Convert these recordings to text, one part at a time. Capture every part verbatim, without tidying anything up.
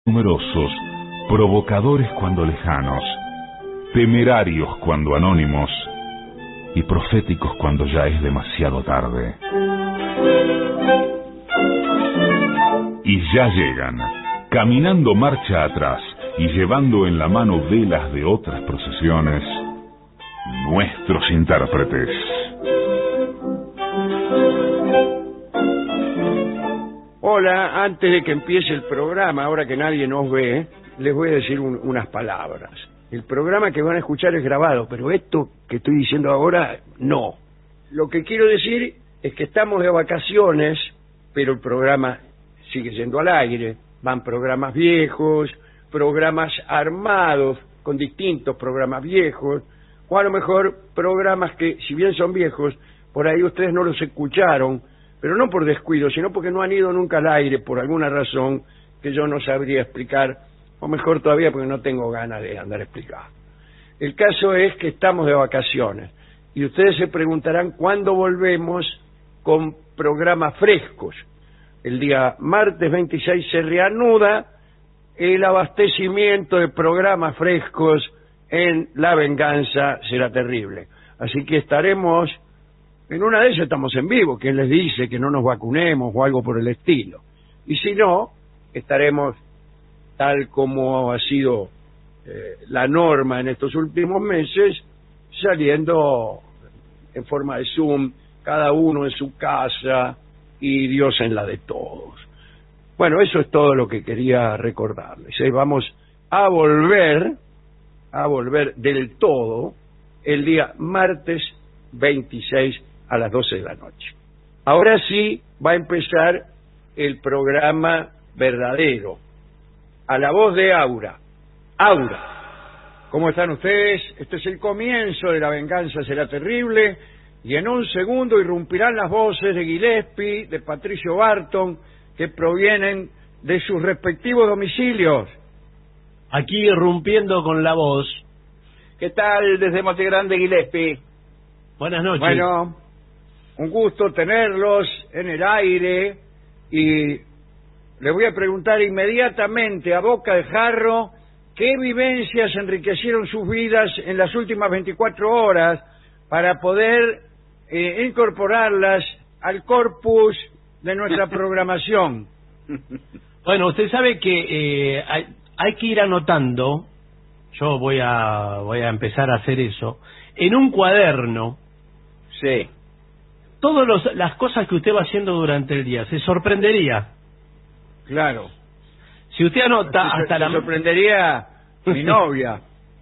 Numerosos, provocadores cuando lejanos, temerarios cuando anónimos y proféticos cuando ya es demasiado tarde. Y ya llegan, caminando marcha atrás y llevando en la mano velas de otras procesiones, nuestros intérpretes. Hola, antes de que empiece el programa, ahora que nadie nos ve, les voy a decir un, unas palabras. El programa que van a escuchar es grabado, pero esto que estoy diciendo ahora, no. Lo que quiero decir es que estamos de vacaciones, pero el programa sigue yendo al aire. Van programas viejos, programas armados con distintos programas viejos, o a lo mejor programas que, si bien son viejos, por ahí ustedes no los escucharon, pero no por descuido, sino porque no han ido nunca al aire por alguna razón que yo no sabría explicar, o mejor todavía porque no tengo ganas de andar a explicar. El caso es que estamos de vacaciones y ustedes se preguntarán cuándo volvemos con programas frescos. El día martes veintiséis se reanuda el abastecimiento de programas frescos en La Venganza Será Terrible. Así que estaremos... En una de ellas estamos en vivo, que les dice que no nos vacunemos o algo por el estilo. Y si no, estaremos tal como ha sido eh, la norma en estos últimos meses, saliendo en forma de Zoom, cada uno en su casa y Dios en la de todos. Bueno, eso es todo lo que quería recordarles. ¿eh? Vamos a volver, a volver del todo el día martes veintiséis a las doce de la noche. Ahora sí va a empezar el programa verdadero, a la voz de Aura. Aura, ¿cómo están ustedes? Este es el comienzo de La Venganza Será Terrible, y en un segundo irrumpirán las voces de Gillespie, de Patricio Barton, que provienen de sus respectivos domicilios. Aquí irrumpiendo con la voz. ¿Qué tal desde Monte Grande, Gillespie? Buenas noches. Bueno, un gusto tenerlos en el aire y les voy a preguntar inmediatamente a boca de jarro qué vivencias enriquecieron sus vidas en las últimas veinticuatro horas para poder eh, incorporarlas al corpus de nuestra programación. Bueno, usted sabe que eh, hay, hay que ir anotando, yo voy a, voy a empezar a hacer eso, en un cuaderno. Sí. Todas los, las cosas que usted va haciendo durante el día, se sorprendería. Claro. Si usted anota se, hasta se la... sorprendería mi novia.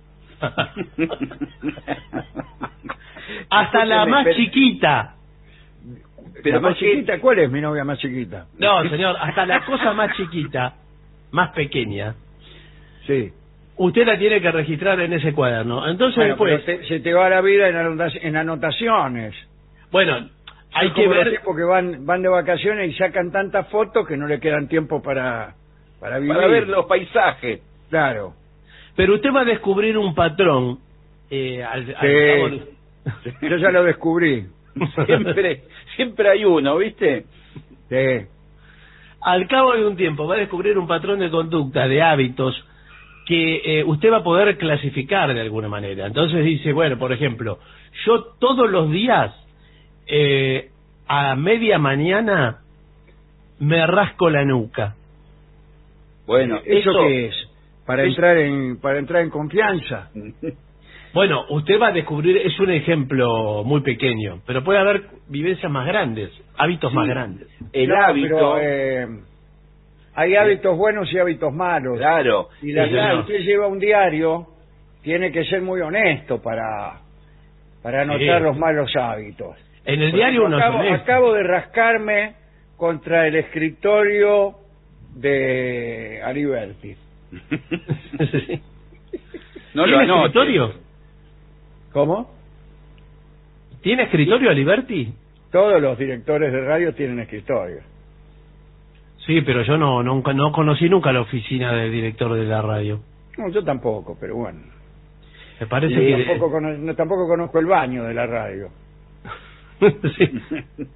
Hasta la más pero... chiquita. Pero ¿La más porque... chiquita? ¿Cuál es mi novia más chiquita? No, señor, hasta la cosa más chiquita, más pequeña. Sí. Usted la tiene que registrar en ese cuaderno. Entonces bueno, después... te, se te va la vida en anotaciones. Bueno... Hay Son que como ver los tipos que van van de vacaciones y sacan tantas fotos que no le quedan tiempo para para vivir. Para ver los paisajes. Claro. Pero usted va a descubrir un patrón. Eh, al, sí. al Yo ya lo descubrí. Siempre siempre hay uno, ¿viste? Sí. Al cabo de un tiempo va a descubrir un patrón de conducta, de hábitos, que eh, usted va a poder clasificar de alguna manera. Entonces dice, bueno, por ejemplo, yo todos los días Eh, a media mañana me rasco la nuca. Bueno, ¿eso, eso qué es? Para es... entrar en para entrar en confianza. Bueno, usted va a descubrir, es un ejemplo muy pequeño, pero puede haber vivencias más grandes, hábitos sí, más grandes. El no, hábito... Pero, eh, hay hábitos buenos y hábitos malos. Claro. Y la verdad, no. usted lleva un diario, tiene que ser muy honesto para, para anotar sí. los malos hábitos. En el diario uno acabo, acabo de rascarme contra el escritorio de Aliberti. Sí. No ¿Tiene lo escritorio? ¿Cómo? ¿Tiene escritorio Aliberti? Todos los directores de radio tienen escritorio. Sí, pero yo no nunca no conocí nunca la oficina del director de la radio. No, yo tampoco, pero bueno. Me parece y que tampoco, cono no, tampoco conozco el baño de la radio. Sí.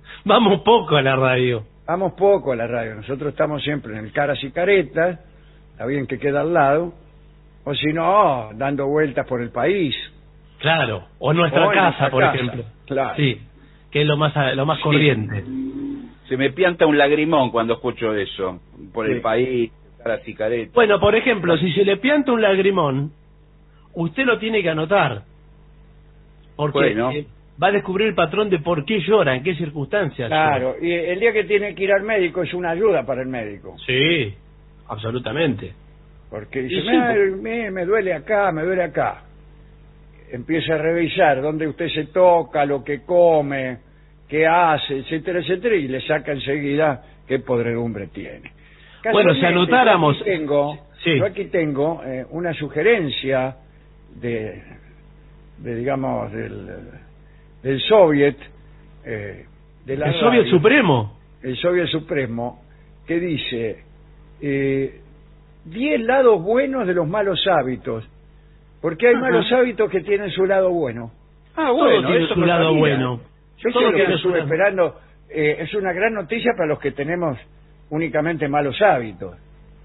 Vamos poco a la radio. Vamos poco a la radio. Nosotros estamos siempre en el Caras y Caretas, está bien que queda al lado, o si no, dando vueltas por el país. Claro, o nuestra O en casa, nuestra por casa, ejemplo. claro. Sí, que es lo más lo más Sí. corriente. Se me pianta un lagrimón cuando escucho eso. Por Sí. el país, la cicareta. Bueno, por ejemplo, si se le pianta un lagrimón, usted lo tiene que anotar. Porque Bueno. eh, va a descubrir el patrón de por qué llora, en qué circunstancias. Claro, y el día que tiene que ir al médico es una ayuda para el médico. llora. Sí, absolutamente. Porque Y dice, sí, me, me, me duele acá, me duele acá. Empieza a revisar dónde usted se toca, lo que come, qué hace, etcétera, etcétera, y le saca enseguida qué podredumbre tiene. Bueno, si Casualmente, anotáramos- Yo aquí tengo, Sí. yo aquí tengo eh, una sugerencia de, de digamos, del, del Soviet, eh, de la El Soviet radio, Supremo. el Soviet Supremo, que dice eh, diez lados buenos de los malos hábitos, porque hay Ajá. malos hábitos que tienen su lado bueno. Ah, Todo bueno, tiene eso su no lado sabía. bueno. Yo Todo sé lo que tiene su estuve lado- esperando, eh, es una gran noticia para los que tenemos únicamente malos hábitos.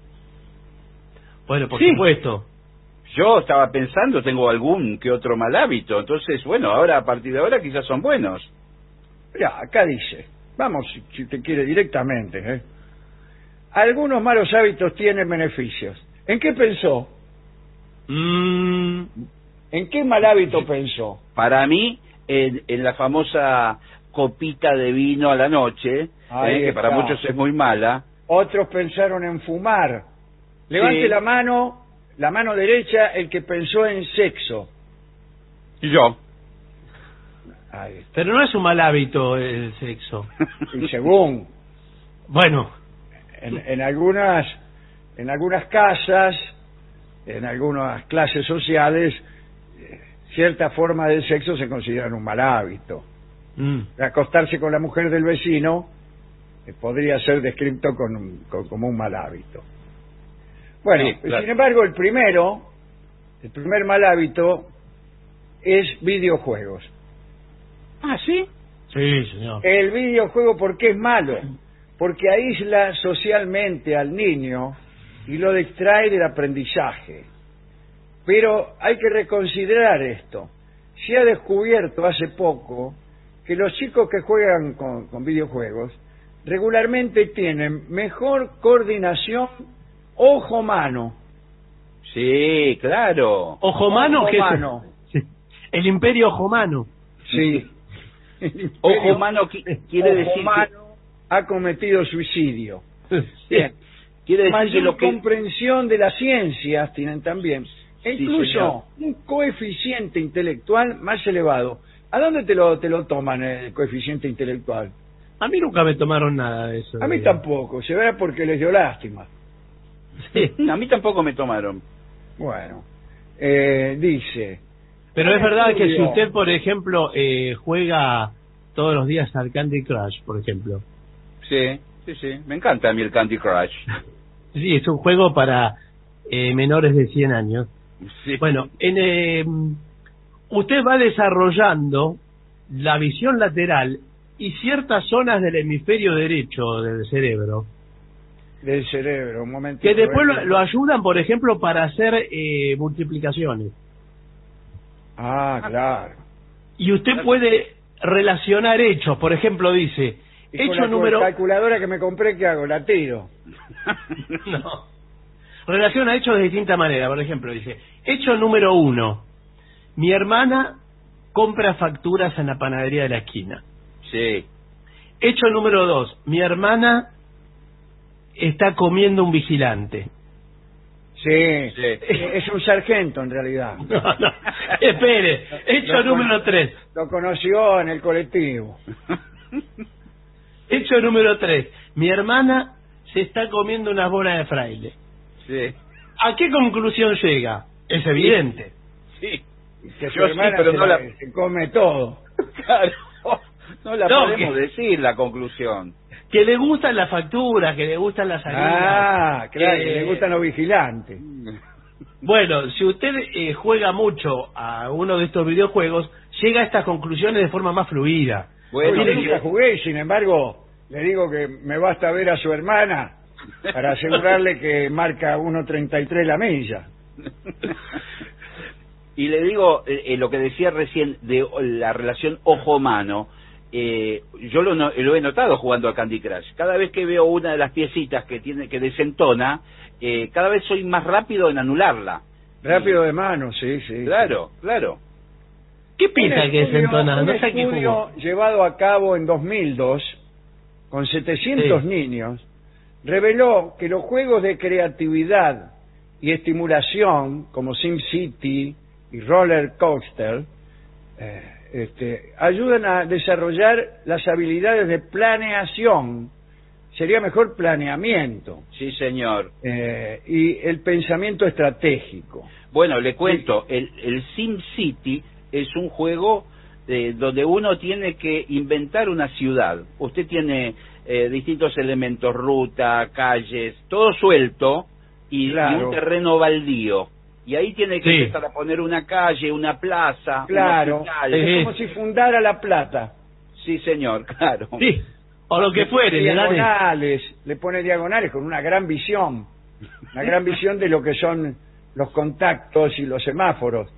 Bueno, por Sí. supuesto. Yo estaba pensando, tengo algún que otro mal hábito. Entonces, bueno, ahora a partir de ahora quizás son buenos. Mira, acá dice, vamos, si, si te quiere directamente, ¿eh? Algunos malos hábitos tienen beneficios. ¿En qué pensó? Mm, ¿En qué mal hábito pensó? Para mí, en, en la famosa copita de vino a la noche, Ahí eh, que para está. muchos es muy mala. Otros pensaron en fumar. Levante Sí. la mano, la mano derecha, el que pensó en sexo. Y yo. Ahí está. pero no es un mal hábito el sexo. Y según, Bueno, en, en algunas, en algunas casas, en algunas clases sociales, eh, cierta forma de sexo se considera un mal hábito. mm, Acostarse con la mujer del vecino eh, podría ser descrito con un- con- como un mal hábito. Bueno, Sí, claro. sin embargo, el primero, el primer mal hábito es videojuegos. Ah, ¿sí? sí, señor. El videojuego, ¿por qué es malo? Porque aísla socialmente al niño y lo distrae del aprendizaje. Pero hay que reconsiderar esto. Se ha descubierto hace poco que los chicos que juegan con, con videojuegos regularmente tienen mejor coordinación ojo-mano. Sí, claro. Ojomano, ¿qué es? Ojo-mano. Sí. El imperio Ojomano. Sí. Ojo mano qui- quiere decir que, Ojo-mano ha cometido suicidio. bien, quiere decir que Mayor lo que comprensión de las ciencias tienen también. E Sí, incluso un coeficiente intelectual más elevado. ¿A dónde te lo, te lo toman el coeficiente intelectual? A mí nunca me tomaron nada de eso. A mí digamos. tampoco, se verá porque les dio lástima. Sí. a mí tampoco me tomaron. Bueno, eh, dice... Pero es verdad que si Estudio. usted, por ejemplo, eh, juega todos los días al Candy Crush, por ejemplo. Sí, sí, sí. Me encanta a mí el Candy Crush. Sí, es un juego para eh, menores de cien años. Sí. Bueno, en, eh, usted va desarrollando la visión lateral y ciertas zonas del hemisferio derecho del cerebro Del cerebro, un momento. que después lo, lo ayudan, por ejemplo, para hacer eh, multiplicaciones. Ah, claro. Y usted puede relacionar hechos, por ejemplo, dice, Y con hecho la número... calculadora que me compré, ¿qué hago? La tiro. No. Relaciona hechos de distinta manera. Por ejemplo, dice, hecho número uno, mi hermana compra facturas en la panadería de la esquina. Sí. Hecho número dos, mi hermana está comiendo un vigilante. Sí, Sí. es un sargento en realidad. No, no, espere. Hecho Lo número con- tres. Lo conoció en el colectivo. Hecho número tres, mi hermana se está comiendo unas bolas de fraile. Sí. ¿A qué conclusión llega? Es evidente. Sí. Que su Yo sí, hermana pero se, no la- se come todo. Claro. No la No, podemos que- decir la conclusión. Que le gustan las facturas, que le gustan las salidas. Ah, claro, Eh, que le gustan los vigilantes. Bueno, si usted eh, juega mucho a uno de estos videojuegos, llega a estas conclusiones de forma más fluida. Bueno, Yo Mire nunca que- jugué, sin embargo, le digo que me basta ver a su hermana para asegurarle que marca uno treinta y tres la milla. Y le digo, eh, lo que decía recién de la relación ojo-mano, eh, yo lo, no, lo he notado jugando al Candy Crush. Cada vez que veo una de las piecitas que tiene que desentona, eh, cada vez soy más rápido en anularla. Rápido de mano, sí, sí. Claro, sí. claro. ¿Qué piensa que desentona? Un No sé qué estudio jugó. llevado a cabo en dos mil dos con setecientos Sí. niños reveló que los juegos de creatividad y estimulación como SimCity y Roller Coaster eh, este, ayudan a desarrollar las habilidades de planeación, sería mejor planeamiento, Sí, señor. eh, y el pensamiento estratégico. Bueno, le cuento, el, el SimCity es un juego eh, donde uno tiene que inventar una ciudad. Usted tiene eh, distintos elementos, ruta, calles, todo suelto y, Claro. y un terreno baldío. Y ahí tiene que Sí. empezar a poner una calle, una plaza, Claro, un hospital. es Sí. como si fundara La Plata. Sí, señor, claro. Sí, o lo que fuere, le dan. Diagonales, le pone diagonales con una gran visión, una gran visión de lo que son los contactos y los semáforos.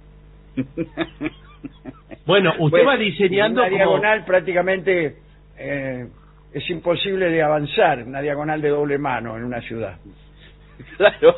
Bueno, usted Bueno, va diseñando una como... diagonal prácticamente eh, es imposible de avanzar, una diagonal de doble mano en una ciudad. Claro.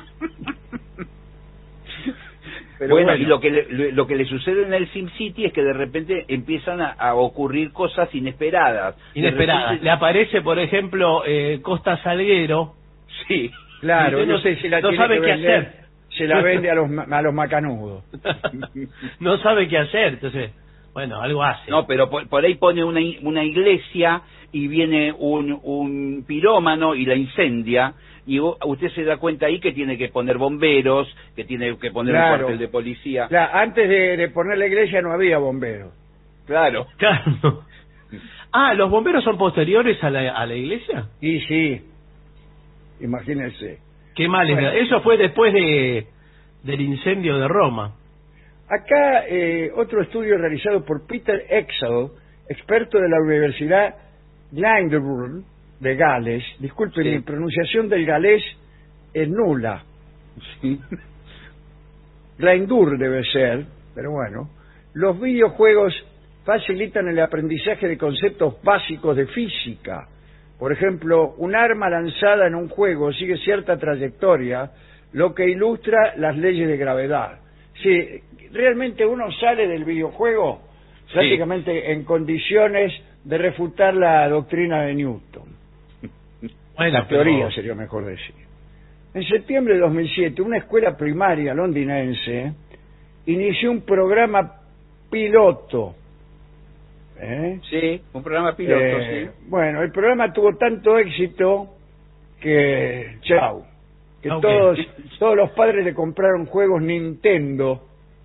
Pero bueno, bueno. y lo que le, lo que le sucede en el SimCity es que de repente empiezan a, a ocurrir cosas inesperadas. De Inesperada. repente- Le aparece, por ejemplo, eh, Costa Salguero. Sí. Claro, Y usted no no- sé si la no tiene sabe que qué vender, hacer. se la vende a los, ma- a los macanudos. No sabe qué hacer, entonces, bueno, algo hace. No, pero por, por ahí pone una, i- una iglesia y viene un, un pirómano y la incendia, y u- usted se da cuenta ahí que tiene que poner bomberos, que tiene que poner un Claro. cuartel de policía. Claro, antes de, de poner la iglesia no había bomberos. Claro. Claro. Ah, ¿los bomberos son posteriores a la, a la iglesia? Y sí, imagínense. Qué mal. es- Bueno. Eso fue después de del incendio de Roma. Acá eh, otro estudio realizado por Peter Exel, experto de la Universidad Glyndebourne de Gales. Disculpen, Sí. mi pronunciación del galés es nula. Sí. Glyndebourne debe ser, pero bueno. Los videojuegos facilitan el aprendizaje de conceptos básicos de física. Por ejemplo, un arma lanzada en un juego sigue cierta trayectoria, lo que ilustra las leyes de gravedad. Sí, realmente uno sale del videojuego Sí. prácticamente en condiciones de refutar la doctrina de Newton. Bueno, La teoría pero- sería mejor decir. En septiembre de dos mil siete, una escuela primaria londinense inició un programa piloto. ¿eh? Sí, un programa piloto, Eh, sí. Bueno, el programa tuvo tanto éxito que, chau, que Ok. todos, todos los padres le compraron juegos Nintendo,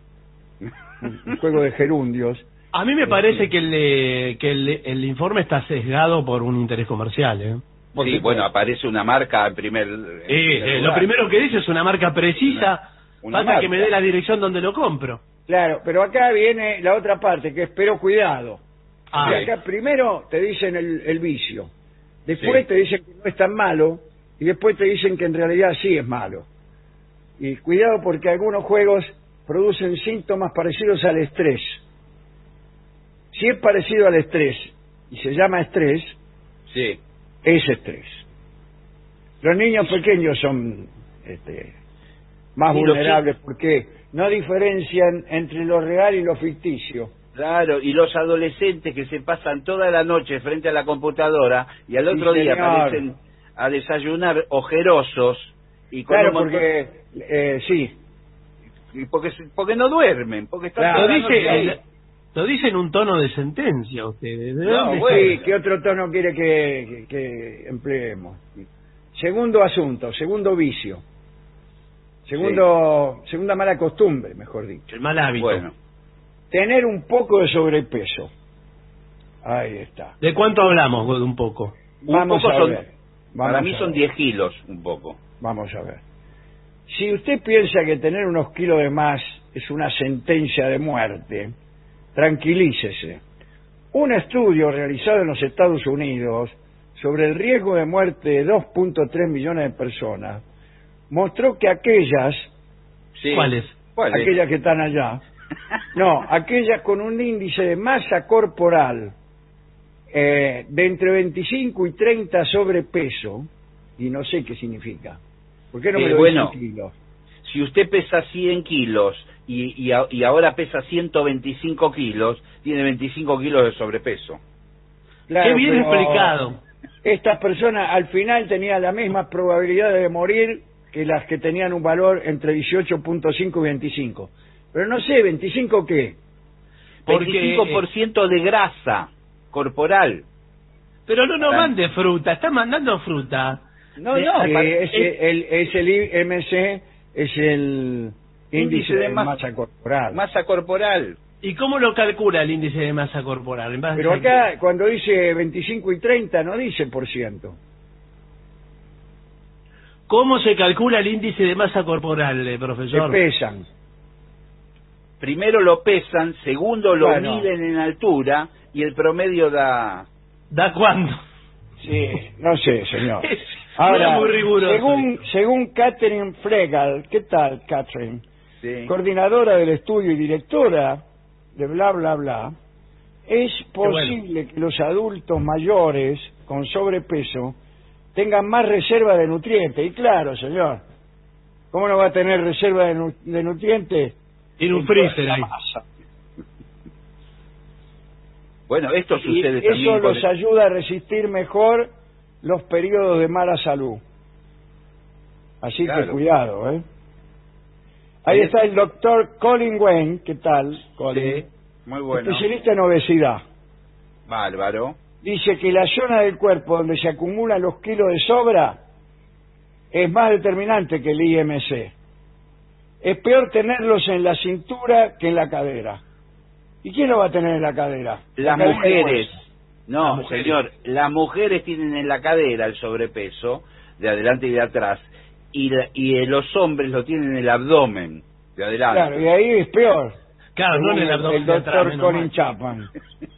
un juego de gerundios. A mí me parece que, el, eh, que el, el informe está sesgado por un interés comercial, ¿eh? Por Sí, supuesto. bueno, aparece una marca en primer, en Sí, primer eh, lo lugar. primero que dice es una marca precisa. Una Falta que marca. me dé la dirección donde lo compro. Claro, pero acá viene la otra parte, que es pero cuidado. Ah, Y acá primero te dicen el, el vicio, después Sí. te dicen que no es tan malo, y después te dicen que en realidad sí es malo. Y cuidado porque algunos juegos producen síntomas parecidos al estrés. Si es parecido al estrés y se llama estrés, Sí. es estrés. Los niños pequeños son este, más Y los vulnerables porque no diferencian entre lo real y lo ficticio. Claro, y los adolescentes que se pasan toda la noche frente a la computadora y al otro Sí, día señor. aparecen a desayunar ojerosos y con Claro, un montón- porque eh, sí, y porque se- porque no duermen, porque están Claro. lo toda la noche dice, ahí. eh, lo dice en un tono de sentencia usted. ¿De No, dónde bueno. sí, está? ¿qué otro tono quiere que, que- que empleemos? Segundo asunto, segundo vicio. Segundo, segunda mala costumbre, mejor dicho. El mal hábito. Bueno, Tener un poco de sobrepeso. Ahí está. ¿De cuánto hablamos, Godo, un poco? un Vamos poco a son, ver. para Vamos mí a son ver. diez kilos, un poco. Vamos a ver. Si usted piensa que tener unos kilos de más es una sentencia de muerte, tranquilícese. Un estudio realizado en los Estados Unidos sobre el riesgo de muerte de dos punto tres millones de personas, mostró que aquellas, Sí. ¿Cuáles? ¿Cuáles? aquellas que están allá, no, aquellas con un índice de masa corporal eh, de entre veinticinco y treinta sobrepeso, y no sé qué significa. ¿Por qué no me Eh, lo bueno. dicen kilos? Si usted pesa cien kilos y, y, a- y ahora pesa ciento veinticinco kilos, tiene veinticinco kilos de sobrepeso. Claro, Qué bien pero explicado. Estas personas al final tenían las mismas probabilidades de morir que las que tenían un valor entre dieciocho punto cinco y veinticinco. Pero no sé, ¿veinticinco qué? Porque, veinticinco por ciento de grasa corporal. Pero no nos Ah. mande fruta, está mandando fruta. No, Eh, no, Eh, pa- es, el, es el I M C, es el índice de mas- masa corporal. masa corporal. ¿Y cómo lo calcula el índice de masa corporal? ¿En base Pero a qué? acá, cuando dice veinticinco y treinta, no dice por ciento. ¿Cómo se calcula el índice de masa corporal, eh, Se profesor? pesan. Primero lo pesan, segundo lo Bueno. miden en altura y el promedio da... ¿Da cuándo? Sí, no sé, señor. Es- Ahora, no es muy riguroso. según, según Catherine Flegal, ¿qué tal, Catherine? Sí. Coordinadora del estudio y directora de bla, bla, bla, es posible que los adultos mayores con sobrepeso tengan más reserva de nutrientes. Y claro, señor, ¿cómo no va a tener reserva de, nu- de nutrientes? Tiene un En toda freezer la ahí. masa. Bueno, esto Y sucede eso también con los el- ayuda a resistir mejor los periodos de mala salud. Así que Claro. cuidado, ¿eh? Ahí Ahí está el doctor Colin Wayne, ¿qué tal, Colin? Sí, muy bueno. Especialista en obesidad. Bárbaro. Dice que la zona del cuerpo donde se acumulan los kilos de sobra es más determinante que el I M C. Es peor tenerlos en la cintura que en la cadera. ¿Y quién lo va a tener en la cadera? La Las cadera mujeres, gruesa. no, Las mujeres. señor, las mujeres tienen en la cadera el sobrepeso, de adelante y de atrás, y, la- y eh, los hombres lo tienen en el abdomen, de adelante. Claro, y ahí es peor. Claro, no en el según abdomen el de atrás, doctor menos Colin mal. Chapman.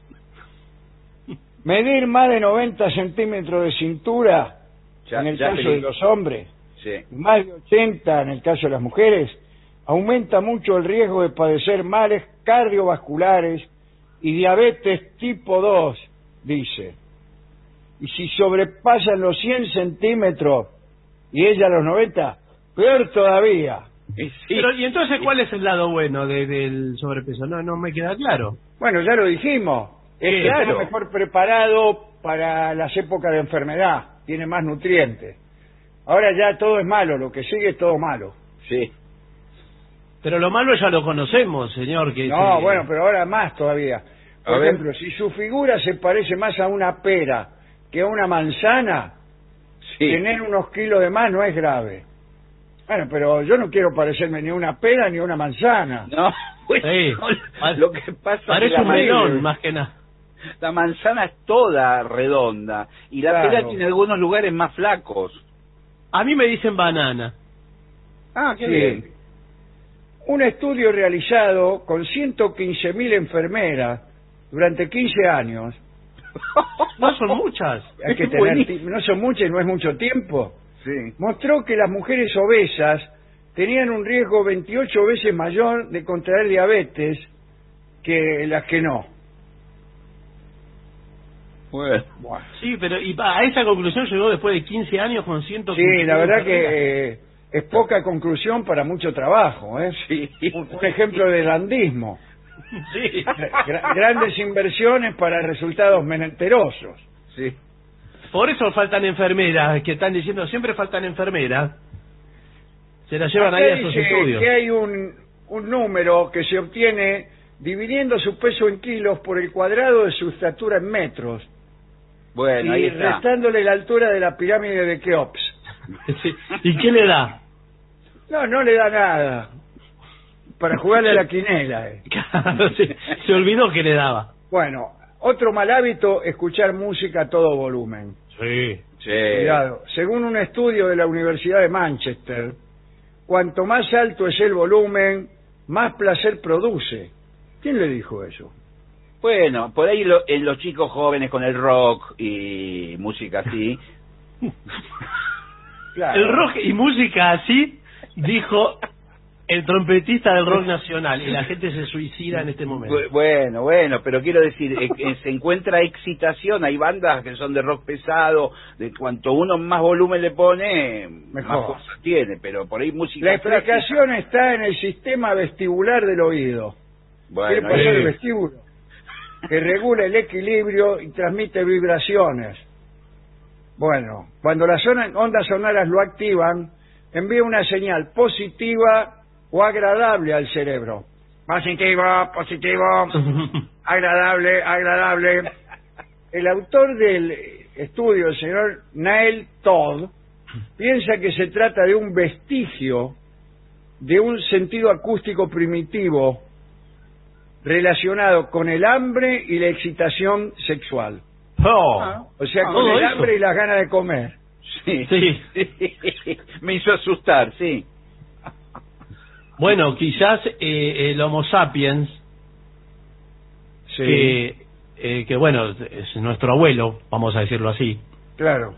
Medir más de noventa centímetros de cintura Ya- en el ya caso peli- de los hombres, Sí. más de ochenta en el caso de las mujeres, aumenta mucho el riesgo de padecer males cardiovasculares y diabetes tipo dos, dice. Y si sobrepasan los cien centímetros y ella los noventa, peor todavía. Y sí. Pero, ¿y entonces cuál es el lado bueno de- del sobrepeso? No, no me queda claro. Bueno, ya lo dijimos, es que Claro. está mejor preparado para las épocas de enfermedad, tiene más nutrientes. Ahora ya todo es malo, lo que sigue es todo malo. Sí. Pero lo malo ya lo conocemos, señor. Que No, se- bueno, pero ahora más todavía. Por A ver. ejemplo, si su figura se parece más a una pera que a una manzana, Sí. tener unos kilos de más no es grave. Bueno, pero yo no quiero parecerme ni a una pera ni a una manzana. No, bueno, Sí. lo que pasa Parece es que un la, melón, man- más que nada. la manzana es toda redonda y la Claro. pera tiene algunos lugares más flacos. A mí me dicen banana. Ah, qué Sí. bien. Un estudio realizado con ciento quince mil enfermeras durante quince años. No son muchas. Hay que Es tener, buenísimo. ti- no son muchas y no es mucho tiempo. Sí. Mostró que las mujeres obesas tenían un riesgo veintiocho veces mayor de contraer diabetes que las que no. Bueno. Sí, pero y pa- a esa conclusión llegó después de quince años con ciento Sí, la verdad que eh, es poca conclusión para mucho trabajo, ¿eh? Sí. Un, un ejemplo de dandismo. Sí. Gra- grandes inversiones para resultados menesterosos. Sí. Por eso faltan enfermeras, que están diciendo siempre faltan enfermeras. Se las llevan Acá ahí a esos dice estudios. que hay un, un número que se obtiene dividiendo su peso en kilos por el cuadrado de su estatura en metros Bueno, ahí y está. restándole la altura de la pirámide de Keops. Sí. ¿Y qué le da? No, no le da nada. Para jugarle a la quinela. eh. Claro, sí. Se olvidó que le daba. Bueno, otro mal hábito, escuchar música a todo volumen. Sí. Sí. Cuidado. Según un estudio de la Universidad de Manchester, cuanto más alto es el volumen, más placer produce. ¿Quién le dijo eso? Bueno, por ahí lo, en los chicos jóvenes con el rock y música así. Claro. El rock y música así, dijo el trompetista del rock nacional, y la gente se suicida en este momento. Bueno, bueno, pero quiero decir, eh, eh, se encuentra excitación, hay bandas que son de rock pesado, de cuanto uno más volumen le pone, Mejor. más cosas tiene, pero por ahí música... La explicación está en el sistema vestibular del oído. Bueno, ¿Quiere pasar eh, el vestíbulo? Que regula el equilibrio y transmite vibraciones. Bueno, cuando las ondas sonoras lo activan, envía una señal positiva o agradable al cerebro. Positivo, positivo, agradable, agradable. El autor del estudio, el señor Neil Todd, piensa que se trata de un vestigio de un sentido acústico primitivo relacionado con el hambre y la excitación sexual. Oh, O sea, con ¿todo el eso? hambre y las ganas de comer. Sí, Sí. sí. Me hizo asustar, sí. Bueno, quizás eh, el Homo sapiens, Sí, que, eh, que bueno, es nuestro abuelo, vamos a decirlo así, claro.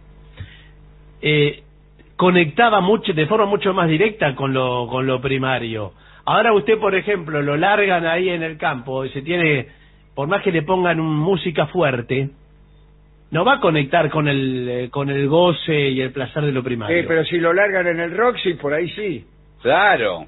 eh, conectaba mucho, de forma mucho más directa con lo, con lo primario. Ahora usted, por ejemplo, lo largan ahí en el campo y se tiene, por más que le pongan un, música fuerte, no va a conectar con el, eh, con el goce y el placer de lo primario. Sí, pero si lo largan en el Roxy, por ahí sí. Claro.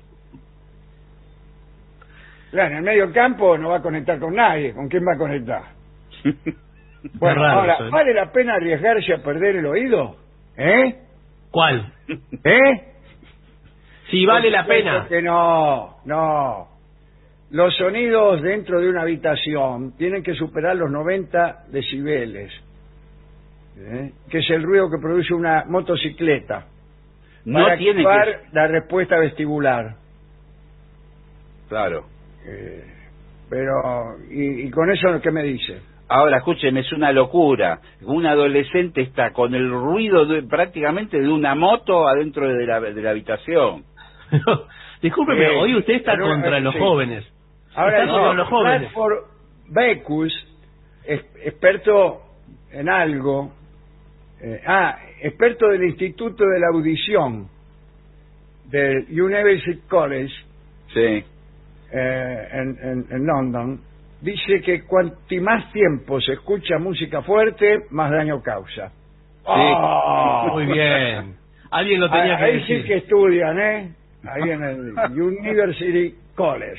Claro, en el medio campo no va a conectar con nadie. ¿Con quién va a conectar? Bueno, raro ahora, eso, ¿eh? ¿vale la pena arriesgarse a perder el oído? ¿Eh? ¿Cuál? ¿Eh? Si vale Por la supuesto pena. que no, no. Los sonidos dentro de una habitación tienen que superar los noventa decibeles, ¿eh? Que es el ruido que produce una motocicleta No para tiene activar que... la respuesta vestibular. Claro. Eh, pero, y, y con eso, ¿qué me dice? Ahora, escúcheme, es una locura. Un adolescente está con el ruido de, prácticamente de una moto adentro de la, de la habitación. Discúlpeme, Eh, hoy usted está pero, contra eh, los sí. jóvenes. Ahora, Está contra los jóvenes. Bradford Beckus, es- experto en algo, eh, ah, experto del Instituto de la Audición del University College Sí. eh, en, en, en London, dice que cuanti más tiempo se escucha música fuerte, más daño causa. ¡Oh! Muy bien. Alguien lo tenía que Ahí decir. sí que estudian, ¿eh? Ahí en el University College.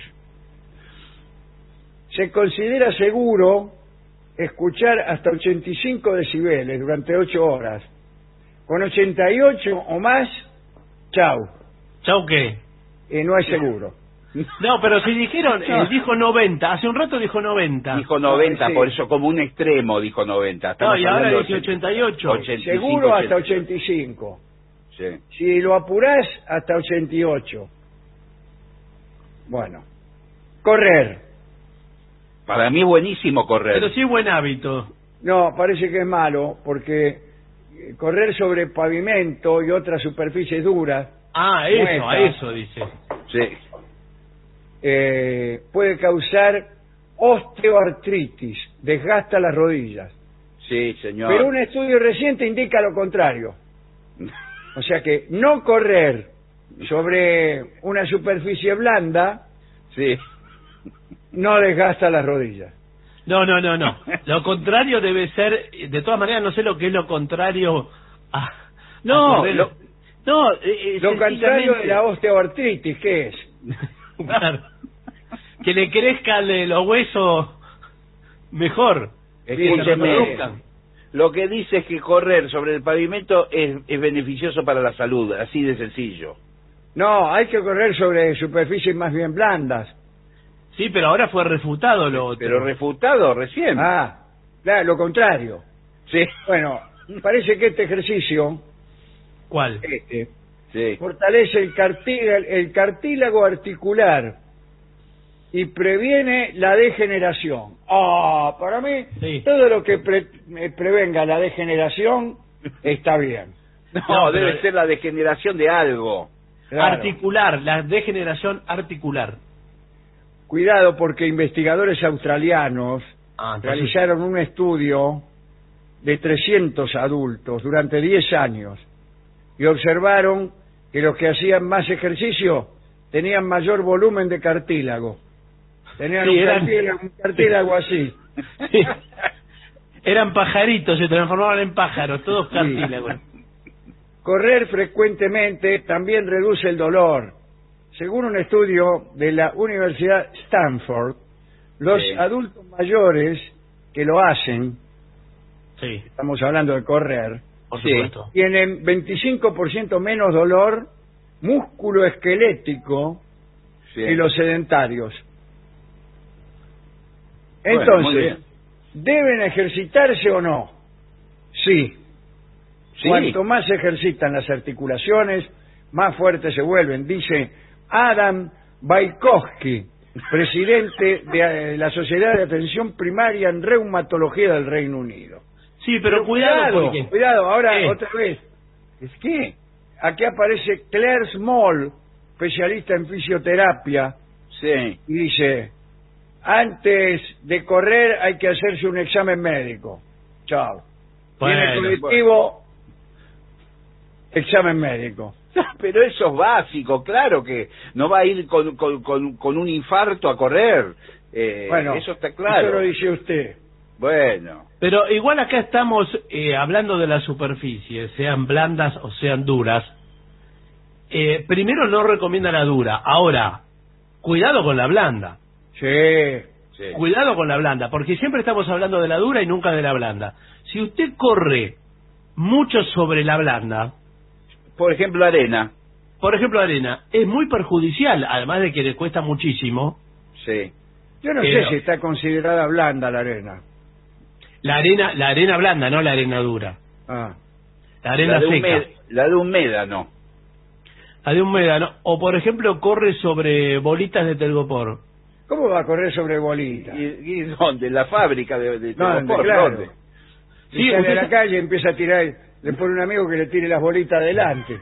Se considera seguro escuchar hasta ochenta y cinco decibeles durante ocho horas. Con ochenta y ocho o más, chau. ¿Chau qué? Y no es seguro. No, pero si dijeron, eh, No. dijo noventa, hace un rato dijo noventa. Dijo noventa, sí. por eso como un extremo dijo noventa. No, Estamos y ahora hablando de dice ochenta y ocho. ochenta y cinco, Seguro hasta ochenta. ochenta y cinco. Sí. Si lo apurás, hasta ochenta y ocho. Bueno. Correr. Para mí es buenísimo correr. Pero sí es buen hábito. No, parece que es malo, porque eh, correr sobre pavimento y otras superficies duras Ah, eso, Muestra. a eso dice. Sí. eh, puede causar osteoartritis, desgasta las rodillas. Sí, señor. Pero un estudio reciente indica lo contrario. O sea que no correr sobre una superficie blanda Sí. no desgasta las rodillas. No, no, no, no. Lo contrario debe ser, de todas maneras no sé lo que es lo contrario a... No, a correr. lo- no, eh, eh, Lo contrario sencillamente- de la osteoartritis, ¿qué es? Claro. Que le crezcan eh, los huesos mejor. Que se Escúcheme, reproduzcan. lo que dice es que correr sobre el pavimento es, es beneficioso para la salud, así de sencillo. No, hay que correr sobre superficies más bien blandas. Sí, pero ahora fue refutado lo otro. Pero refutado recién. Ah, claro, lo contrario. Sí. Bueno, parece que este ejercicio ¿Cuál? este, Sí. fortalece el, cartílago, el cartílago articular y previene la degeneración. Ah, para mí, Sí. todo lo que pre- eh, prevenga la degeneración está bien. No, No, pero- debe ser la degeneración de algo. Claro. Articular, la degeneración articular. cuidado porque investigadores australianos Ah, entonces- realizaron un estudio de trescientos adultos durante diez años y observaron que los que hacían más ejercicio tenían mayor volumen de cartílago. Tenían Sí, un, eran- cartílago, un cartílago así. Sí. Eran pajaritos, se transformaban en pájaros, todos Sí. cartílagos. Correr frecuentemente también reduce el dolor. Según un estudio de la Universidad Stanford, los Sí. adultos mayores que lo hacen, Sí, estamos hablando de correr, por Sí. supuesto. tienen veinticinco por ciento menos dolor músculo esquelético Sí. que los sedentarios. Bueno, muy Entonces, bien. ¿deben ejercitarse o no? Sí. Sí. Cuanto más se ejercitan las articulaciones, más fuertes se vuelven, dice Adam Bajkowski, presidente de la Sociedad de Atención Primaria en Reumatología del Reino Unido. Sí, pero, cuidado, porque... cuidado, ahora ¿Qué? otra vez. ¿Es qué? Aquí aparece Claire Small, especialista en fisioterapia, Sí. y dice, antes de correr hay que hacerse un examen médico. Chao. Viene el Bueno, colectivo, examen médico. Pero eso es básico, claro que no va a ir con, con, con, con un infarto a correr. Eh, Bueno, eso está claro. Eso lo dice usted. Bueno, Pero igual acá estamos eh, hablando de las superficies, sean blandas o sean duras. Eh, primero no recomienda la dura. Ahora, cuidado con la blanda. Sí. sí. Cuidado con la blanda, porque siempre estamos hablando de la dura y nunca de la blanda. Si usted corre mucho sobre la blanda, Por ejemplo, arena. por ejemplo arena, es muy perjudicial, además de que le cuesta muchísimo. Sí. Yo no Pero- sé si está considerada blanda la arena. La arena, la arena blanda, no la arena dura. Ah. La arena La de, seca. humed- la de un médano. La de un médano. O por ejemplo corre sobre bolitas de telgopor. ¿Cómo va a correr sobre bolitas? ¿Y, y dónde? La fábrica de, de No, telgopor, claro. ¿dónde? Y Sí, sale usted a la sa- calle y empieza a tirar, le pone un amigo que le tire las bolitas adelante.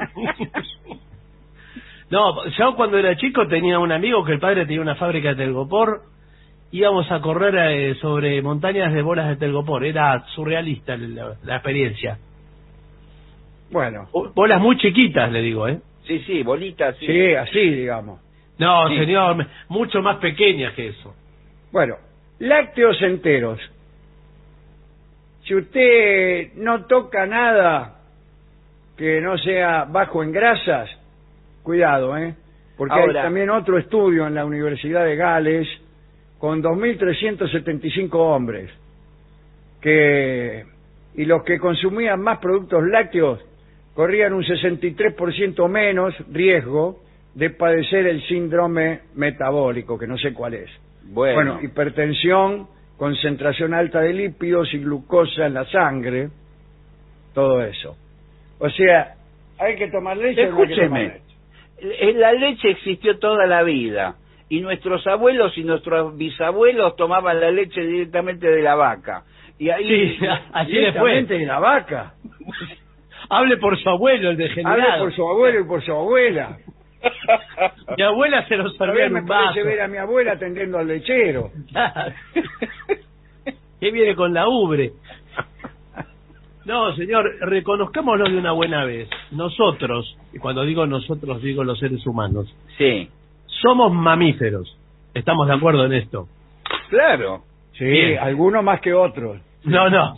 No, yo cuando era chico tenía un amigo que el padre tenía una fábrica de telgopor. Íbamos a correr eh, sobre montañas de bolas de telgopor. Era surrealista la, la experiencia. Bueno, Bo- Bolas muy chiquitas, le digo, ¿eh? Sí, sí, bolitas, sí. sí, así digamos. No, Sí. señor, me- mucho más pequeñas que eso. Bueno, lácteos enteros. Si usted no toca nada que no sea bajo en grasas, cuidado, ¿eh? Porque Ahora- hay también otro estudio en la Universidad de Gales con dos mil trescientos setenta y cinco hombres que y los que consumían más productos lácteos corrían un sesenta y tres por ciento menos riesgo de padecer el síndrome metabólico, que no sé cuál es. Bueno, Bueno, hipertensión, concentración alta de lípidos y glucosa en la sangre, todo eso. O sea, ¿hay que tomar leche o no hay que tomar escúcheme, leche? eh, la leche existió toda la vida y nuestros abuelos y nuestros bisabuelos tomaban la leche directamente de la vaca. Y ahí Sí, así le fue. Directamente de la vaca. Hable por su abuelo, el Hable degenerado. por su abuelo y por su abuela. Mi abuela se lo servía Todavía en me un vaso. parece ver a mi abuela atendiendo al lechero. Claro. ¿Qué viene con la ubre? No, señor, reconozcámoslo de una buena vez. Nosotros, y cuando digo nosotros digo los seres humanos, Sí, somos mamíferos. ¿Estamos de acuerdo en esto? claro. Sí, Bien. algunos más que otros. No, no.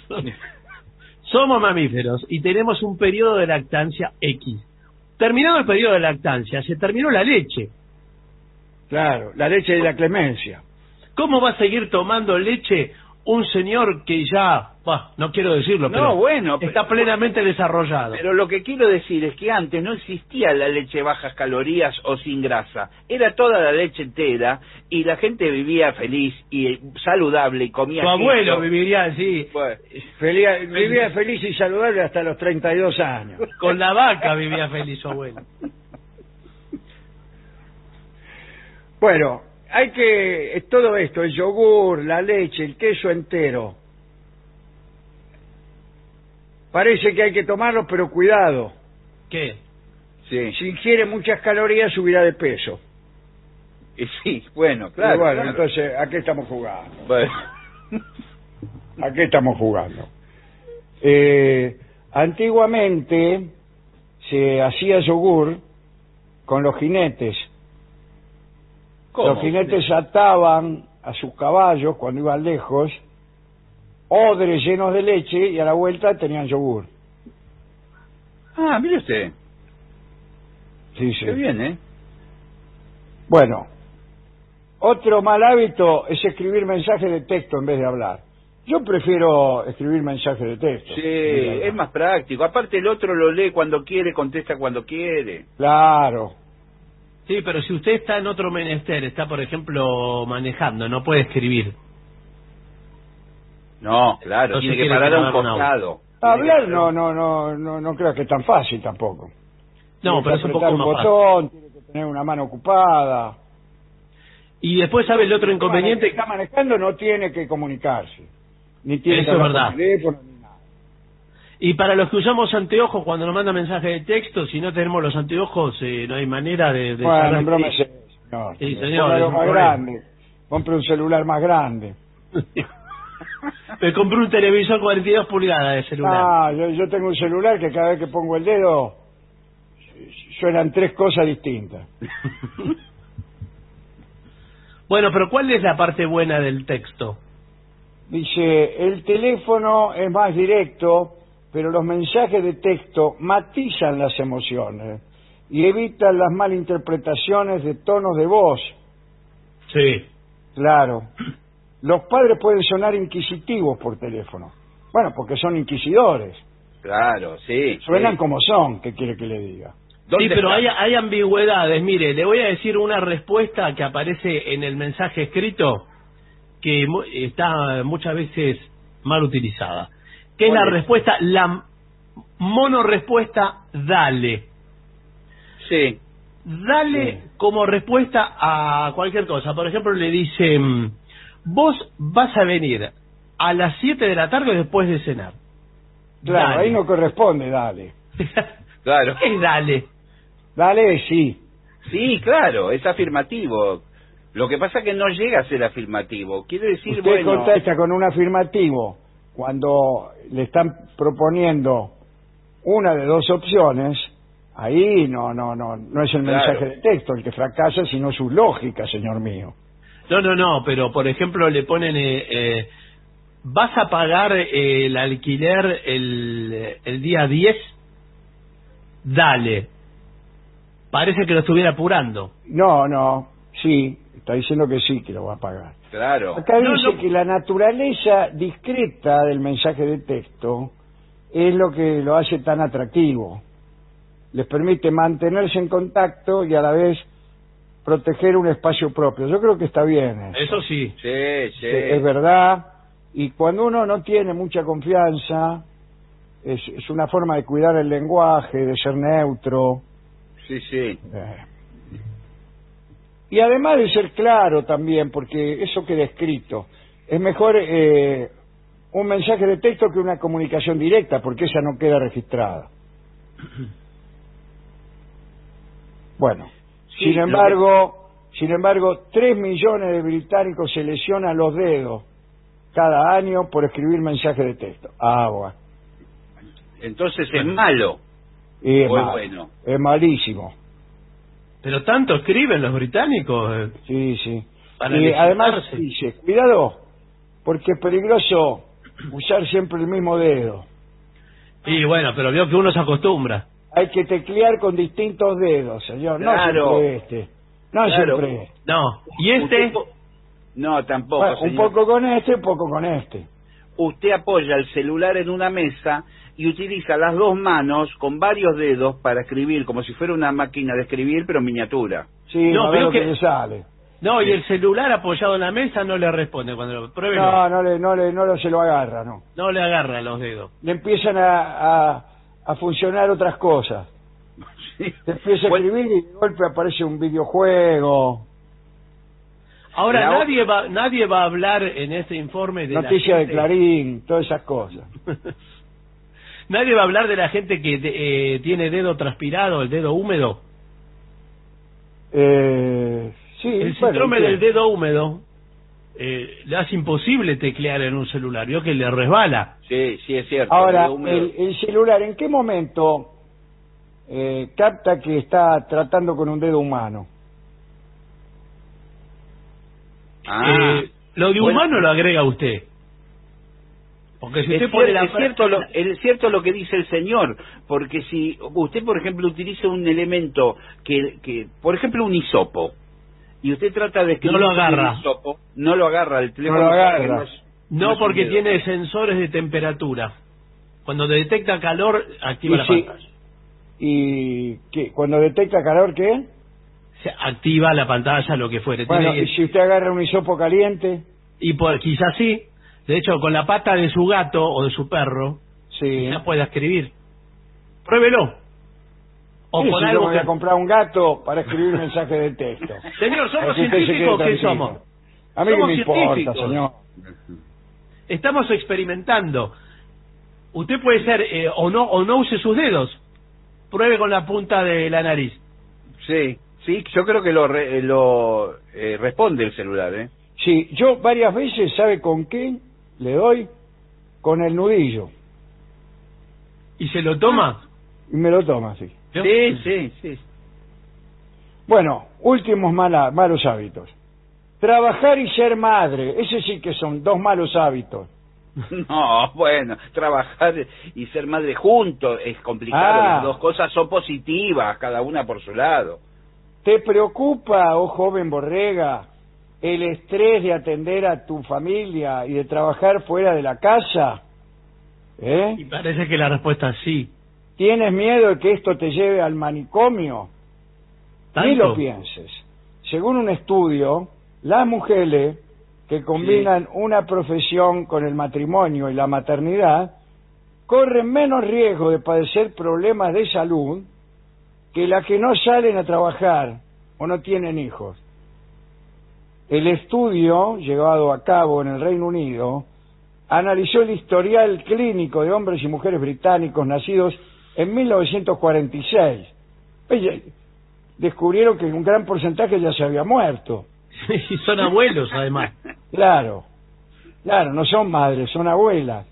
Somos mamíferos y tenemos un periodo de lactancia X. Terminado el periodo de lactancia, se terminó la leche. Claro, la leche de la clemencia. ¿Cómo va a seguir tomando leche un señor que ya, bah, no quiero decirlo, No, pero bueno, está pero- plenamente desarrollado? Pero lo que quiero decir es que antes no existía la leche bajas calorías o sin grasa. Era toda la leche entera y la gente vivía feliz y saludable y comía Tu abuelo queso. viviría así, Bueno, Feliz- vivía feliz y saludable hasta los treinta y dos años. con la vaca vivía feliz su abuelo. Bueno, hay que, es todo esto, el yogur, la leche, el queso entero. Parece que hay que tomarlos, pero cuidado. ¿Qué? sí. Si ingiere muchas calorías, subirá de peso. Y sí, bueno, claro. Pero bueno, claro. entonces, ¿a qué estamos jugando? Bueno. ¿A qué estamos jugando? Eh, antiguamente se hacía yogur con los jinetes. ¿Cómo? Los jinetes ataban a sus caballos cuando iban lejos odres llenos de leche y a la vuelta tenían yogur. Ah, mire usted. Sí, sí. Qué bien, ¿eh? Bueno, otro mal hábito es escribir mensajes de texto en vez de hablar. Yo prefiero escribir mensajes de texto. Sí, es más práctico. Aparte el otro lo lee cuando quiere, contesta cuando quiere. Claro. Sí, pero si usted está en otro menester, está, por ejemplo, manejando, no puede escribir. No, claro, Entonces tiene que tiene parar que a un tomar un costado. Hablar no, no, no, no, no creo que es tan fácil tampoco. No, Tiene pero que es un apretar poco un más fácil. botón, tiene que tener una mano ocupada. Y después, ¿sabe el otro El que inconveniente? está manejando no tiene que comunicarse, ni tiene Eso que es hablar verdad. por teléfono, ni nada. Y para los que usamos anteojos, cuando nos mandan mensajes de texto, si no tenemos los anteojos, eh, no hay manera de, de Bueno, saber broma qué- es eso, señor. Sí, señor, Póngalo es un más problema. grande. Compre un celular más grande. Me compré un televisor cuarenta y dos pulgadas de celular. Ah, yo, yo tengo un celular que cada vez que pongo el dedo suenan tres cosas distintas. Bueno, pero ¿cuál es la parte buena del texto? Dice, el teléfono es más directo, pero los mensajes de texto matizan las emociones y evitan las malinterpretaciones de tonos de voz. Sí. Claro. Los padres pueden sonar inquisitivos por teléfono. Bueno, porque son inquisidores. Claro, sí. Suenan sí. como son, ¿qué quiere que le diga? ¿Dónde Sí, pero está? hay, hay ambigüedades. Mire, le voy a decir una respuesta que aparece en el mensaje escrito que mu- está muchas veces mal utilizada. Que es la ¿Cuál es? respuesta, la monorrespuesta dale. Sí. Dale Sí. como respuesta a cualquier cosa. Por ejemplo, le dicen, vos vas a venir a las siete de la tarde después de cenar. Claro, Dale. ahí no corresponde, dale. Claro. ¿Qué es dale? Dale, sí. Sí, claro, es afirmativo. Lo que pasa es que no llega a ser afirmativo. Quiere decir, Usted bueno... contesta con un afirmativo cuando le están proponiendo una de dos opciones. Ahí no, no, no, no es el Claro. mensaje de texto el que fracasa, sino su lógica, señor mío. No, no, no, pero por ejemplo le ponen, eh, eh, ¿vas a pagar eh, el alquiler el, el día diez? Dale. Parece que lo estuviera apurando. No, no, sí, está diciendo que sí, que lo va a pagar. Claro. Acá No, dice no. que la naturaleza discreta del mensaje de texto es lo que lo hace tan atractivo. Les permite mantenerse en contacto y a la vez proteger un espacio propio. Yo creo que está bien eso. Eso sí. Sí, sí. Es verdad. Y cuando uno no tiene mucha confianza, es, es una forma de cuidar el lenguaje, de ser neutro. Sí, sí. Eh. Y además de ser claro también, porque eso queda escrito. Es mejor eh, un mensaje de texto que una comunicación directa, porque esa no queda registrada. Bueno, Sí, sin lo embargo, sin embargo, tres millones de británicos se lesionan los dedos cada año por escribir mensajes de texto. Ah, bueno. Entonces es malo. Y es, Muy malo. bueno. Es malísimo. Pero tanto escriben los británicos. eh. Sí, sí. Para y además legislarte. dice, cuidado, porque es peligroso usar siempre el mismo dedo. Y bueno, pero veo que uno se acostumbra. Hay que teclear con distintos dedos, señor. Claro. No siempre este. No Claro. siempre este. No. ¿Y este? Usted po- No, tampoco, Bueno, un señor. poco con este, un poco con este. Usted apoya el celular en una mesa y utiliza las dos manos con varios dedos para escribir, como si fuera una máquina de escribir, pero en miniatura. Sí, No, a ver veo lo que que- le sale. No, y el celular apoyado en la mesa no le responde. Cuando lo pruebe, No, no, no le, no le, no lo- se lo agarra, no. no le agarra los dedos. Le empiezan a, a, a funcionar otras cosas. Sí. Se empieza a Bueno, escribir y de golpe aparece un videojuego, Ahora, La o- nadie va nadie va a hablar en este informe de noticias la de gente... Clarín, todas esas cosas. Nadie va a hablar de la gente que eh, tiene dedo transpirado, el dedo húmedo. Eh, sí. El síndrome bueno, del dedo húmedo eh, le hace imposible teclear en un celular, vio que le resbala. Sí, sí, es cierto. Ahora, el húmedo- el, el celular, ¿en qué momento eh, capta que está tratando con un dedo humano? Ah, Eh, lo de bueno. humano lo agrega usted. Porque si Es, usted pone cier- la es cierto lo, es cierto lo que dice el señor, porque si usted, por ejemplo, utiliza un elemento que, que por ejemplo, un hisopo, y usted trata de escribir No lo con agarra. el hisopo, no lo agarra, el teléfono No lo sabe que agarra. es- No, es un porque dedo. tiene sensores de temperatura. Cuando detecta calor, activa Y la si- pantalla. ¿Y qué? Cuando detecta calor, qué? Se activa la pantalla, lo que fuere. Bueno, Tiene- y si usted agarra un hisopo caliente, y por, quizás sí. De hecho, con la pata de su gato o de su perro, sí. ya puede escribir. Pruébelo. O Sí, con si yo algo me voy que... a comprar un gato para escribir mensaje de texto. Señor, Para ¿somos que usted se quede científicos o qué tranquilo. somos? A mí que Somos me importa, científicos. señor. Estamos experimentando. Usted puede ser eh, o no o no use sus dedos. Pruebe con la punta de la nariz. Sí, sí, yo creo que lo, re- lo eh, responde el celular, ¿eh? Sí, yo varias veces, ¿sabe con qué le doy? Con el nudillo. ¿Y se lo toma? Y me lo toma, sí. ¿Vio? Sí, sí, sí. Bueno, últimos mala- malos hábitos. Trabajar y ser madre. Ese sí que son dos malos hábitos. No, bueno, trabajar y ser madre juntos es complicado. Ah. Las dos cosas son positivas, cada una por su lado. ¿Te preocupa, oh joven borrega, el estrés de atender a tu familia y de trabajar fuera de la casa? ¿Eh? Y parece que la respuesta es sí. ¿Tienes miedo de que esto te lleve al manicomio? Ni ¿Tanto? lo pienses. Según un estudio, las mujeres que combinan una profesión con el matrimonio y la maternidad corren menos riesgo de padecer problemas de salud que las que no salen a trabajar o no tienen hijos. El estudio, llevado a cabo en el Reino Unido, analizó el historial clínico de hombres y mujeres británicos nacidos en mil novecientos cuarenta y seis. Oye, descubrieron que un gran porcentaje ya se había muerto. Y son abuelos, además. Claro, claro, no son madres, son abuelas.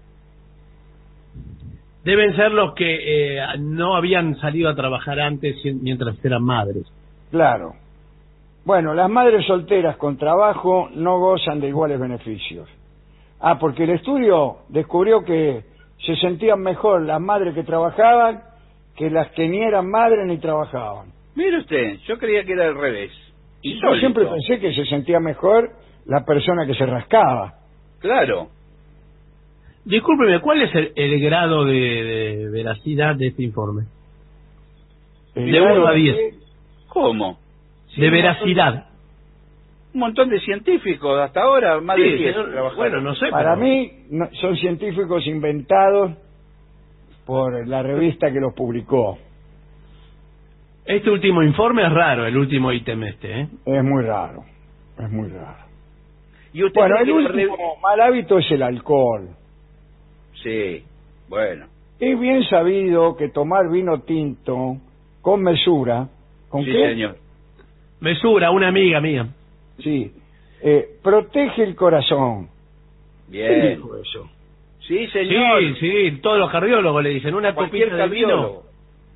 Deben ser los que eh, no habían salido a trabajar antes mientras eran madres. Claro. Bueno, las madres solteras con trabajo no gozan de iguales beneficios. Ah, porque el estudio descubrió que se sentían mejor las madres que trabajaban que las que ni eran madres ni trabajaban. Mire usted, yo creía que era al revés. Yo Insólito. siempre pensé que se sentía mejor la persona que se rascaba. Claro. Discúlpeme, ¿cuál es el, el grado de, de veracidad de este informe? El De grado uno a de- diez. ¿Cómo? Sí, De un veracidad. Un montón de científicos hasta ahora, más de Sí, diez señor, trabajaron. bueno, no sé. Para pero- mí no- son científicos inventados por la revista que los publicó. Este último informe es raro, el último ítem este, ¿eh? Es muy raro, es muy raro. ¿Y usted Bueno, cree el que la último rev- mal hábito es el alcohol. Sí, bueno. Es bien sabido que tomar vino tinto con mesura, ¿con Sí, qué? señor. Mesura, una amiga mía. Sí, eh, protege el corazón. ¿Quién Bien. dijo eso? Sí, señor. Sí, sí, todos los cardiólogos le dicen una Cualquier copita de vino. cardiólogo.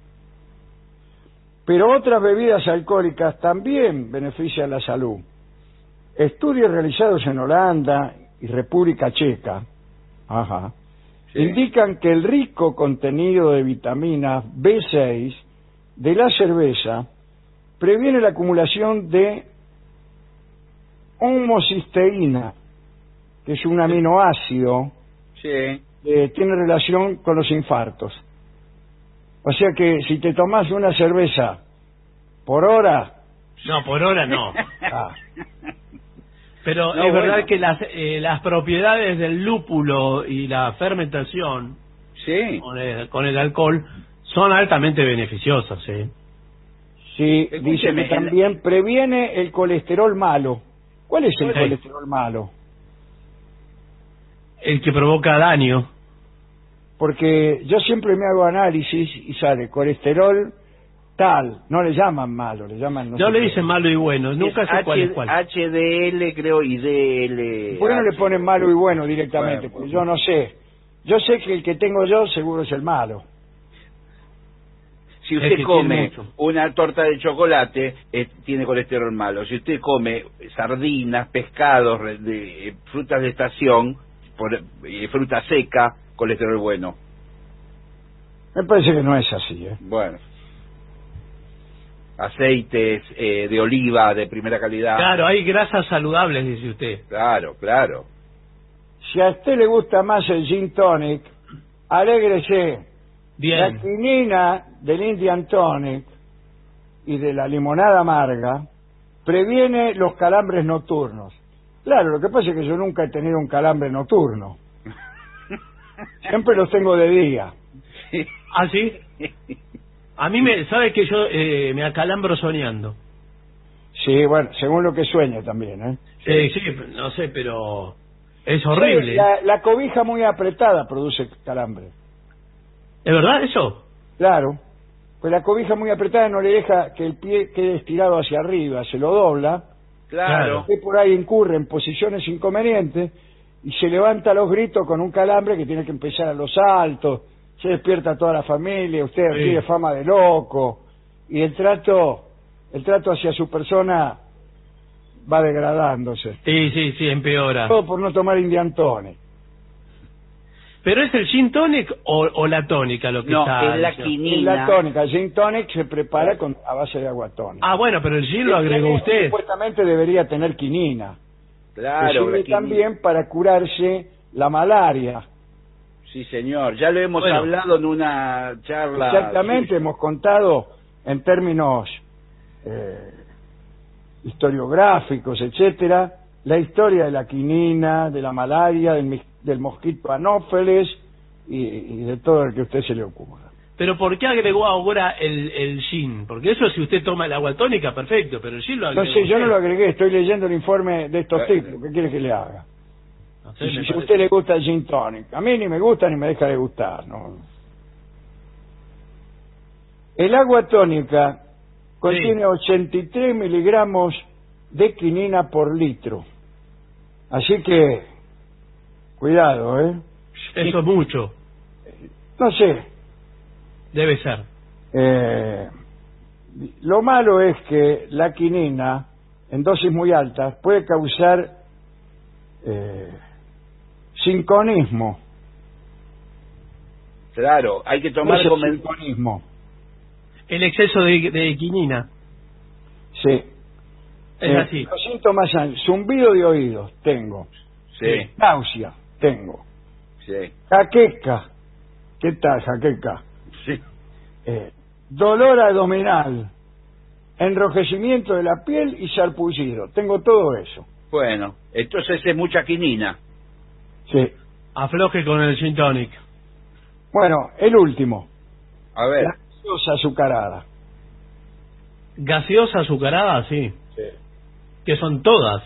Pero otras bebidas alcohólicas también benefician la salud. Estudios realizados en Holanda y República Checa, ajá, Sí. indican que el rico contenido de vitamina B seis de la cerveza previene la acumulación de homocisteína, que es un aminoácido Sí. que tiene relación con los infartos. O sea que si te tomas una cerveza por hora, No, por hora no. ah, Pero No, es bueno. verdad que las, eh, las propiedades del lúpulo y la fermentación Sí. con el, con el alcohol son altamente beneficiosas, ¿eh? sí, dice Escúcheme, que el- también previene el colesterol malo. ¿Cuál es el Sí. colesterol malo? El que provoca daño. Porque yo siempre me hago análisis y sale colesterol tal, no le llaman malo, le llaman... No, sé le qué. dicen malo y bueno, nunca sé H, cuál es cuál. H D L creo y D L. ¿Por qué no le ponen malo y bueno directamente? Bueno, Porque yo no sé. Yo sé que el que tengo yo seguro es el malo. Si Es usted que come tiene mucho. una torta de chocolate, eh, tiene colesterol malo. Si usted come sardinas, pescados, re- de, eh, frutas de estación, por, eh, fruta seca, colesterol bueno. Me parece que no es así, ¿eh? Bueno. Aceites eh, de oliva de primera calidad. Claro, hay grasas saludables, dice usted. Claro, claro. Si a usted le gusta más el gin tonic, alégrese. La Bien. quinina del Indian tonic y de la limonada amarga previene los calambres nocturnos. Claro, lo que pasa es que yo nunca he tenido un calambre nocturno. Siempre los tengo de día. ¿Ah, sí? A mí me, ¿sabe que yo eh, me acalambro soñando? Sí, bueno, según lo que sueño también, ¿eh? Sí, sí, no sé, pero es horrible. Sí, la, la cobija muy apretada produce calambre. ¿Es verdad eso? Claro, pues la cobija muy apretada no le deja que el pie quede estirado hacia arriba, se lo dobla, Claro. usted por ahí incurre en posiciones inconvenientes y se levanta a los gritos con un calambre que tiene que empezar a los saltos, se despierta toda la familia, usted Sí. tiene fama de loco y el trato, el trato hacia su persona va degradándose. Sí, sí, sí, empeora. Todo por no tomar Indian tonic. ¿Pero es el gin tonic o, o la tónica lo que No, está es la diciendo? Y quinina. la tónica, el gin tonic se prepara con, a base de agua tónica. Ah, bueno, pero el gin lo agregó Tiene- usted. Supuestamente debería tener quinina. Que Claro, sirve la quinina. también para curarse la malaria. Sí, señor. Ya lo hemos Bueno. hablado en una charla. Exactamente, suya. hemos contado en términos eh, historiográficos, etcétera, la historia de la quinina, de la malaria, del, mis- del mosquito anófeles y, y de todo el que a usted se le ocurra. Pero ¿por qué agregó ahora el, el gin? Porque eso si usted toma el agua tónica, perfecto, pero el gin lo No agregó sé, yo no usted. lo agregué, estoy leyendo el informe de estos Eh, tipos. ¿Qué quiere que le haga? No sé, Y me si a parece- usted le gusta el gin tonic, a mí ni me gusta ni me deja de gustar, ¿no? El agua tónica contiene ochenta y tres miligramos de quinina por litro. Así que, cuidado, ¿eh? Eso es mucho, No sé, debe ser. eh, lo malo es que la quinina, en dosis muy altas, puede causar eh, sinconismo. Claro, hay que tomar ¿Qué es el como... sinconismo? El exceso de, de quinina, Sí. es Eh, así. Los síntomas son zumbido de oídos, tengo. Sí, Náusea, tengo. sí, Jaqueca, ¿qué tal jaqueca? sí. Eh, dolor abdominal, enrojecimiento de la piel y sarpullido. Tengo todo eso. Bueno, entonces es mucha quinina. Sí. Afloje con el gin tonic. Bueno, el último, A ver. la gaseosa azucarada. Gaseosa azucarada, sí, Sí. que son todas.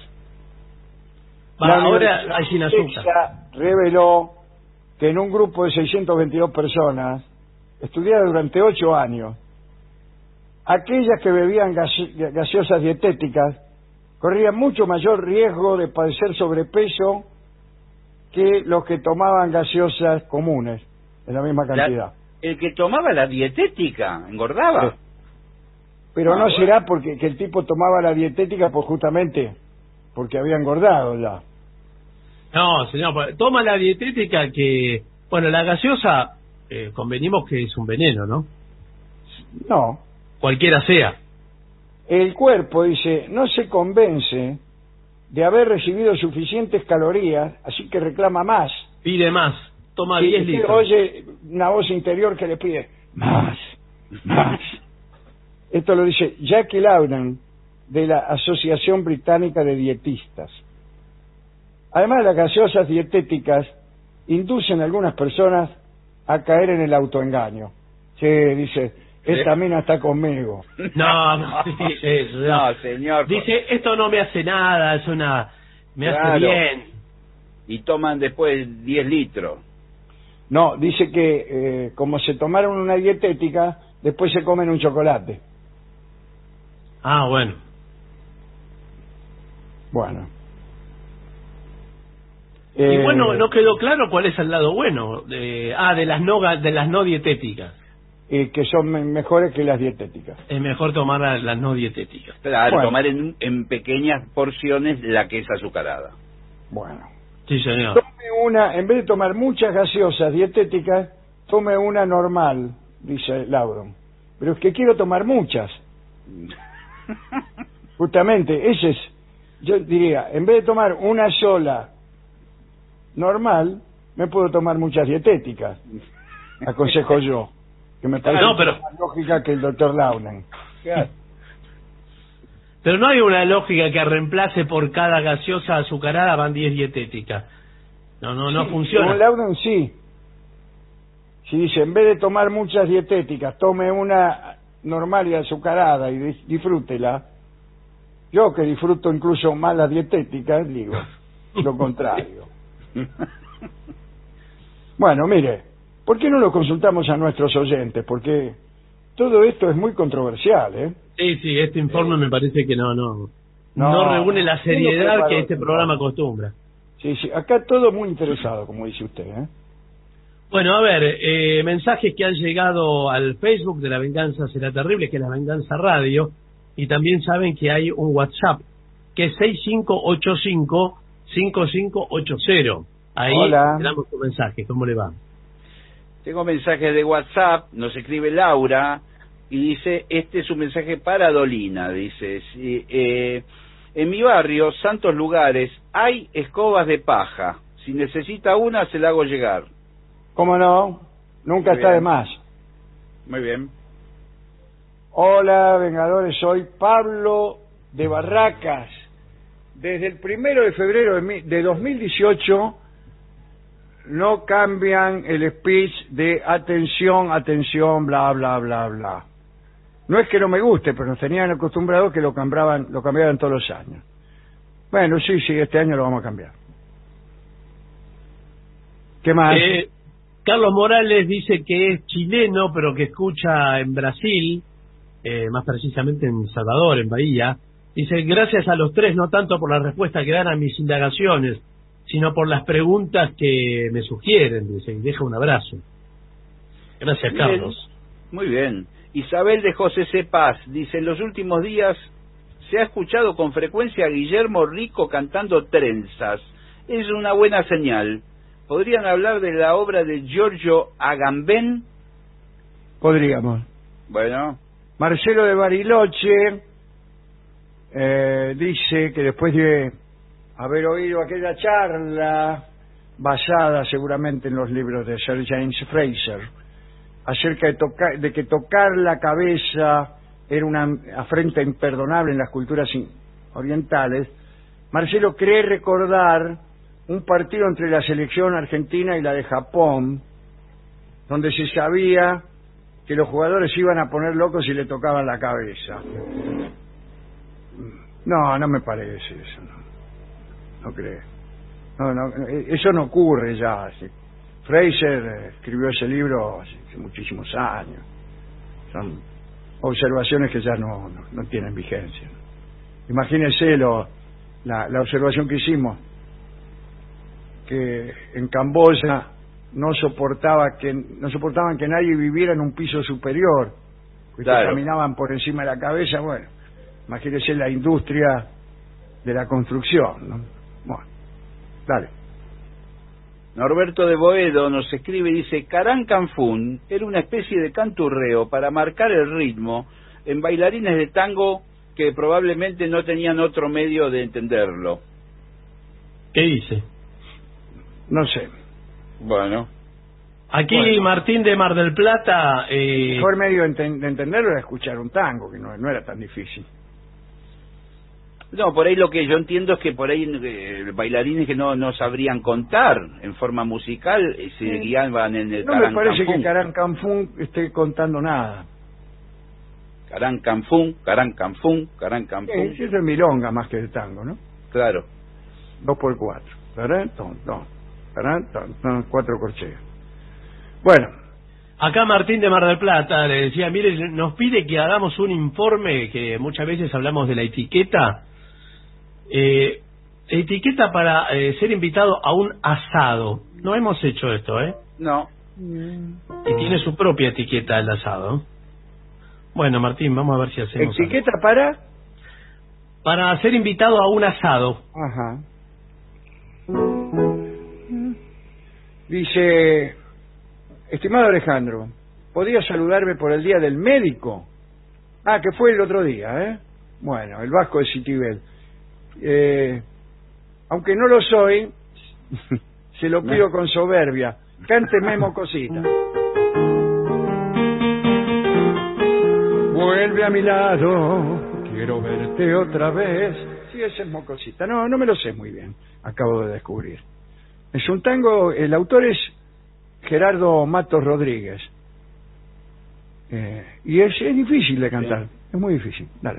Va, La ahora Universidad hay sin de azúcar. Texas reveló que en un grupo de seiscientas veintidós personas, estudiadas durante ocho años, aquellas que bebían gase- gaseosas dietéticas corrían mucho mayor riesgo de padecer sobrepeso que los que tomaban gaseosas comunes en la misma cantidad. La- el que tomaba la dietética engordaba. Sí. Pero Ah, no bueno. será porque que el tipo tomaba la dietética pues justamente porque había engordado ya. No, señor, pues, toma la dietética que... Bueno, la gaseosa, eh, convenimos que es un veneno, ¿no? No. Cualquiera sea. El cuerpo, dice, no se convence de haber recibido suficientes calorías, así que reclama más. Pide más. Toma Y diez usted litros. oye una voz interior que le pide más, más. Esto lo dice Jackie Lauren de la Asociación Británica de Dietistas. Además, las gaseosas dietéticas inducen a algunas personas a caer en el autoengaño. Sí, dice, esta Sí. mina está conmigo. No, no, sí, eso, no. No, señor. Dice, esto no me hace nada, es una... Me hace Claro. bien. Y toman después diez litros. No, dice que eh, como se tomaron una dietética, después se comen un chocolate. Ah, bueno. Bueno. Y Eh, bueno, no quedó claro cuál es el lado bueno. De, ah, de las no ga- de las no dietéticas. y que son me- mejores que las dietéticas. Es mejor tomar las, las no dietéticas. Claro, Bueno. tomar en, en pequeñas porciones la que es azucarada. Bueno. Sí, señor. Tome una, en vez de tomar muchas gaseosas dietéticas, tome una normal, dice Lauron. Pero es que quiero tomar muchas. Justamente, ese es, yo diría, en vez de tomar una sola normal, me puedo tomar muchas dietéticas. Aconsejo yo, que me parece No, pero- más lógica que el doctor Lauren. Pero no hay una lógica que reemplace por cada gaseosa azucarada van diez dietéticas. No, no, no Sí, funciona. según Lauren, sí. Si dice, en vez de tomar muchas dietéticas, tome una normal y azucarada y dis- disfrútela. Yo que disfruto incluso más las dietéticas, digo lo contrario. Bueno, mire, ¿por qué no lo consultamos a nuestros oyentes? Porque todo esto es muy controversial, ¿eh? Sí, sí, este informe me parece que no, no, No, no reúne la ¿quién lo seriedad preparó que este este programa informe? acostumbra. Sí, sí, acá todo muy interesado, como dice usted, ¿eh? Bueno, a ver, eh, mensajes que han llegado al Facebook de La Venganza Será Terrible, que es La Venganza Radio, y también saben que hay un WhatsApp, que es seis cinco ocho cinco, cinco cinco ocho cero. Ahí Hola. le damos tu mensaje, ¿cómo le va? Tengo mensajes de WhatsApp, nos escribe Laura y dice, este es un mensaje para Dolina, dice, sí, eh, en mi barrio, Santos Lugares, hay escobas de paja, si necesita una se la hago llegar. ¿Cómo no? Nunca Muy está bien. de más. Muy bien. Hola, Vengadores, soy Pablo de Barracas. Desde el primero de febrero de, mi- de dos mil dieciocho no cambian el speech de atención, atención, bla, bla, bla, bla. No es que no me guste, pero nos tenían acostumbrados que lo cambiaban, lo cambiaban todos los años. Bueno, sí, sí, este año lo vamos a cambiar. ¿Qué más? Eh, Carlos Morales dice que es chileno, pero que escucha en Brasil, eh, más precisamente en Salvador, en Bahía. Dice, gracias a los tres, no tanto por la respuesta que dan a mis indagaciones, sino por las preguntas que me sugieren. Dice, y deja un abrazo. Gracias, Bien. Carlos. Muy bien. Isabel de José C. Paz dice, en los últimos días se ha escuchado con frecuencia a Guillermo Rico cantando trenzas. Es una buena señal. ¿Podrían hablar de la obra de Giorgio Agamben? Podríamos. Bueno, Marcelo de Bariloche eh, dice que después de haber oído aquella charla, basada seguramente en los libros de Sir James Fraser, acerca de, tocar, de que tocar la cabeza era una afrenta imperdonable en las culturas orientales, Marcelo cree recordar un partido entre la selección argentina y la de Japón, donde se sabía que los jugadores se iban a poner locos si le tocaban la cabeza. No, no me parece eso, no, no creo. No, no, eso no ocurre ya. Fraser escribió ese libro hace muchísimos años. Son observaciones que ya no, no, no tienen vigencia. Imagínense lo, la, la observación que hicimos, que en Camboya no soportaba que no soportaban que nadie viviera en un piso superior, que claro. caminaban por encima de la cabeza. Bueno, imagínense la industria de la construcción, ¿no? Bueno, dale. Norberto de Boedo nos escribe y dice, Carán Canfún era una especie de canturreo para marcar el ritmo en bailarines de tango que probablemente no tenían otro medio de entenderlo. ¿Qué dice? No sé. Bueno. Aquí Bueno. Martín de Mar del Plata... El Eh, mejor medio de, enten- de entenderlo era escuchar un tango, que no, no era tan difícil. No, por ahí lo que yo entiendo es que por ahí eh, bailarines que no, no sabrían contar en forma musical eh, se Sí. guiaban en el No me Carán parece Canfún. que Carán Canfún esté contando nada. Carán Canfún, Carán Canfún, Carán Canfún. Eh, Eso es milonga más que de tango, ¿no? Claro. Dos por cuatro. Tarán, ton, ton. Tarán, ton, ton, cuatro corcheas. Bueno, Acá Martín de Mar del Plata le decía, mire, nos pide que hagamos un informe, que muchas veces hablamos de la etiqueta, eh, etiqueta para eh, ser invitado a un asado. No hemos hecho esto, ¿eh? No. Y tiene su propia etiqueta el asado. Bueno, Martín, vamos a ver si hacemos ¿Etiqueta algo. para? Para ser invitado a un asado. Ajá. Dice, estimado Alejandro, ¿podría saludarme por el día del médico? Ah, que fue el otro día, ¿eh? Bueno, el Vasco de Citibel. Eh, aunque no lo soy, se lo pido con soberbia. Cánteme Mocosita. Vuelve a mi lado, quiero verte otra vez. Sí, ese es Mocosita. No, no me lo sé muy bien. Acabo de descubrir. Es un tango, el autor es Gerardo Matos Rodríguez. Eh, y es, es difícil de cantar. Sí. Es muy difícil. Dale.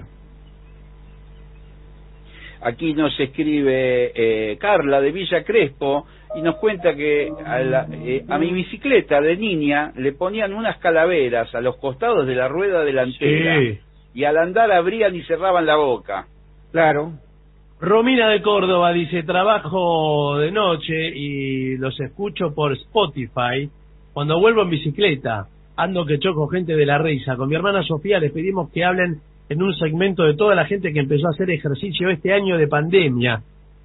Aquí nos escribe eh, Carla de Villa Crespo y nos cuenta que a, la, eh, a mi bicicleta de niña le ponían unas calaveras a los costados de la rueda delantera, sí, y al andar abrían y cerraban la boca. Claro. Romina de Córdoba dice, trabajo de noche y los escucho por Spotify. Cuando vuelvo en bicicleta, ando que choco gente de la risa. Con mi hermana Sofía les pedimos que hablen en un segmento de toda la gente que empezó a hacer ejercicio este año de pandemia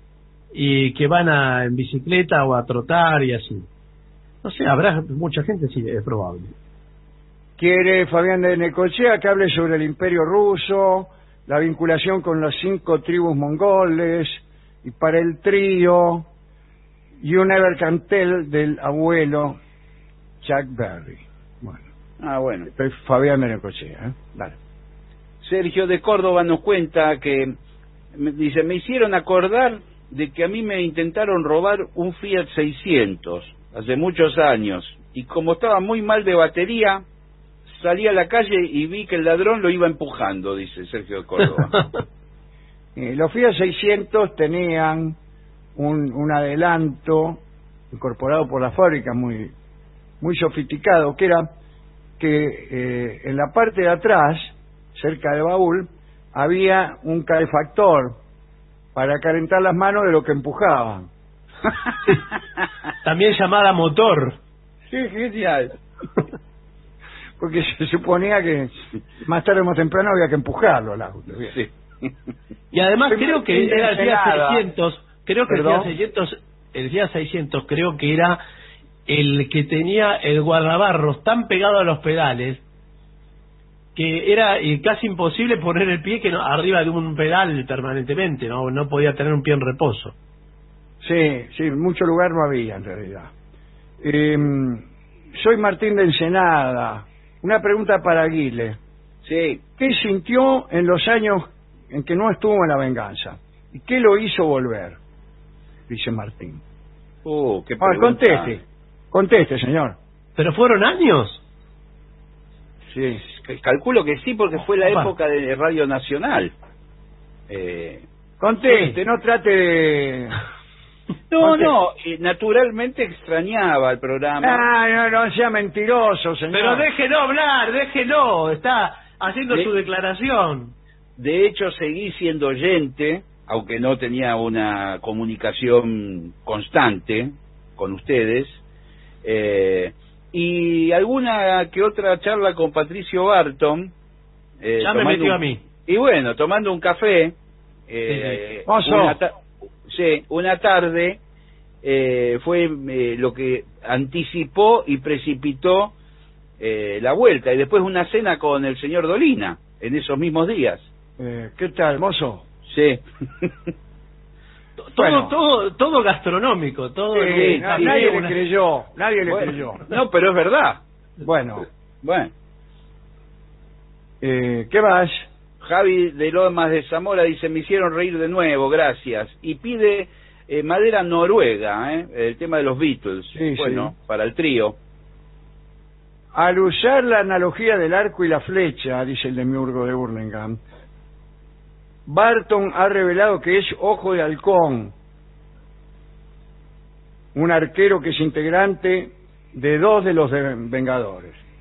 y que van a, en bicicleta o a trotar y así. No sé, habrá mucha gente, sí, es probable. Quiere Fabián de Necochea que hable sobre el Imperio Ruso, la vinculación con las cinco tribus mongoles, y para el trío, y un Evercantel del abuelo Chuck Berry. Bueno. Ah, bueno. Estoy Fabián de Necochea, ¿eh? Dale. Sergio de Córdoba nos cuenta que, me, dice, me hicieron acordar de que a mí me intentaron robar un Fiat seiscientos hace muchos años, y como estaba muy mal de batería, salí a la calle y vi que el ladrón lo iba empujando, dice Sergio de Córdoba. eh, los Fiat seiscientos tenían un, un adelanto incorporado por la fábrica muy, muy sofisticado, que era que eh, en la parte de atrás, cerca del baúl, había un calefactor para calentar las manos de lo que empujaban. También llamada motor. Sí, genial. Porque se suponía que más tarde o más temprano había que empujarlo al auto. Sí. Y además creo que era el Fiat seiscientos, creo que el ¿Perdón? Fiat seiscientos, el Fiat seiscientos creo que era el que tenía el guardabarros tan pegado a los pedales que era eh, casi imposible poner el pie que no, arriba de un pedal permanentemente, no no podía tener un pie en reposo. Sí, sí, mucho lugar no había en realidad. Eh, soy Martín de Ensenada. Una pregunta para Aguile. Sí. ¿Qué sintió en los años en que no estuvo en la venganza? ¿Y qué lo hizo volver? Dice Martín. Uh, qué Ah, pregunta. conteste, conteste, señor. ¿Pero fueron años? Sí. Calculo que sí, porque fue la Opa. época de Radio Nacional. Eh... Conteste, no trate de... No, Conteste. no, eh, naturalmente extrañaba el programa. Ah, no, no sea mentiroso, señor. Pero déjelo hablar, déjelo, está haciendo ¿Sí? su declaración. De hecho, seguí siendo oyente, aunque no tenía una comunicación constante con ustedes, eh, y alguna que otra charla con Patricio Barton. Eh, Ya me metió un, a mí. Y bueno, tomando un café, eh, sí, sí. una, ta sí, una tarde, eh, fue eh, lo que anticipó y precipitó eh, la vuelta, y después una cena con el señor Dolina, en esos mismos días. Eh, ¿Qué tal, mozo? Sí. Todo, Bueno. todo, todo gastronómico, todo. Sí, en un na- café, nadie una- le creyó, nadie le Bueno, creyó. no, pero es verdad. Bueno, Bueno, eh, ¿qué vas? Javi de Lomas de Zamora dice, me hicieron reír de nuevo, gracias. Y pide eh, madera noruega, ¿eh? El tema de los Beatles. Sí, bueno, sí. para el trío. Al usar la analogía del arco y la flecha, dice el demiurgo de Burlingame, Barton ha revelado que es Ojo de Halcón, un arquero que es integrante de dos de los de Vengadores.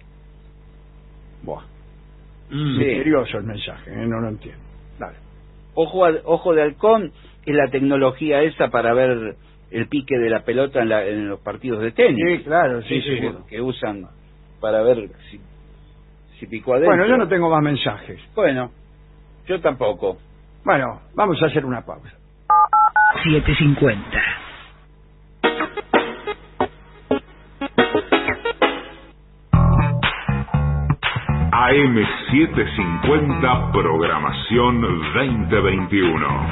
Buah. Mm. Misterioso el mensaje, ¿eh? No lo entiendo. Dale. Ojo, al- ojo de halcón es la tecnología esa para ver el pique de la pelota en, la- en los partidos de tenis. Sí, claro, sí, Sí, sí. seguro. Que usan para ver si, si picó adentro. Bueno, yo no tengo más mensajes. Bueno, yo tampoco. Bueno, vamos a hacer una pausa. siete cincuenta. A M setecientos cincuenta, programación veinte veintiuno.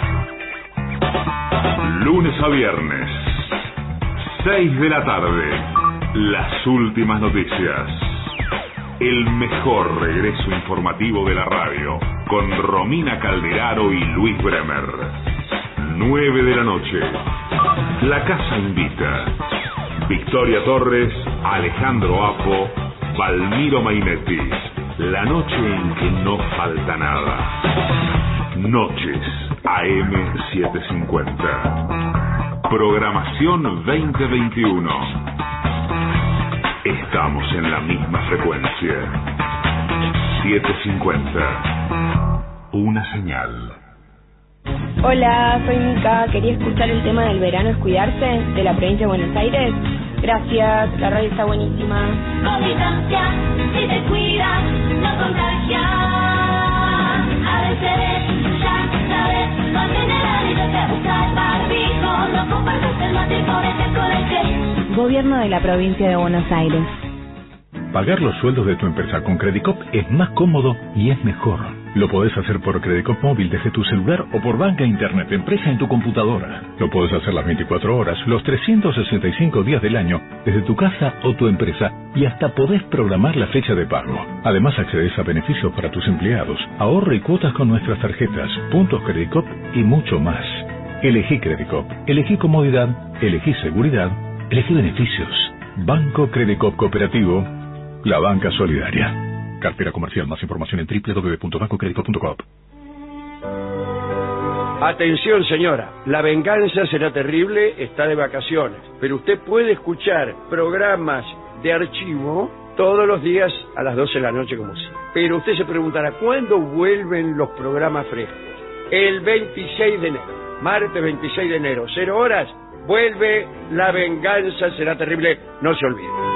Lunes a viernes, seis de la tarde, las últimas noticias. El mejor regreso informativo de la radio, con Romina Calderaro y Luis Bremer. nueve de la noche, La Casa Invita. Victoria Torres, Alejandro Apo, Valmiro Mainetti. La noche en que no falta nada. Noches A M setecientos cincuenta. Programación veinte veintiuno. Estamos en la misma frecuencia. setecientos cincuenta. Una señal. Hola, soy Mica. Quería escuchar el tema del verano es cuidarse de la provincia de Buenos Aires. Gracias, la radio está buenísima. Con distancia, si te cuidas, no contagias. A veces, ya sabes, mantén el hábito de usar barbijo. No compartas el mate con el con el gel. Gobierno de la provincia de Buenos Aires. Pagar los sueldos de tu empresa con Credicop es más cómodo y es mejor. Lo podés hacer por Credicop móvil desde tu celular o por banca internet empresa en tu computadora. Lo podés hacer las veinticuatro horas, los trescientos sesenta y cinco días del año, desde tu casa o tu empresa, y hasta podés programar la fecha de pago. Además accedes a beneficios para tus empleados, ahorro y cuotas con nuestras tarjetas, puntos Credicop y mucho más. Elegí Credicop, elegí comodidad, elegí seguridad, elegí beneficios. Banco Credicop Cooperativo, la banca solidaria. Cartera comercial. Más información en doble u doble u doble u punto banco credicop punto com. Atención, señora, la venganza será terrible, está de vacaciones, pero usted puede escuchar programas de archivo todos los días a las doce de la noche como siempre. Pero usted se preguntará, ¿cuándo vuelven los programas frescos? El veintiséis de enero, martes veintiséis de enero, cero horas, vuelve La venganza será terrible, no se olvide.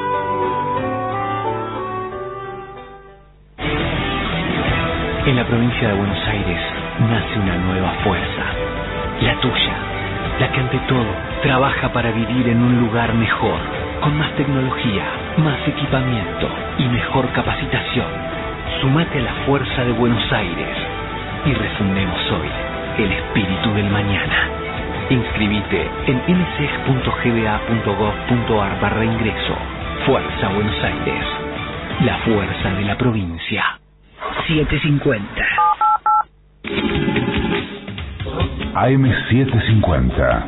En la provincia de Buenos Aires nace una nueva fuerza, la tuya, la que ante todo trabaja para vivir en un lugar mejor, con más tecnología, más equipamiento y mejor capacitación. Sumate a la fuerza de Buenos Aires y refundemos hoy el espíritu del mañana. Inscribite en m c e g punto g b a punto gov punto a r barra ingreso. Fuerza Buenos Aires, la fuerza de la provincia. siete cincuenta. A M setecientos cincuenta.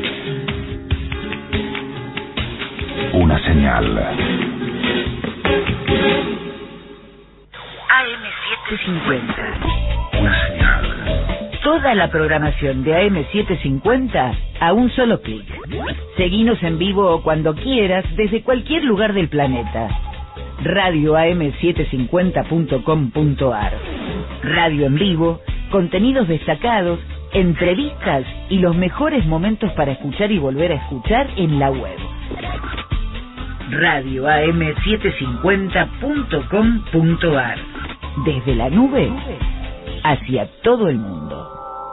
Una señal. A M setecientos cincuenta. Una señal. Toda la programación de A M setecientos cincuenta a un solo clic. Seguinos en vivo o cuando quieras desde cualquier lugar del planeta. radio a m setecientos cincuenta punto com punto a r. Radio en vivo, contenidos destacados, entrevistas y los mejores momentos para escuchar y volver a escuchar en la web. radio a m setecientos cincuenta punto com punto a r. Desde la nube hacia todo el mundo.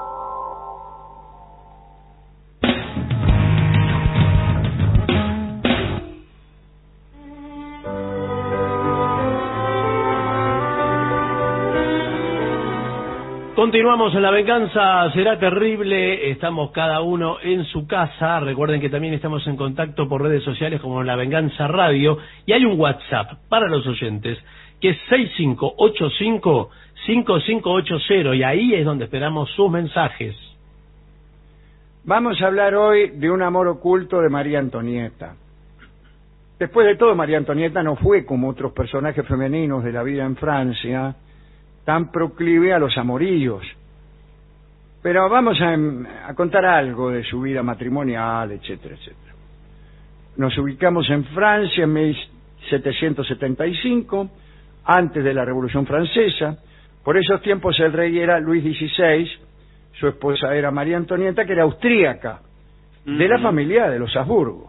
Continuamos en La Venganza Será Terrible. Estamos cada uno en su casa. Recuerden que también estamos en contacto por redes sociales como La Venganza Radio. Y hay un WhatsApp para los oyentes que es seis cinco ocho cinco, cinco cinco ocho cero. Y ahí es donde esperamos sus mensajes. Vamos a hablar hoy de un amor oculto de María Antonieta. Después de todo, María Antonieta no fue como otros personajes femeninos de la vida en Francia, tan proclive a los amoríos. Pero vamos a, a contar algo de su vida matrimonial, etcétera, etcétera. Nos ubicamos en Francia en mil setecientos setenta y cinco, antes de la Revolución Francesa. Por esos tiempos el rey era Luis dieciséis, su esposa era María Antonieta, que era austríaca, uh-huh. de la familia de los Habsburgo.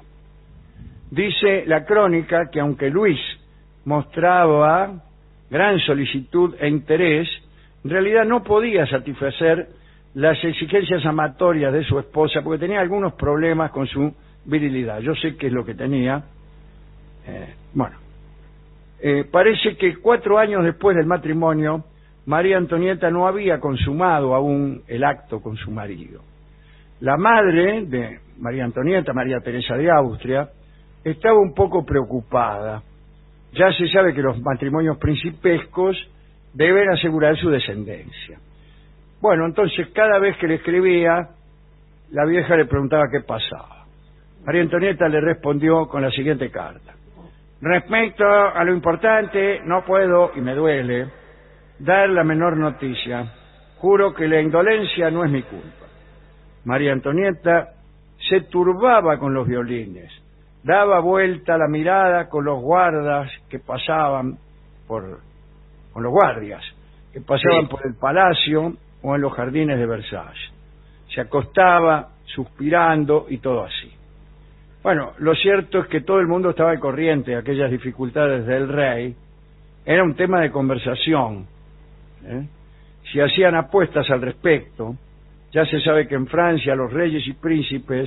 Dice la crónica que aunque Luis mostraba gran solicitud e interés, en realidad no podía satisfacer las exigencias amatorias de su esposa porque tenía algunos problemas con su virilidad. Yo sé qué es lo que tenía. Eh, bueno, eh, parece que cuatro años después del matrimonio, María Antonieta no había consumado aún el acto con su marido. La madre de María Antonieta, María Teresa de Austria, estaba un poco preocupada. Ya se sabe que los matrimonios principescos deben asegurar su descendencia. Bueno, entonces cada vez que le escribía, la vieja le preguntaba qué pasaba. María Antonieta le respondió con la siguiente carta: respecto a lo importante, no puedo, y me duele, dar la menor noticia. Juro que la indolencia no es mi culpa. María Antonieta se turbaba con los violines, daba vuelta la mirada con los guardas que pasaban por, con los guardias que pasaban sí. por el palacio o en los jardines de Versalles. Se acostaba suspirando y todo así. Bueno, lo cierto es que todo el mundo estaba al corriente de aquellas dificultades del rey. Era un tema de conversación. ¿eh? Si hacían apuestas al respecto, ya se sabe que en Francia los reyes y príncipes,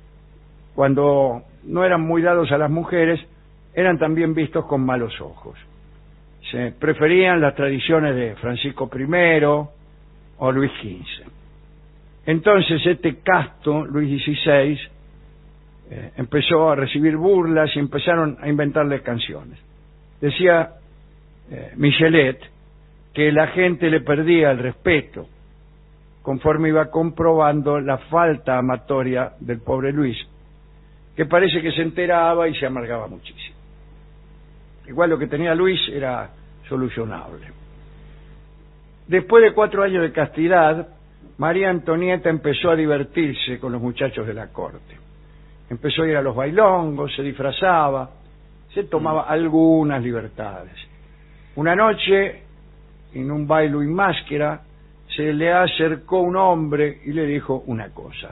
cuando no eran muy dados a las mujeres, eran también vistos con malos ojos. Se preferían las tradiciones de Francisco primero o Luis quince. Entonces este casto, Luis dieciséis, eh, empezó a recibir burlas y empezaron a inventarle canciones. Decía eh, Michelet que la gente le perdía el respeto conforme iba comprobando la falta amatoria del pobre Luis, que parece que se enteraba y se amargaba muchísimo. Igual lo que tenía Luis era solucionable. Después de cuatro años de castidad, María Antonieta empezó a divertirse con los muchachos de la corte. Empezó a ir a los bailongos, se disfrazaba, se tomaba algunas libertades. Una noche, en un baile y máscara, se le acercó un hombre y le dijo una cosa.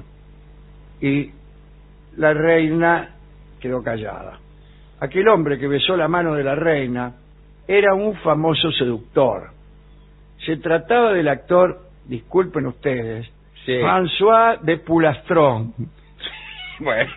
Y la reina quedó callada. Aquel hombre que besó la mano de la reina era un famoso seductor. Se trataba del actor, disculpen ustedes, sí. François de Pulastron. Bueno.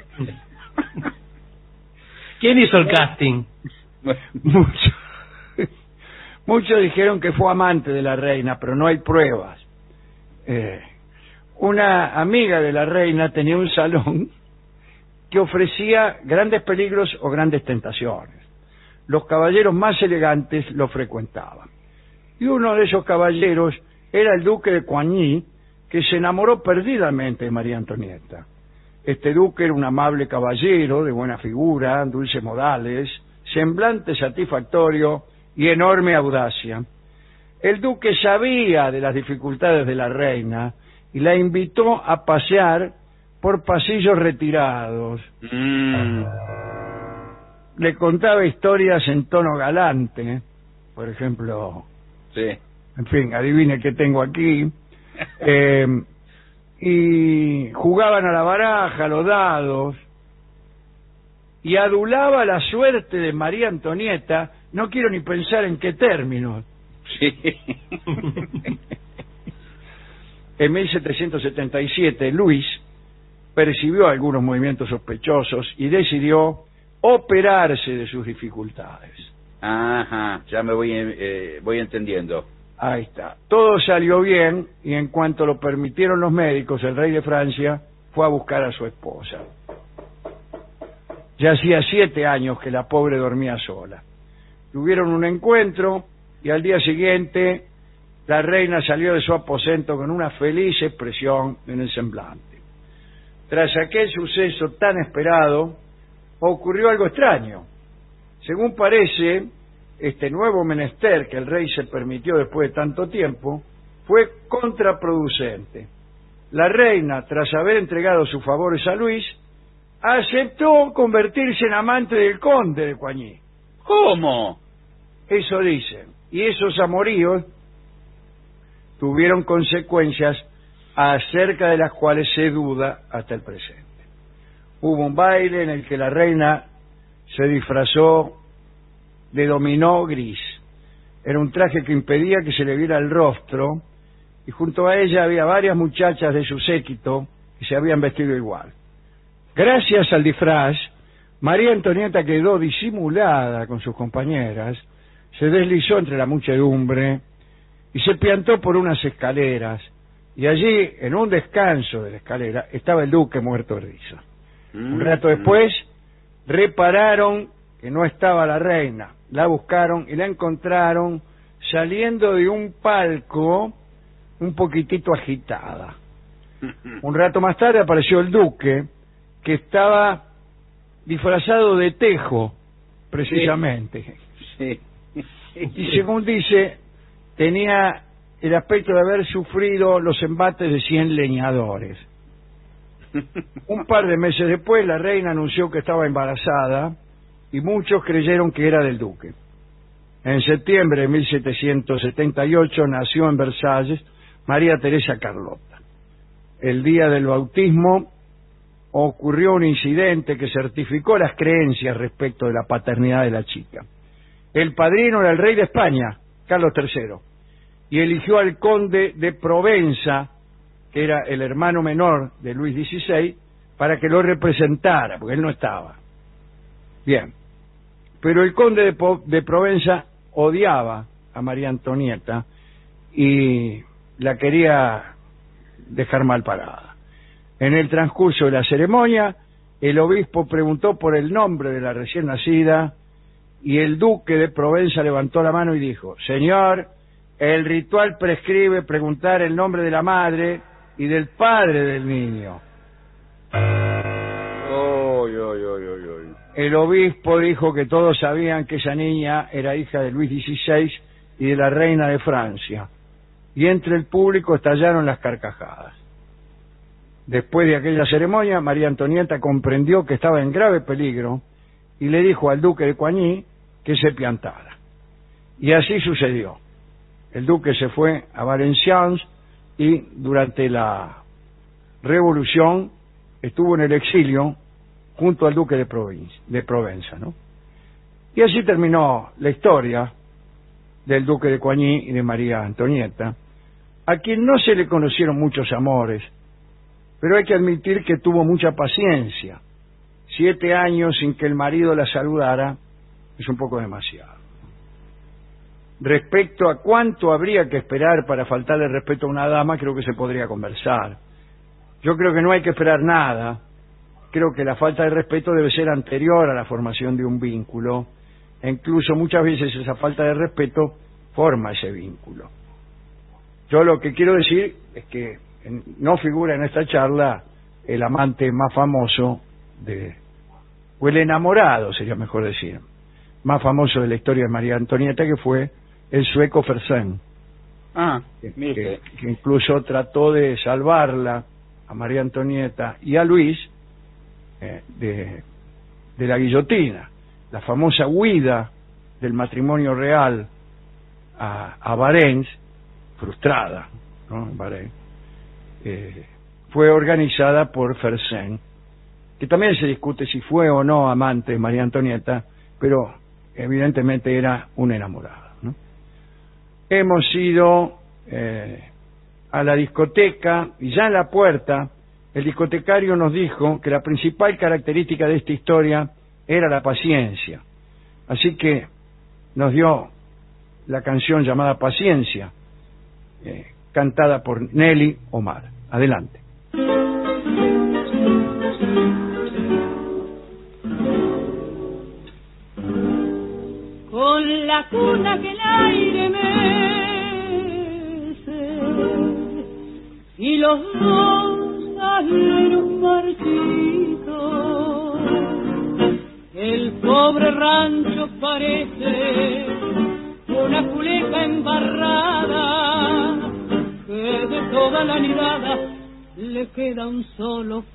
¿Quién hizo el casting? Muchos. Muchos dijeron que fue amante de la reina, pero no hay pruebas. Eh, una amiga de la reina tenía un salón que ofrecía grandes peligros o grandes tentaciones. Los caballeros más elegantes lo frecuentaban. Y uno de esos caballeros era el duque de Coigny, que se enamoró perdidamente de María Antonieta. Este duque era un amable caballero, de buena figura, dulces modales, semblante satisfactorio y enorme audacia. El duque sabía de las dificultades de la reina y la invitó a pasear por pasillos retirados. Mm. Le contaba historias en tono galante, por ejemplo, sí. en fin, adivine qué tengo aquí, eh, y jugaban a la baraja, a los dados, y adulaba la suerte de María Antonieta, no quiero ni pensar en qué términos. Sí. En mil setecientos setenta y siete, Luis percibió algunos movimientos sospechosos y decidió operarse de sus dificultades. Ajá, ya me voy, eh, voy entendiendo. Ahí está. Todo salió bien y en cuanto lo permitieron los médicos, el rey de Francia fue a buscar a su esposa. Ya hacía siete años que la pobre dormía sola. Tuvieron un encuentro y al día siguiente la reina salió de su aposento con una feliz expresión en el semblante. Tras aquel suceso tan esperado, ocurrió algo extraño. Según parece, este nuevo menester que el rey se permitió después de tanto tiempo fue contraproducente. La reina, tras haber entregado sus favores a Luis, aceptó convertirse en amante del conde de Coigny. ¿Cómo? Eso dicen. Y esos amoríos tuvieron consecuencias acerca de las cuales se duda hasta el presente. Hubo un baile en el que la reina se disfrazó de dominó gris. Era un traje que impedía que se le viera el rostro, y junto a ella había varias muchachas de su séquito que se habían vestido igual. Gracias al disfraz, María Antonieta quedó disimulada con sus compañeras, se deslizó entre la muchedumbre y se piantó por unas escaleras, y allí, en un descanso de la escalera, estaba el duque muerto de risa. Un rato después, repararon que no estaba la reina, la buscaron y la encontraron saliendo de un palco un poquitito agitada. Un rato más tarde apareció el duque, que estaba disfrazado de tejo, precisamente. Sí. Y según dice, tenía el aspecto de haber sufrido los embates de cien leñadores. Un par de meses después, la reina anunció que estaba embarazada y muchos creyeron que era del duque. En septiembre de mil setecientos setenta y ocho nació en Versalles María Teresa Carlota. El día del bautismo ocurrió un incidente que certificó las creencias respecto de la paternidad de la chica. El padrino era el rey de España, Carlos tercero, y eligió al conde de Provenza, que era el hermano menor de Luis dieciséis, para que lo representara, porque él no estaba. Bien, pero el conde de, Po- de Provenza odiaba a María Antonieta y la quería dejar mal parada. En el transcurso de la ceremonia, el obispo preguntó por el nombre de la recién nacida y el duque de Provenza levantó la mano y dijo: Señor, el ritual prescribe preguntar el nombre de la madre y del padre del niño. Oy, oy, oy, oy, oy. El obispo dijo que todos sabían que esa niña era hija de Luis dieciséis y de la reina de Francia, y entre el público estallaron las carcajadas. Después de aquella ceremonia, María Antonieta comprendió que estaba en grave peligro y le dijo al duque de Coigny que se piantara. Y así sucedió. El duque se fue a Valenciennes y durante la Revolución estuvo en el exilio junto al duque de Provenza, de Provenza, ¿no? Y así terminó la historia del duque de Coigny y de María Antonieta, a quien no se le conocieron muchos amores, pero hay que admitir que tuvo mucha paciencia. Siete años sin que el marido la saludara es un poco demasiado. Respecto a cuánto habría que esperar para faltarle respeto a una dama, creo que se podría conversar. Yo creo que no hay que esperar nada. Creo que la falta de respeto debe ser anterior a la formación de un vínculo, e incluso muchas veces esa falta de respeto forma ese vínculo. Yo lo que quiero decir es que no figura en esta charla el amante más famoso de, o el enamorado, sería mejor decir, más famoso de la historia de María Antonieta, que fue el sueco Fersen, Ah, que, mire. que, que incluso trató de salvarla a María Antonieta y a Luis eh, de, de la guillotina, la famosa huida del matrimonio real a, a Varens, frustrada, ¿no? En Varens, eh, fue organizada por Fersen, que también se discute si fue o no amante de María Antonieta, pero evidentemente era un enamorado, ¿no? Hemos ido eh, a la discoteca y ya en la puerta el discotecario nos dijo que la principal característica de esta historia era la paciencia, así que nos dio la canción llamada Paciencia, eh, cantada por Nelly Omar. Adelante. Con la cuna que el aire mece y los dos aleros marchitos, el pobre rancho parece una culeta embarrada que de toda la nidada le queda un solo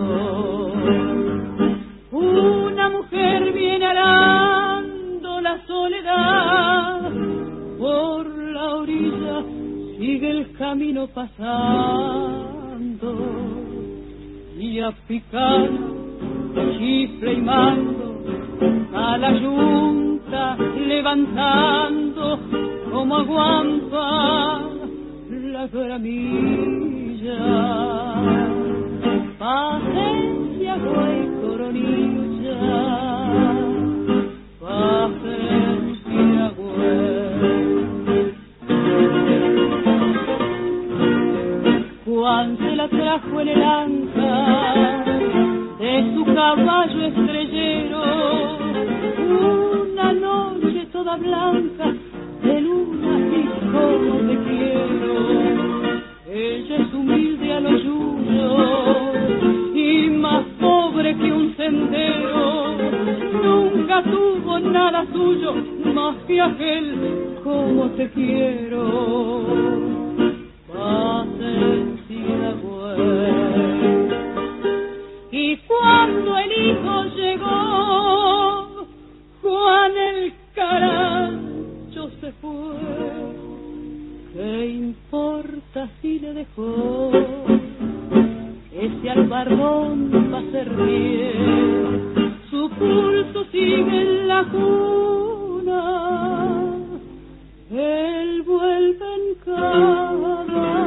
pollito. Una mujer viene arando las soledad. Por la orilla sigue el camino pasando, y a picar chifle y mando a la yunta levantando como aguanta la gramilla. Paciencia, güey, coronilla, paciencia, güey. Juan se la trajo en el anca de su caballo estrellero, una noche toda blanca de luna y como te quiero. Ella es humilde a lo suyo y más pobre que un sendero, nunca tuvo nada suyo más que aquel como te quiero. Paciencia, güey. Y cuando el hijo llegó, Juan el carancho se fue. ¿Qué importa si le dejó ese albardón pa' ser bien? Su pulso sigue en la cuna, él vuelve en cada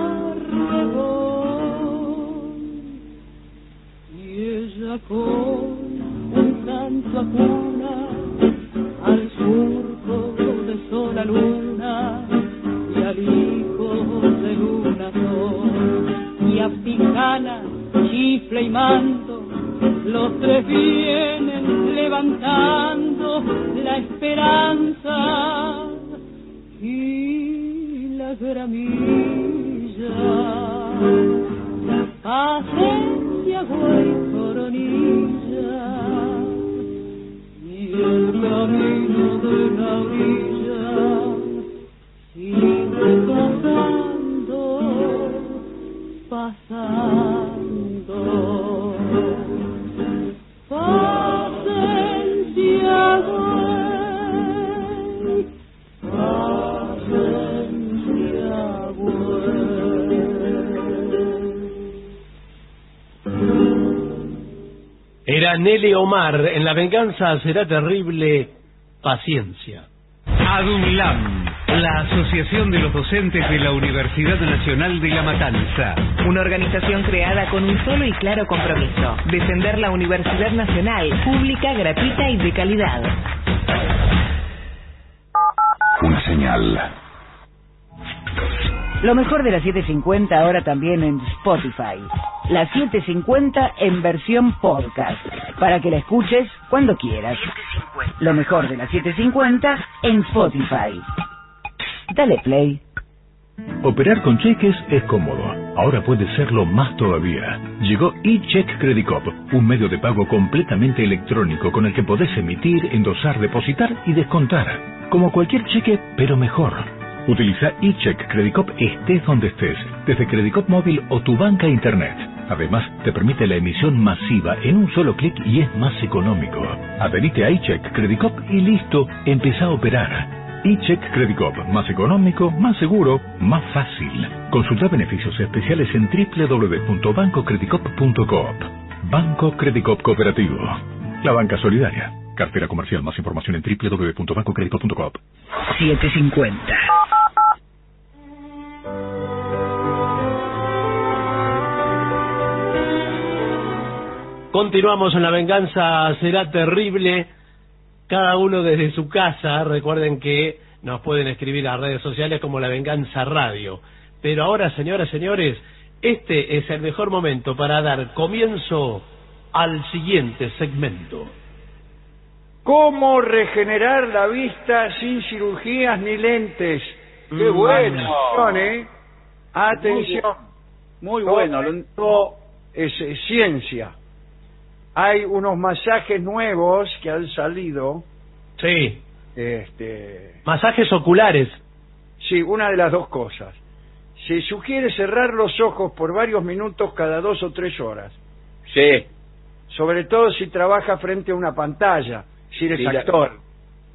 regón, y ella con un canto a cuna al surco de sol a luna y al hijo de luna sol, y a picana, chifle y mando, los tres vienen levantando la esperanza y la gramilla. Paciencia, güey, coronilla, y el camino de la orilla sigue pasando, pasando. Paciencia, güey, paciencia, güey. Era Nelly Omar, en La venganza será terrible, paciencia. ADUNLAM, la Asociación de los Docentes de la Universidad Nacional de La Matanza. Una organización creada con un solo y claro compromiso: defender la Universidad Nacional, pública, gratuita y de calidad. Una señal. Lo mejor de la setecientos cincuenta ahora también en Spotify. La setecientos cincuenta en versión podcast, para que la escuches cuando quieras. Lo mejor de la setecientos cincuenta en Spotify. Dale play. Operar con cheques es cómodo. Ahora puede serlo más todavía. Llegó eCheck Credit Cop, un medio de pago completamente electrónico con el que podés emitir, endosar, depositar y descontar. Como cualquier cheque, pero mejor. Utiliza eCheck Credit Cop estés donde estés, desde Credit Cop móvil o tu banca internet. Además, te permite la emisión masiva en un solo clic y es más económico. Adherite a eCheck Credit Cop y listo, empezá a operar. eCheck Credit Cop, más económico, más seguro, más fácil. Consulta beneficios especiales en doble u doble u doble u punto banco credit cop punto coop. Banco Credit Cop Cooperativo. La banca solidaria. Cartera comercial. Más información en doble u doble u doble u punto banco credit cop punto coop. setecientos cincuenta. Continuamos en La venganza será terrible, cada uno desde su casa. Recuerden que nos pueden escribir a redes sociales como La Venganza Radio. Pero ahora, señoras y señores, este es el mejor momento para dar comienzo al siguiente segmento. ¿Cómo regenerar la vista sin cirugías ni lentes? ¡Qué bueno! Atención, ¿eh? Atención. Muy bueno. Todo esto es, es ciencia. Hay unos masajes nuevos que han salido. Sí. Este, Masajes oculares. Sí, una de las dos cosas. Se sugiere cerrar los ojos por varios minutos cada dos o tres horas. Sí. Sobre todo si trabaja frente a una pantalla, si eres Sí, la- actor.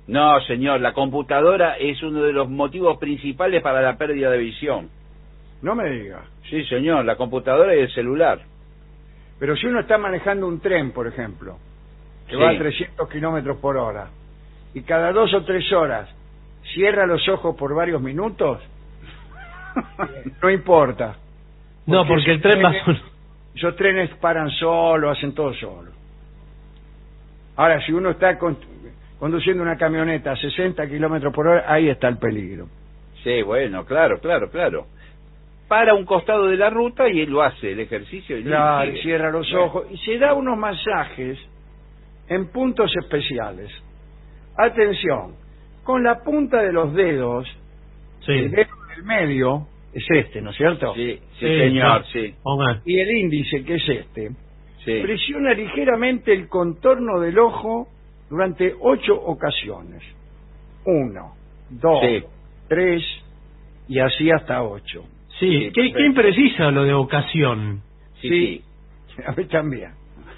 No, señor, la computadora es uno de los motivos principales para la pérdida de visión. No me diga. Sí, señor, la computadora y el celular. Pero si uno está manejando un tren, por ejemplo, que Sí. va a trescientos kilómetros por hora, y cada dos o tres horas cierra los ojos por varios minutos, no importa. No, porque el tren va solo. Esos trenes paran solo, hacen todo solo. Ahora, si uno está con- conduciendo una camioneta a sesenta kilómetros por hora, ahí está el peligro. Sí, bueno, claro, claro, claro. Para un costado de la ruta y él lo hace, el ejercicio. Y Claro, sigue. cierra los Bueno. ojos y se da unos masajes en puntos especiales. Atención, con la punta de los dedos, Sí. el dedo del medio es este, ¿no es cierto? Sí, sí, Sí, señor, sí. sí. Ponga. Y el índice, que es este, sí. presiona ligeramente el contorno del ojo durante ocho ocasiones. Uno, dos, Sí. tres y así hasta ocho. Sí, Sí, qué, perfecto. qué impreciso lo de ocasión. Sí, Sí. sí. A mí también.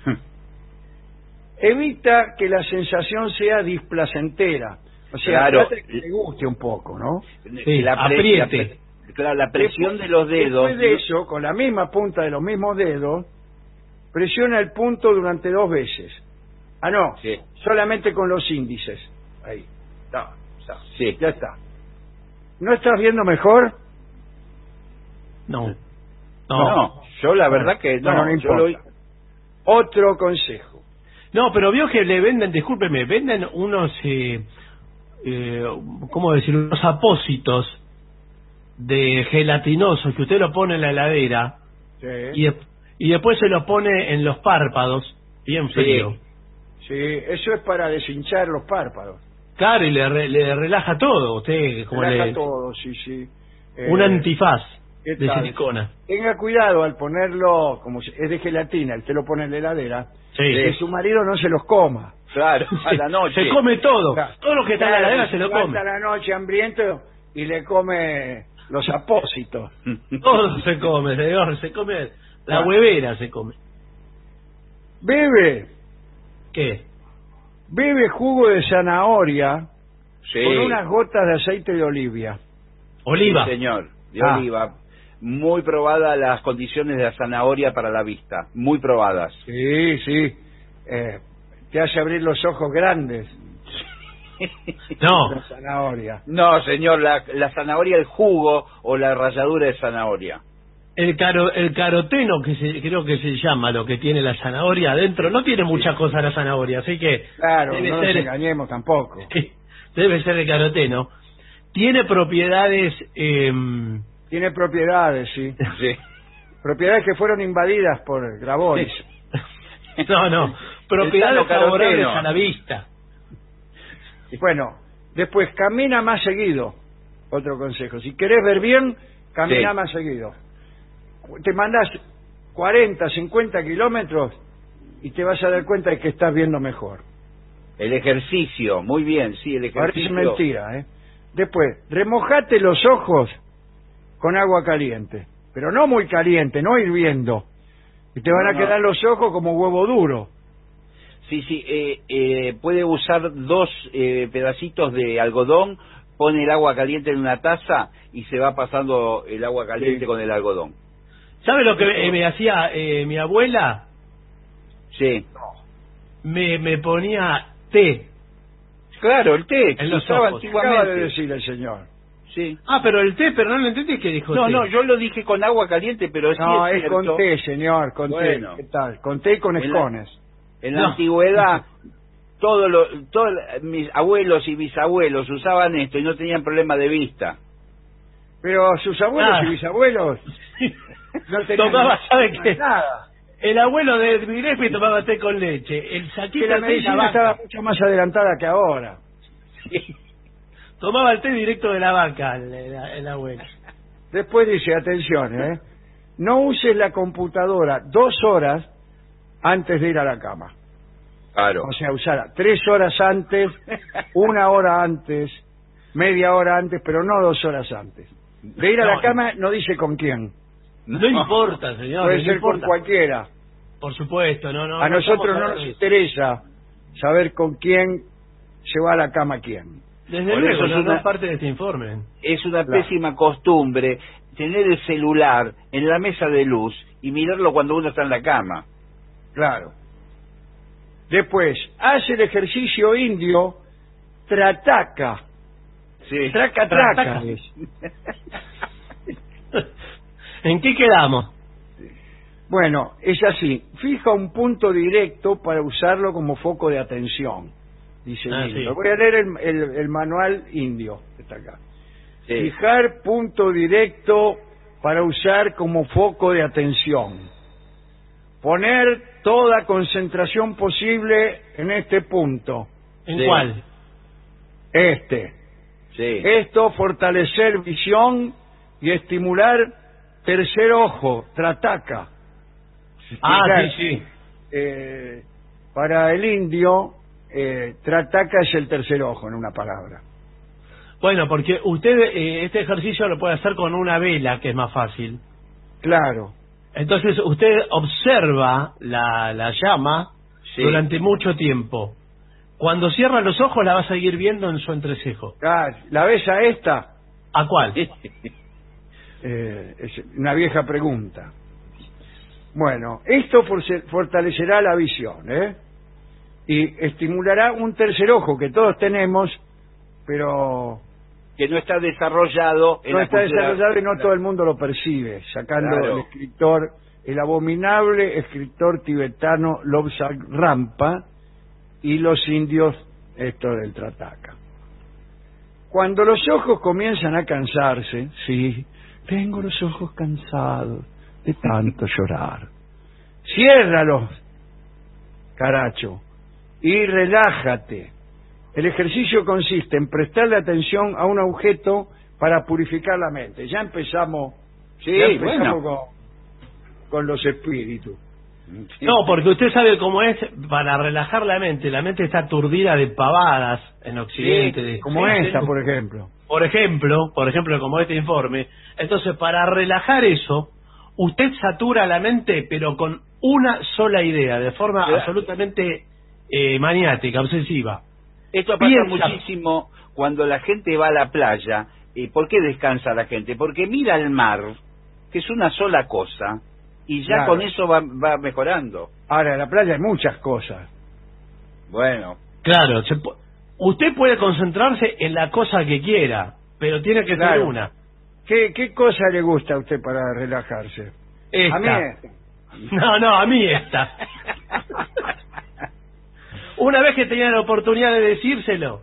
Evita que la sensación sea displacentera. O sea, Claro. trata de que te guste un poco, ¿no? Sí, la pre- apriete. la pre- claro, la presión Después- de los dedos. Después de eso, con la misma punta de los mismos dedos, presiona el punto durante dos veces. Ah, no, Sí. solamente con los índices. Ahí. Está, está. Sí. Ya está. ¿No estás viendo mejor? No. No, No. yo la verdad que no. Bueno, no yo lo- importa. Otro consejo. No, pero vio que le venden, discúlpeme, venden unos, eh, eh, ¿cómo decir? Unos apósitos de gelatinosos que usted lo pone en la heladera Sí, y, de- y después se lo pone en los párpados, bien Sí. frío. sí, eso es para deshinchar los párpados. Claro, y le, re- le relaja todo, usted como Relaja le, todo, sí, sí. Eh, un antifaz ¿qué de tal? silicona. Tenga cuidado al ponerlo, como si- es de gelatina, usted lo pone en la heladera, Sí. que su marido no se los coma. Claro, a Sí, la noche. se come todo, Claro. todo lo que está en la Claro, heladera se lo levanta come. a la noche hambriento y le come los apósitos. Todo se come, señor, se come, la Ah. huevera se come. Bebe, ¿Qué? bebe jugo de zanahoria Sí. con unas gotas de aceite de oliva. Oliva. Sí, señor, de Ah. oliva. Muy probadas las condiciones de la zanahoria para la vista. Muy probadas. Sí, sí. Eh, te hace abrir los ojos grandes No, la zanahoria. No, señor, la, la zanahoria, el jugo o la ralladura de zanahoria. el caro, el caroteno, que se, creo que se llama lo que tiene la zanahoria adentro, no tiene mucha cosa la zanahoria, así que Claro, debe no nos ser, engañemos tampoco. debe ser el caroteno. Tiene propiedades, eh, Tiene propiedades, sí. Sí. Propiedades que fueron invadidas por Grabois. no, no, propiedades caroteno. favorables a la vista. Y bueno, después camina más seguido. Otro consejo. Si querés ver bien, camina Sí. más seguido. Te mandás cuarenta, cincuenta kilómetros y te vas a dar cuenta de que estás viendo mejor. El ejercicio, muy bien, sí, el Parece ejercicio. mentira, ¿eh? Después, remojate los ojos con agua caliente. Pero no muy caliente, no hirviendo. Y te van No, a no. quedar los ojos como huevo duro. Sí, sí, eh, eh, puede usar dos eh, pedacitos de algodón, pone el agua caliente en una taza y se va pasando el agua caliente Sí. con el algodón. ¿Sabe lo que me, me hacía eh, mi abuela? Sí. Me, me ponía té. Claro, el té, que En se los usaba ojos. Acaba de antiguamente. decir el señor. Sí. Ah, pero el té, pero no lo entendí que dijo No, té. no, yo lo dije con agua caliente, pero sí No, es es cierto. con té, señor, con Bueno. té. ¿Qué tal? Con té y con En la- escones. En la No. antigüedad, todos los, todos mis abuelos y bisabuelos usaban esto y no tenían problema de vista. Pero sus abuelos Ah. y bisabuelos no tenían Tomaba, ¿sabe qué? nada. El abuelo de Gillespie tomaba té con leche. El saquito Que la de té de medicina vaca. estaba mucho más adelantada que ahora. Tomaba el té directo de la vaca, el, el- el abuelo. Después dice, atención, ¿eh? No uses la computadora dos horas antes de ir a la cama. Claro. O sea, usarla tres horas antes, una hora antes, media hora antes, pero no dos horas antes. De ir a No, la cama no dice con quién. No, importa, señor. Puede no ser importa. con cualquiera. Por supuesto, no, no. A no nosotros estamos no hablando nos de eso. interesa saber con quién se va a la cama quién. Desde Por luego, eso es no, no una- es parte de este informe. Es una Claro. pésima costumbre tener el celular en la mesa de luz y mirarlo cuando uno está en la cama. Claro. Después, hace el ejercicio indio, trataca. Sí. Traca, traca. Trataca. es. ¿En qué quedamos? Bueno, es así. Fija un punto directo para usarlo como foco de atención. Dice Ah, el indio. sí. Voy a leer el, el- el manual indio que está acá. Sí. Fijar punto directo para usar como foco de atención. Poner toda concentración posible en este punto. ¿En Sí. cuál? Este. Sí. Esto fortalecer visión y estimular tercer ojo, trataca. Ah, Claro, sí, sí. eh, para el indio, eh, trataca es el tercer ojo, en una palabra. Bueno, porque usted eh, este ejercicio lo puede hacer con una vela, que es más fácil. Claro. Entonces usted observa la, la llama Sí. durante mucho tiempo. Cuando cierra los ojos la va a seguir viendo en su entrecejo. Ah, ¿la ves a esta? ¿A cuál? Eh, es una vieja pregunta. Bueno, esto force- fortalecerá la visión, ¿eh? Y estimulará un tercer ojo que todos tenemos, pero Que no está desarrollado en no la está cultura- desarrollado y no todo el mundo lo percibe, sacando Claro. el escritor, el abominable escritor tibetano Lobsang Rampa y los indios, esto del Trataka. Cuando los ojos comienzan a cansarse, sí, tengo los ojos cansados de tanto llorar. Ciérralos, caracho, y relájate. El ejercicio consiste en prestarle atención a un objeto para purificar la mente. Ya empezamos, Sí, ya empezamos bueno. con, con los espíritus. No, porque usted sabe cómo es para relajar la mente. La mente está aturdida de pavadas en Occidente. Sí, de- Como Sí, esta, sí. por ejemplo. Por ejemplo, por ejemplo, como este informe. Entonces, para relajar eso, usted satura la mente, pero con una sola idea, de forma Claro. absolutamente eh, maniática, obsesiva. Esto pasa Piensa. muchísimo cuando la gente va a la playa. ¿Y por qué descansa la gente? Porque mira el mar, que es una sola cosa, y ya Claro. con eso va, va mejorando. Ahora, en la playa hay muchas cosas. Bueno, Claro, se pu- usted puede concentrarse en la cosa que quiera, pero tiene que ser Claro. una. ¿Qué, ¿Qué cosa le gusta a usted para relajarse? Esta. A mí esta. No, no, a mí esta. Una vez que tenía la oportunidad de decírselo.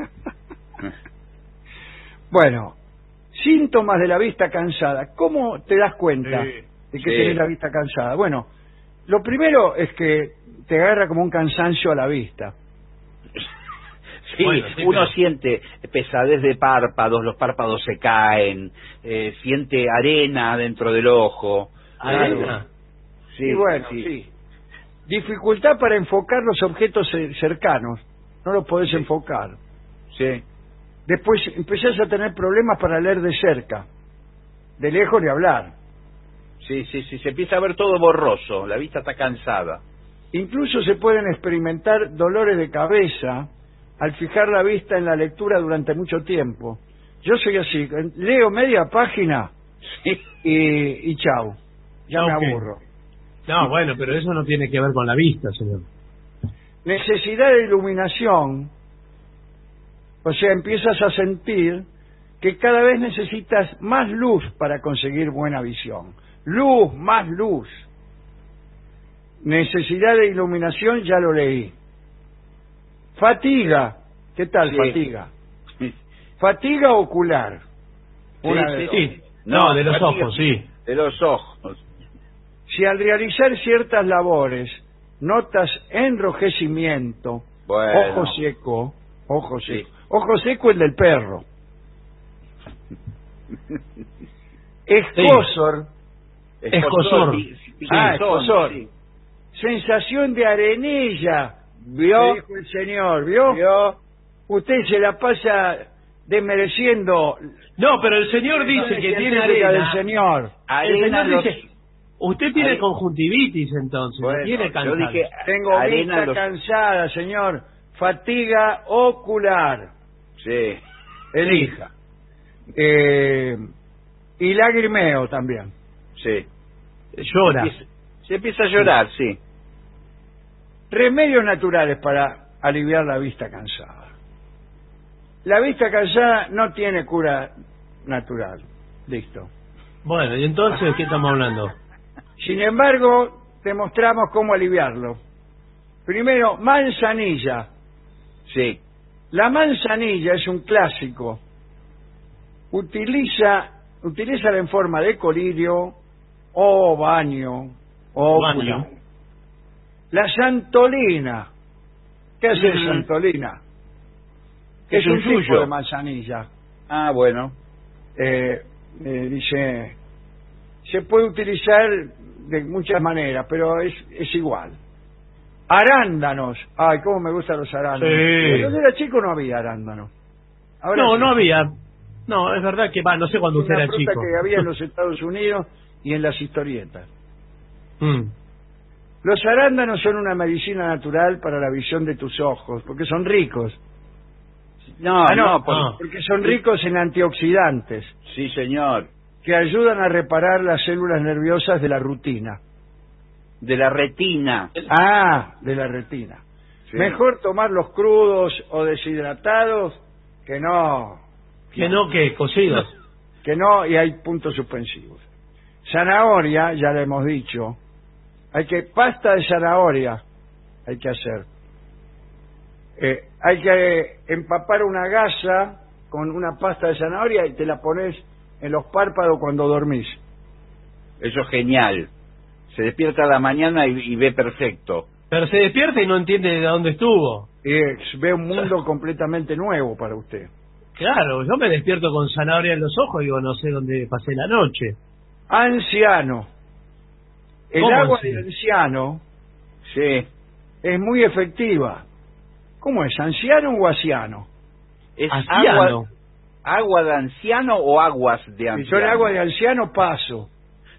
Bueno, síntomas de la vista cansada. ¿Cómo te das cuenta Sí. de que Sí. tenés la vista cansada? Bueno, lo primero es que te agarra como un cansancio a la vista. sí, Bueno, sí, uno pero- siente pesadez de párpados, los párpados se caen, eh, siente arena dentro del ojo. Arena. Sí, y bueno, sí. sí. Dificultad para enfocar los objetos ce- cercanos. No los podés enfocar. Sí. Después empezás a tener problemas para leer de cerca. De lejos ni hablar. Sí, sí, sí, se empieza a ver todo borroso, la vista está cansada. Incluso se pueden experimentar dolores de cabeza al fijar la vista en la lectura durante mucho tiempo. Yo soy así, leo media página Sí. y, y chau, ya me Ok. aburro. No, bueno, pero eso no tiene que ver con la vista, señor. Necesidad de iluminación, o sea, empiezas a sentir que cada vez necesitas más luz para conseguir buena visión. Luz, más luz. Necesidad de iluminación, ya lo leí. Fatiga, ¿qué tal Sí. fatiga? Fatiga ocular. Sí, Una de sí, dos. Sí. No, de los fatiga- ojos, sí. De los ojos. Si al realizar ciertas labores notas enrojecimiento, Bueno. ojo seco, ojo Sí. seco, ojo seco el del perro, escosor, Escosor. sí, sí, ah, escosor, escosor, sí. sensación de arenilla, ¿vio? Dijo el señor, ¿vio? ¿Vio? Usted se la pasa desmereciendo No, pero el señor dice que tiene científica arena. del señor. El Arena señor los- dice, usted tiene Are- conjuntivitis entonces, Bueno, no tiene yo cansancio. dije Tengo arena vista los- cansada, señor. fatiga ocular. Sí. Elija. Eh, y lagrimeo también. Sí. Llora. Se empieza, se empieza a llorar, sí. Remedios naturales para aliviar la vista cansada. La vista cansada no tiene cura natural. Listo. Bueno, ¿y entonces de qué estamos hablando? Sin embargo, demostramos cómo aliviarlo. Primero, manzanilla. Sí. La manzanilla es un clásico. Utiliza, utilízala en forma de colirio o baño o Baño. óculo. La santolina. ¿Qué es Mm. santolina? Es Es un un tipo suyo. de manzanilla. Ah, bueno. Eh, eh, dice, se puede utilizar de muchas maneras, pero es, es igual. Arándanos. Ay, cómo me gustan los arándanos. Sí. Cuando era chico no había arándanos. Ahora No, sí. no había. No, es verdad que va, no sé cuando usted Una era fruta chico. que había en los Estados Unidos y en las historietas. Mm. Los arándanos son una medicina natural para la visión de tus ojos, porque son ricos. No, Ah, no, no, por- ah. porque son ricos en antioxidantes sí, señor. que ayudan a reparar las células nerviosas de la rutina. De la retina. Ah, de la retina. Sí. Mejor tomarlos crudos o deshidratados que no, Que no, que cocidos. que no, y hay puntos suspensivos. Zanahoria, ya le hemos dicho, hay que, pasta de zanahoria hay que hacer. Eh, hay que empapar una gasa con una pasta de zanahoria y te la pones en los párpados cuando dormís. Eso es genial. Se despierta a la mañana y, y ve perfecto. Pero se despierta y no entiende de dónde estuvo. Y eh, ve un mundo completamente nuevo para usted. Claro, yo me despierto con zanahoria en los ojos y digo, no sé dónde pasé la noche. Anciano. El ¿Cómo agua anciano? del anciano Sí. es muy efectiva. ¿Cómo es? ¿Anciano o anciano? ¿Es Anciano. agua, agua de anciano o aguas de Si anciano? son agua de anciano, paso.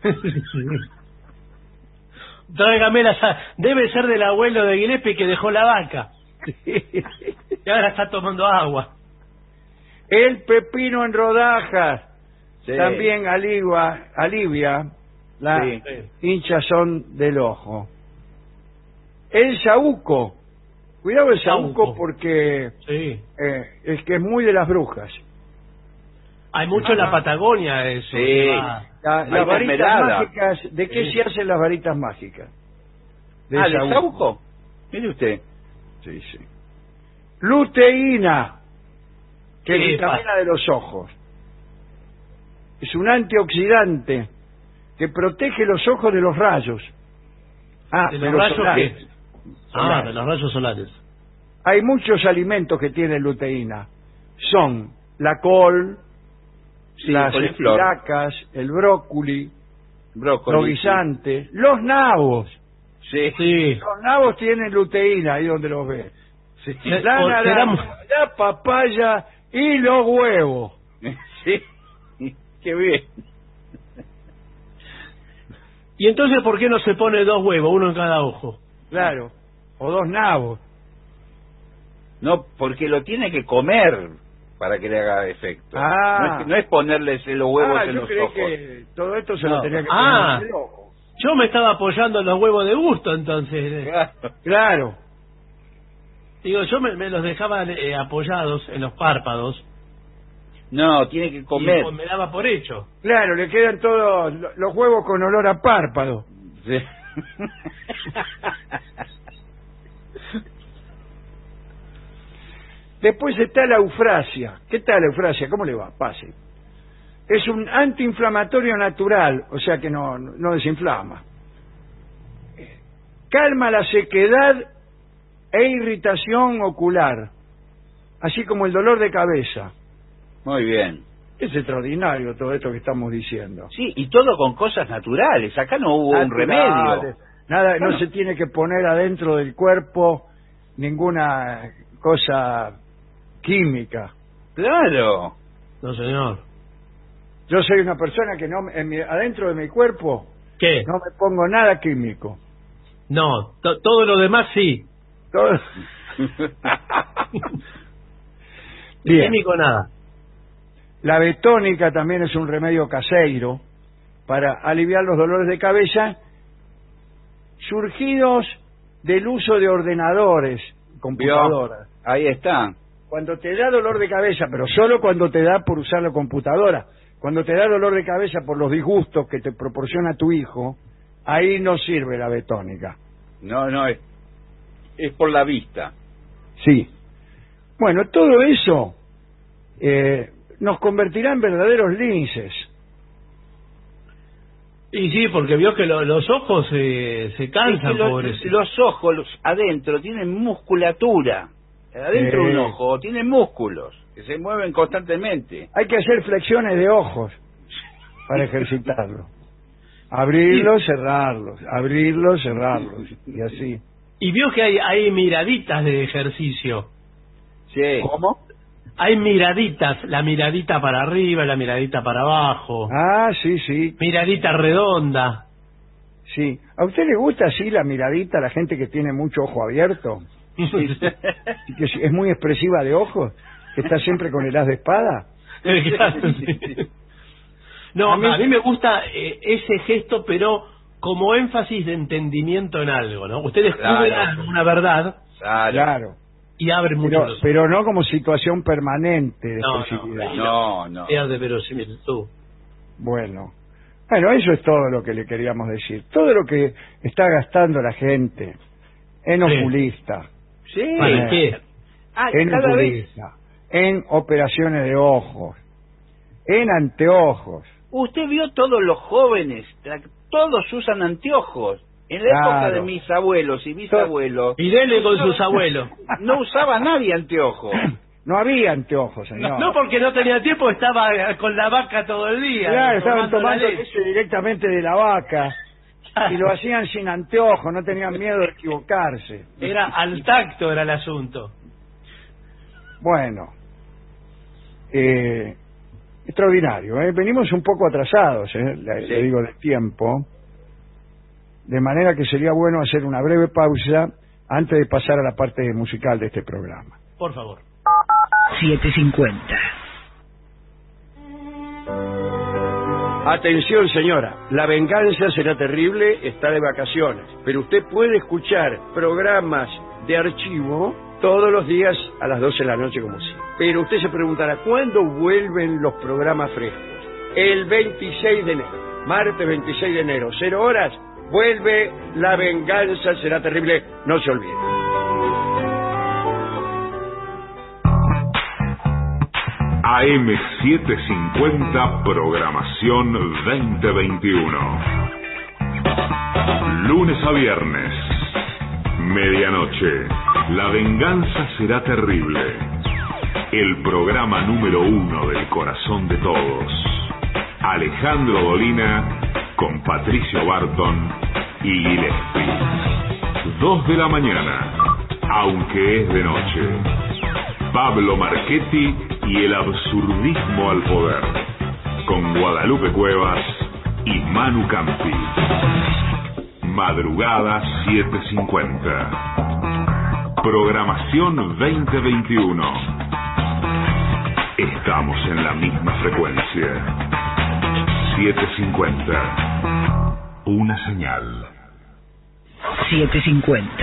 Tráigame la sa- debe ser del abuelo de Gillespie que dejó la vaca. Y ahora está tomando agua. El pepino en rodajas Sí. también alivia, alivia la Sí. hinchazón del ojo. El saúco. Cuidado el saúco Saúco. porque Sí. eh, es que es muy de las brujas. Hay mucho en la Patagonia eso. Sí. Ah, La- Hay las varitas mermelada. mágicas, ¿de qué Sí. se hacen las varitas mágicas? Ah, ¿de saúco? Mire usted. Sí, sí. Luteína, que ¿Qué vitamina pasa? de los ojos. Es un antioxidante que protege los ojos de los rayos. Ah, de de los los rayos solares. que- Ah, Solares. de los rayos solares. Hay muchos alimentos que tienen luteína. Son la col, Sí, las coliflor. espinacas, el brócoli, Brócoli. los guisantes, los nabos. Sí. Sí. Los nabos tienen luteína, ahí donde los ves. Sí. La o- naranja, será- la papaya y los huevos. Sí. Qué bien. ¿Y entonces por qué no se pone dos huevos, uno en cada ojo? Claro. O dos nabos. No, porque lo tiene que comer para que le haga efecto. Ah. No, es, que- no es ponerles los huevos Ah, en yo los creí ojos. que todo esto se No. lo tenía que Ah. poner en el ojo. Yo me estaba apoyando en los huevos de gusto, entonces. Claro. Claro. Digo, yo me, me los dejaba eh, apoyados en los párpados. No, tiene que comer. Y me daba por hecho. Claro, le quedan todos lo- los huevos con olor a párpado. Sí. Después está la eufrasia. ¿Qué tal la eufrasia? ¿Cómo le va? Pase. Es un antiinflamatorio natural, o sea que no, no desinflama. Calma la sequedad e irritación ocular, así como el dolor de cabeza. Muy bien. Es extraordinario todo esto que estamos diciendo. Sí, y todo con cosas naturales. Acá no hubo un Naturales. remedio. Nada, no Bueno. se tiene que poner adentro del cuerpo ninguna cosa química. Claro. No, señor. Yo soy una persona que no me- en mi- adentro de mi cuerpo ¿Qué? no me pongo nada químico. No, to- todo lo demás sí. Todo- Bien. Químico nada. La betónica también es un remedio casero para aliviar los dolores de cabeza surgidos del uso de ordenadores, computadoras. Ahí está. Cuando te da dolor de cabeza, pero solo cuando te da por usar la computadora, cuando te da dolor de cabeza por los disgustos que te proporciona tu hijo, ahí no sirve la betónica. No, no, es, es por la vista. Sí. Bueno, todo eso eh, nos convertirá en verdaderos linces. Y sí, porque vio que lo, los ojos eh, se cansan, Es que lo- pobres. los ojos los, adentro tienen musculatura. Adentro de Sí. un ojo tienen músculos que se mueven constantemente. Hay que hacer flexiones de ojos para ejercitarlo. Abrirlos, cerrarlos, abrirlos, cerrarlos, y así. Y vio que hay, hay miraditas de ejercicio. Sí. ¿Cómo? Hay miraditas, la miradita para arriba, la miradita para abajo, Ah, sí, sí, miradita redonda. sí. ¿A usted le gusta así la miradita a la gente que tiene mucho ojo abierto? Y que es- es muy expresiva de ojos, que está siempre con el as de espada. Claro, sí. No, A mí- a mí me gusta eh, ese gesto, pero como énfasis de entendimiento en algo, ¿no? Usted descubre Claro. una verdad Claro. Claro, y abre mucho pero, los ojos. pero no como situación permanente de No, no, expresividad. No, no. Sea de verosimilitud. Bueno, bueno, eso es todo lo que le queríamos decir. Todo lo que está gastando la gente en Sí. oculista, Sí. ¿Para qué? Ah, en cada vez. oculista, en operaciones de ojos, en anteojos. Usted vio todos los jóvenes, tra- todos usan anteojos. En la época Claro. de mis abuelos y bisabuelos, Y dele con sus abuelos. no usaba nadie anteojos. No había anteojos, señor. No porque no tenía tiempo, estaba eh, con la vaca todo el día. Claro, estaban tomando tomando la leche. leche directamente de la vaca y lo hacían sin anteojos, no tenían miedo de equivocarse. Era al tacto era el asunto. Bueno, eh, extraordinario, ¿eh? Venimos un poco atrasados, ¿eh? le, le digo, de tiempo, de manera que sería bueno hacer una breve pausa antes de pasar a la parte musical de este programa. Por favor. siete cincuenta. Atención, señora, la venganza será terrible, está de vacaciones, pero usted puede escuchar programas de archivo todos los días a las doce de la noche como siempre. Pero usted se preguntará, ¿cuándo vuelven los programas frescos? El veintiséis de enero, martes veintiséis de enero, cero horas, vuelve La venganza será terrible, no se olvide. A M setecientos cincuenta Programación veinte veintiuno. Lunes a viernes, medianoche. La venganza será terrible. El programa número uno del corazón de todos. Alejandro Dolina con Patricio Barton y Gillespie. Dos de la mañana, aunque es de noche. Pablo Marchetti y el absurdismo al poder, con Guadalupe Cuevas y Manu Campi. Madrugada siete cincuenta. Programación veinte veintiuno. Estamos en la misma frecuencia. siete cincuenta. Una señal. siete cincuenta.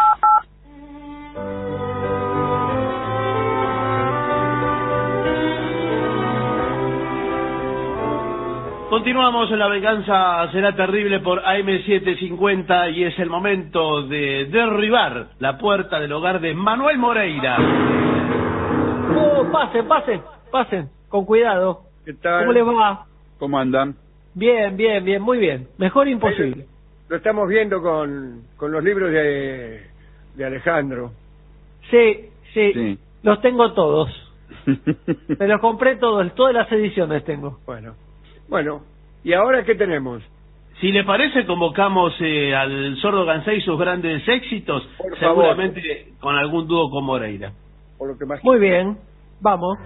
Continuamos en La venganza será terrible por A M setecientos cincuenta y es el momento de derribar la puerta del hogar de Manuel Moreira. Oh, pasen, pasen, pasen, con cuidado. ¿Qué tal? ¿Cómo les va? ¿Cómo andan? Bien, bien, bien, muy bien. Mejor imposible. Lo estamos viendo con, con los libros de, de Alejandro. Sí, sí, Sí. los tengo todos. Me los compré todos, todas las ediciones tengo. Bueno, bueno, ¿y ahora qué tenemos? Si le parece, convocamos eh, al Sordo Gansé y sus grandes éxitos, Por seguramente con algún dúo con Moreira. Por lo que más... Muy bien, vamos.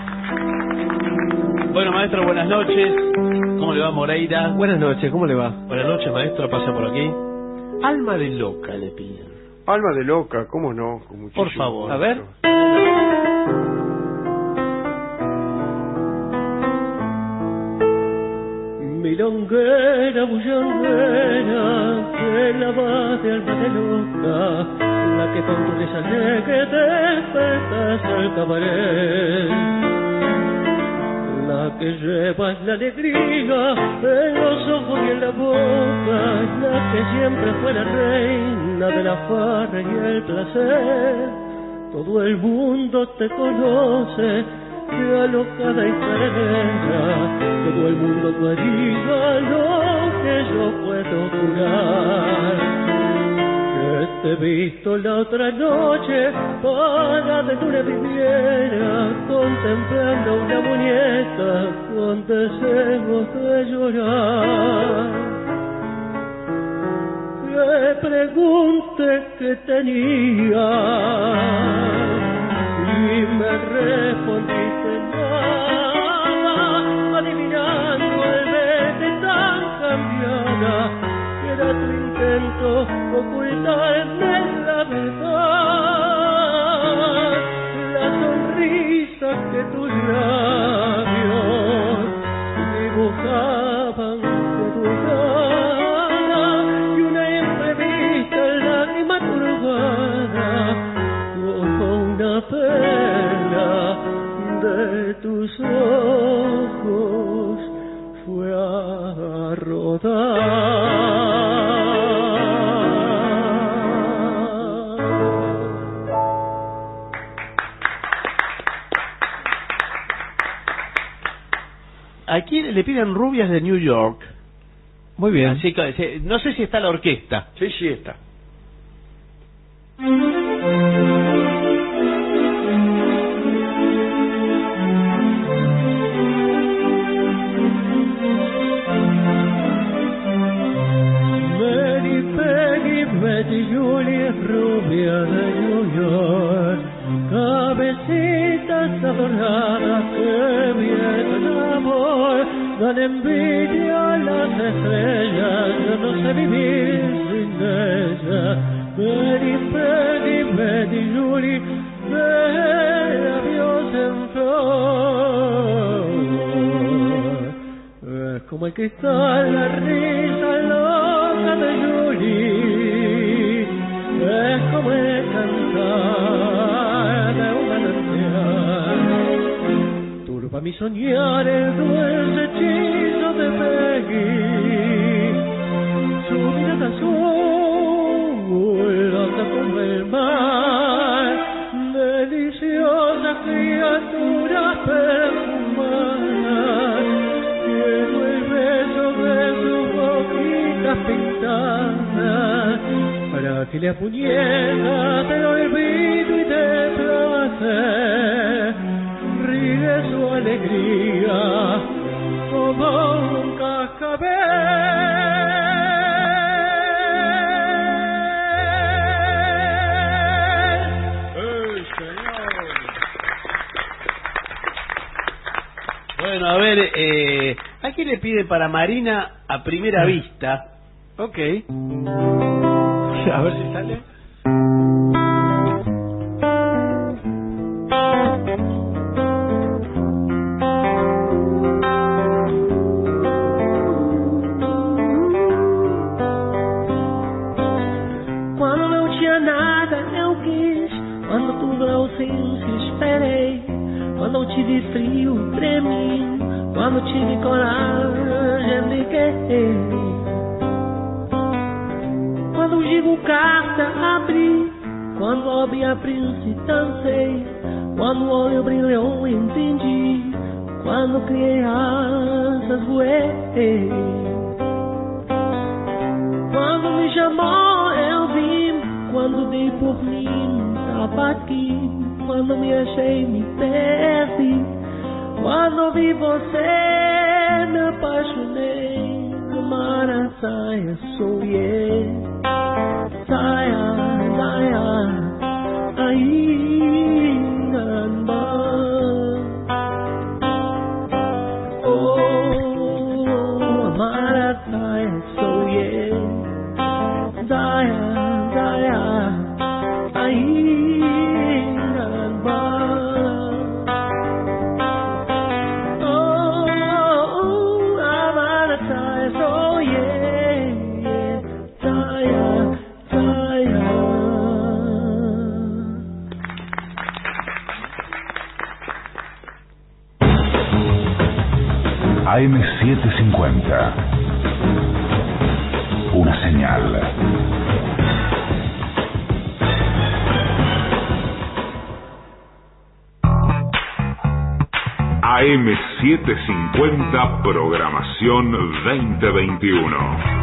Bueno, maestro, buenas noches. ¿Cómo le va, Moreira? Buenas noches, ¿cómo le va? Buenas noches, maestro, pasa por aquí. Alma de loca le pido. Alma de loca, ¿cómo no? Con muchísimo Por favor. gusto. A ver. Milonguera, bullanguera, que la va de alma de loca, la que con tu risa alegre despertas al cabaret. La que lleva la alegría en los ojos y en la boca, la que siempre fue la reina de la farra y el placer. Todo el mundo te conoce, que alocada y carnera, todo el mundo tú haría lo que yo puedo jurar. Que te he visto la otra noche, para de una viviera, contemplando una muñeca con deseos de llorar. Que pregunté qué tenía y me respondiste nada, adivinando el verte tan cambiada, que era tu intento ocultarme la verdad. La sonrisa que tus labios dibujaban fue tu cara, y una imprevista lágrima turbada como una perla de tus ojos fue a rodar. Aquí le piden rubias de New York. Muy bien. Así que no sé si está la orquesta. Sí, sí está. Mary Peggy, Betty Julie, rubia de New York, cabecitas adoradas que vienen amor, dan envidia a las estrellas, yo no sé vivir sin ella. Mary Peggy, Betty Julie, de labios en flor, es como el cristal, la risa loca de Julie, es como el cantar de un manantial, turba mi soñar el dulce hechizo de Peggy, su mirada azul anda como el mar, deliciosa criatura perfumada, quiero el beso de sus boquitas pintadas, para que le apuñelas del olvido y de placer, ríe su alegría como un cascabel. Bueno, a ver, eh, aquí le pide para Marina a primera vista. Ok. A ver si sale. Quando não tinha nada eu quis, quando tudo na ausência esperei, quando não tive frio tremi, quando tive coragem briguei, quando digo carta abri, quando ouvi a príncipe dancei, quando o olho brilhou entendi, quando criei asas voei, quando me chamou eu vim, quando dei por mim tava aqui, quando me achei me perdi, quando vi você me apaixonei, amar saia sou eu, saia, saia, ainda oh, amar saia sou eu, saia, saia, cincuenta. Una señal. A M setecientos cincuenta, programación veinte veintiuno.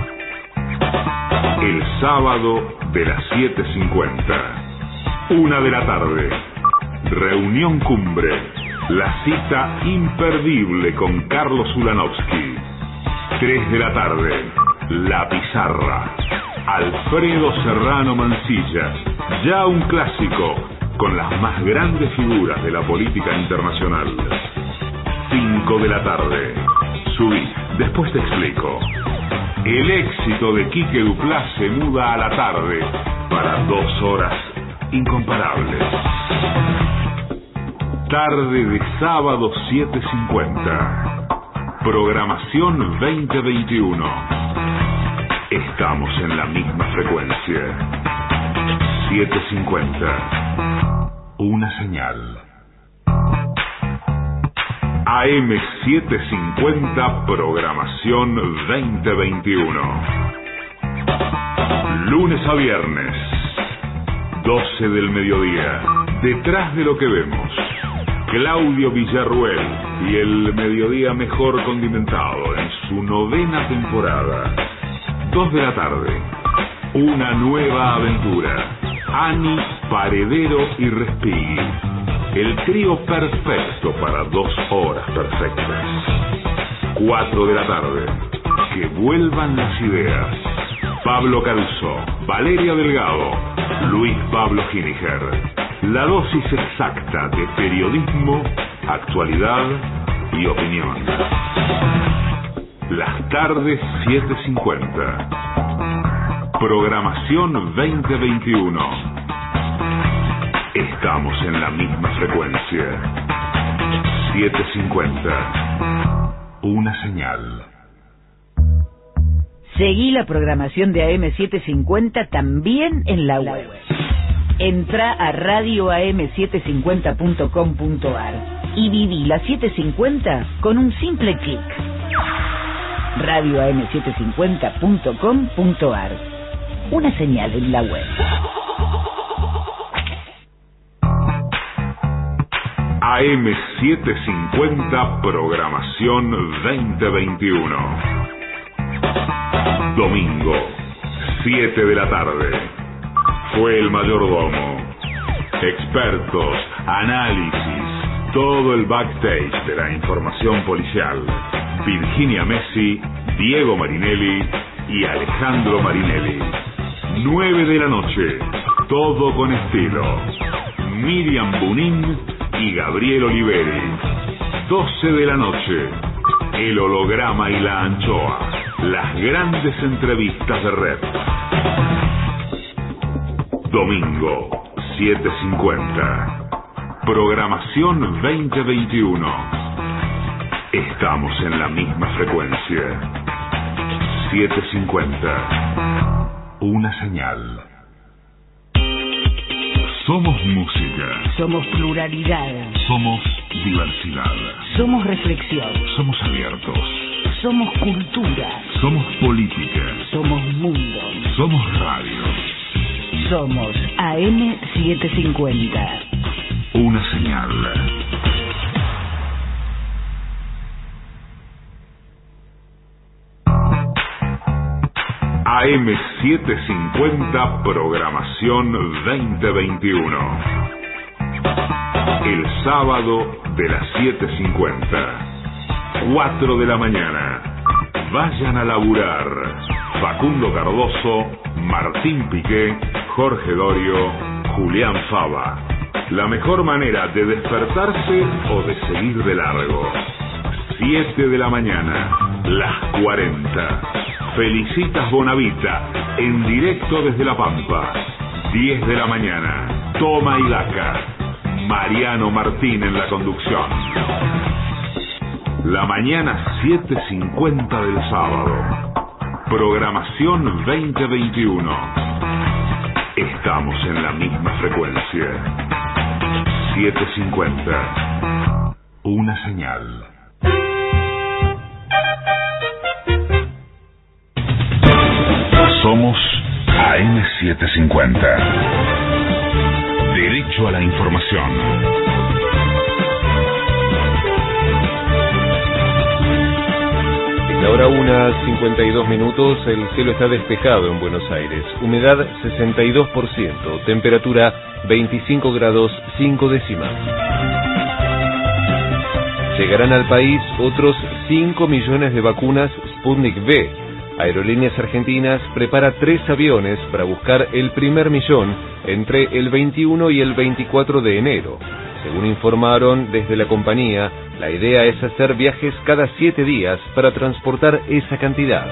El sábado de las siete cincuenta. Una de la tarde. Reunión Cumbre. La cita imperdible con Carlos Ulanovsky. Tres de la tarde. La Pizarra. Alfredo Serrano Mansilla. Ya un clásico con las más grandes figuras de la política internacional. Cinco de la tarde. Subí, después te explico. El éxito de Quique Duplá se muda a la tarde para dos horas incomparables. Tarde de sábado siete cincuenta. Programación veinte veintiuno. Estamos en la misma frecuencia. siete cincuenta. Una señal. A M setecientos cincuenta, programación veinte veintiuno. Lunes a viernes, doce del mediodía. Detrás de lo que vemos, Claudio Villarruel y el mediodía mejor condimentado en su novena temporada. Dos de la tarde, una nueva aventura. Ani, Paredero y Respighi. El trío perfecto para dos horas perfectas. Cuatro de la tarde. Que vuelvan las ideas. Pablo Caruso, Valeria Delgado, Luis Pablo Giniger. La dosis exacta de periodismo, actualidad y opinión. Las tardes siete cincuenta. Programación veinte veintiuno. Estamos en la misma frecuencia. siete cincuenta. Una señal. Seguí la programación de A M setecientos cincuenta también en la web. Entra a radio a m setecientos cincuenta punto com punto a r y viví la setecientos cincuenta con un simple clic. radio a m setecientos cincuenta punto com punto a r. Una señal en la web. A M setecientos cincuenta, programación veinte veintiuno. Domingo, siete de la tarde. Fue el mayordomo. Expertos, análisis, todo el backstage de la información policial. Virginia Messi, Diego Marinelli y Alejandro Marinelli. nueve de la noche, todo con estilo. Miriam Bunin y Gabriel Oliveri. doce de la noche, el holograma y la anchoa. Las grandes entrevistas de Red. Domingo, siete cincuenta. Programación veinte veintiuno. Estamos en la misma frecuencia. siete cincuenta. Una señal. Somos música. Somos pluralidad. Somos diversidad. Somos reflexión. Somos abiertos. Somos cultura. Somos política. Somos mundo. Somos radio. Somos A M setecientos cincuenta. Una señal. A M setecientos cincuenta, programación veinte veintiuno. El sábado de las siete cincuenta. cuatro de la mañana. Vayan a laburar. Facundo Cardoso, Martín Piqué, Jorge Dorio, Julián Fava. La mejor manera de despertarse o de seguir de largo. siete de la mañana. Las cuarenta. Felicitas Bonavita, en directo desde La Pampa. diez de la mañana. Toma y Daca. Mariano Martín en la conducción. La mañana siete cincuenta del sábado. Programación veinte veintiuno. Estamos en la misma frecuencia. siete cincuenta. Una señal. Somos A M setecientos cincuenta. Derecho a la información. La hora una, cincuenta y dos minutos, el cielo está despejado en Buenos Aires. Humedad sesenta y dos por ciento, temperatura veinticinco grados cinco décimas. Llegarán al país otros cinco millones de vacunas Sputnik V. Aerolíneas Argentinas prepara tres aviones para buscar el primer millón entre el veintiuno y el veinticuatro de enero. Según informaron desde la compañía, la idea es hacer viajes cada siete días para transportar esa cantidad.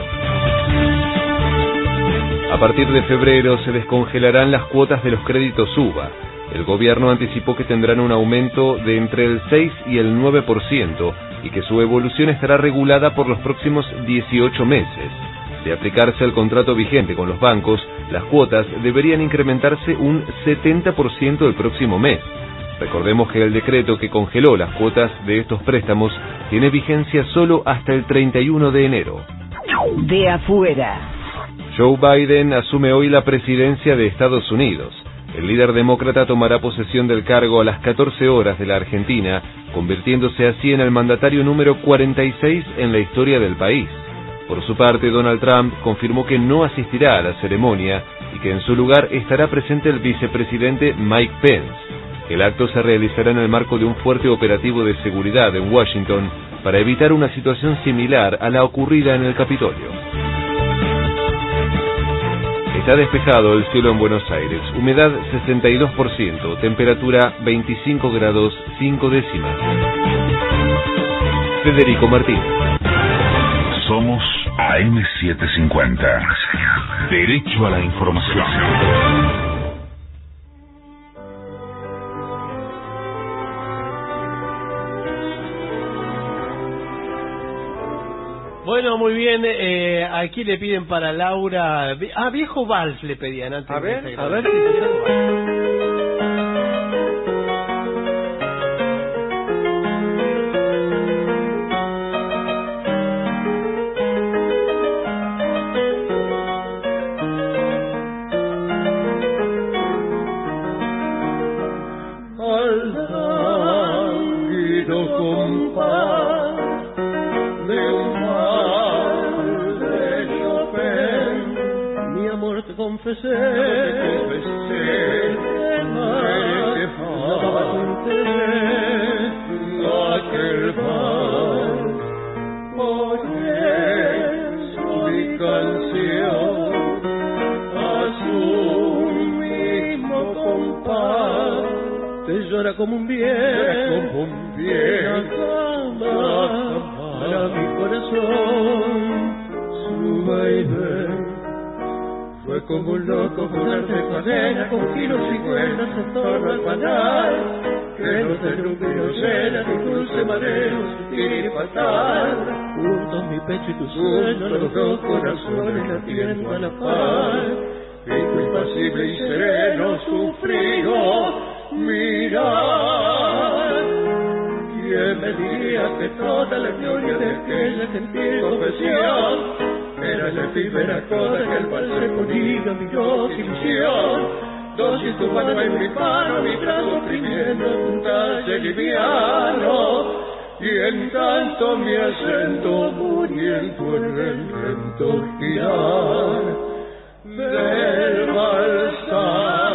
A partir de febrero se descongelarán las cuotas de los créditos U B A. El gobierno anticipó que tendrán un aumento de entre el seis y el nueve por ciento y que su evolución estará regulada por los próximos dieciocho meses. De aplicarse el contrato vigente con los bancos, las cuotas deberían incrementarse un setenta por ciento el próximo mes. Recordemos que el decreto que congeló las cuotas de estos préstamos tiene vigencia solo hasta el treinta y uno de enero. De afuera. Joe Biden asume hoy la presidencia de Estados Unidos. El líder demócrata tomará posesión del cargo a las catorce horas de la Argentina, convirtiéndose así en el mandatario número cuarenta y seis en la historia del país. Por su parte, Donald Trump confirmó que no asistirá a la ceremonia y que en su lugar estará presente el vicepresidente Mike Pence. El acto se realizará en el marco de un fuerte operativo de seguridad en Washington para evitar una situación similar a la ocurrida en el Capitolio. Está despejado el cielo en Buenos Aires, humedad sesenta y dos por ciento, temperatura veinticinco grados cinco décimas. Federico Martín. Somos A M setecientos cincuenta. Derecho a la información. Bueno, muy bien, eh, aquí le piden para Laura... Ah, Viejo Vals le pedían antes. A ver, de a ver si te confesé, confesé, que faltaba tu interés, aquel vals, por eso mi canción, a su mismo compás, te llora como un bien, como un bien, para mi corazón, su baile. Fue como un loco volar de cadena con kilos y cuerdas en torno al panal, que no derrumbe no llena de dulce mareo sutil y fatal. Juntos mi pecho y tu sueño, los dos corazones latiendo a la par, fijo, impasible y sereno, sufrido, mirar. ¿Quién me diría que toda la gloria de aquella gentil confesión era la efímera coda que el vals se ponía mi voz ilusión? Dosis tu mano en mi mano, mi brazo oprimiendo un talle liviano, y en tanto mi acento muriendo en el lento girar del balsar.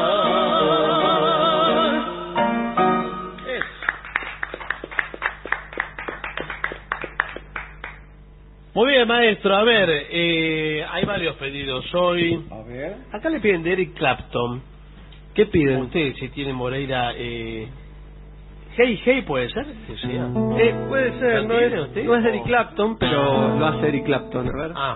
Muy bien, maestro. A ver, eh, hay varios pedidos hoy. A ver. Acá le piden de Eric Clapton. ¿Qué piden ustedes si tienen Moreira? Eh... Hey, hey, ¿puede ser? Sí, sí. Eh, puede ser, no es, usted? no es Eric Clapton, pero lo hace Eric Clapton, a ver. Ah.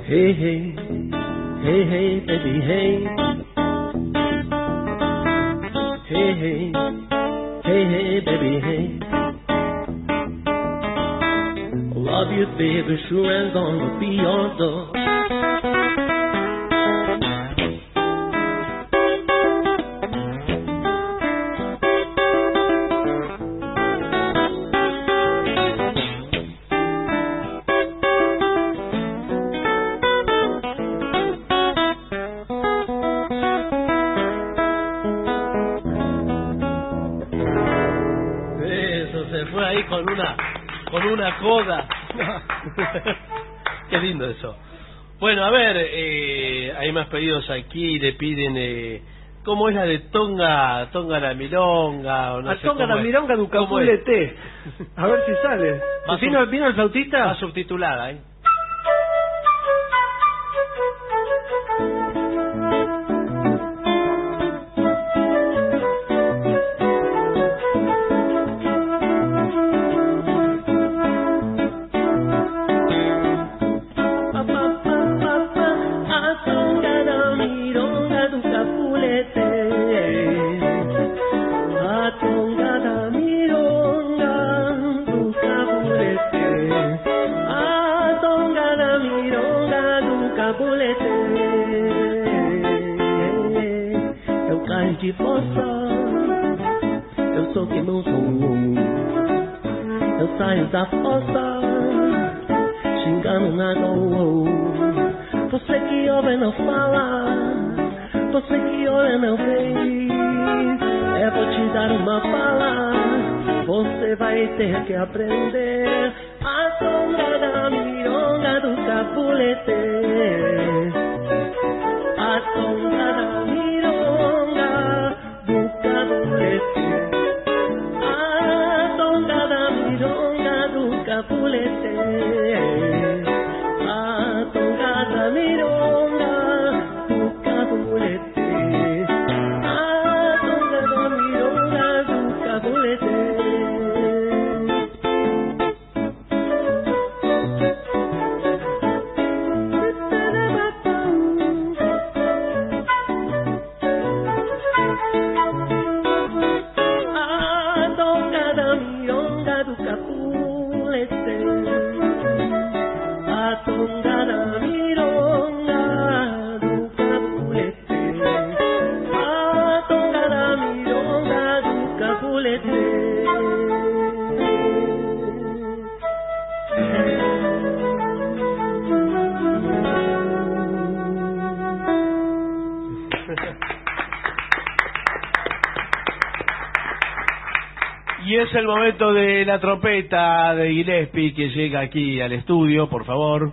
Hey, hey, hey, hey, baby, hey. Hey, hey, hey, hey, baby, hey. Love you, baby, sure and gonna be your dog. Con una con una coda. Qué lindo eso. Bueno, a ver, eh, hay más pedidos aquí. Le piden eh, ¿cómo es la de Tonga Tonga la milonga? O no a sé Tonga la es. milonga de Ucapulete. A ver si sale. ¿Vino, ¿Vino el flautista? Va subtitulada, ¿eh? De força, eu sou que não sou. Eu saio da fossa, xingando na gol. Você que ouve não fala, você que olha não vê. Eu vou te dar uma bala, você vai ter que aprender. A tonga da milonga do Capulete. A tonga da milonga do Capulete. A tonga da milonga do Capulete. A tonga da milonga do Capulete. A tonga da milonga do Capulete. Y es el momento de la trompeta de Gillespie, que llega aquí al estudio, por favor.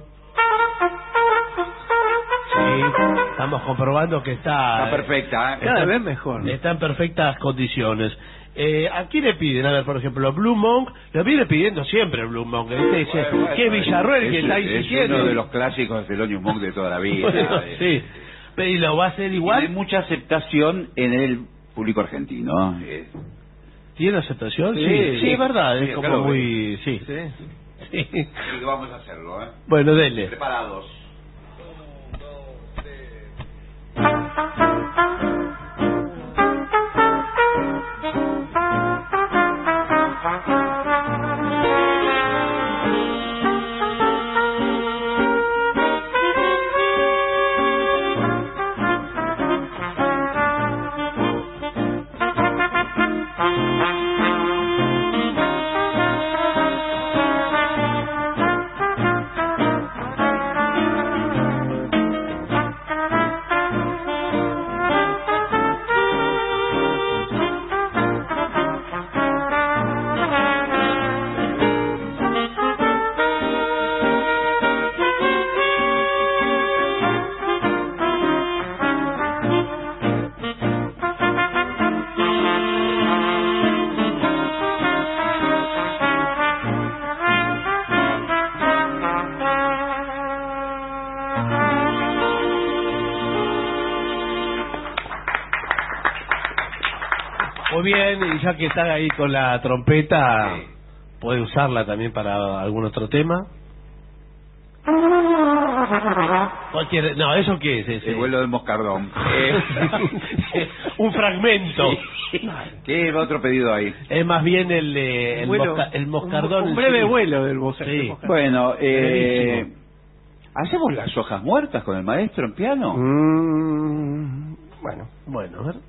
Sí, estamos comprobando que está... Está perfecta, ¿eh? Cada vez mejor. Está en perfectas condiciones. Eh, ¿A quién le piden? A ver, por ejemplo, Blue Monk, lo viene pidiendo siempre Blue Monk. ¿Viste? Dice, Bueno, bueno, ¿qué Villarroel es, que está ahí es insistiendo? uno de los clásicos del Onion Monk de toda la vida. Bueno, sí. Pero ¿y lo va a hacer igual? Tiene mucha aceptación en el público argentino. Eh, ¿Tiene aceptación? Sí, Sí, sí, sí. es verdad, Sí, es como claro, muy... Sí. Sí. Sí. y vamos a hacerlo, ¿eh? Bueno, dele. Preparados. Muy bien, y ya que están ahí con la trompeta, Sí. puede usarla también para algún otro tema. Cualquier, no, ¿eso qué es ese? El vuelo del moscardón. Eh, un fragmento. Sí. ¿Qué otro pedido hay? Es más bien el, eh, el, Vuelo, mosca, el moscardón. Un, un breve sí. vuelo del moscardón. Sí. Bueno, eh, ¿hacemos las hojas muertas con el maestro en piano? Mm, bueno. Bueno, a ver.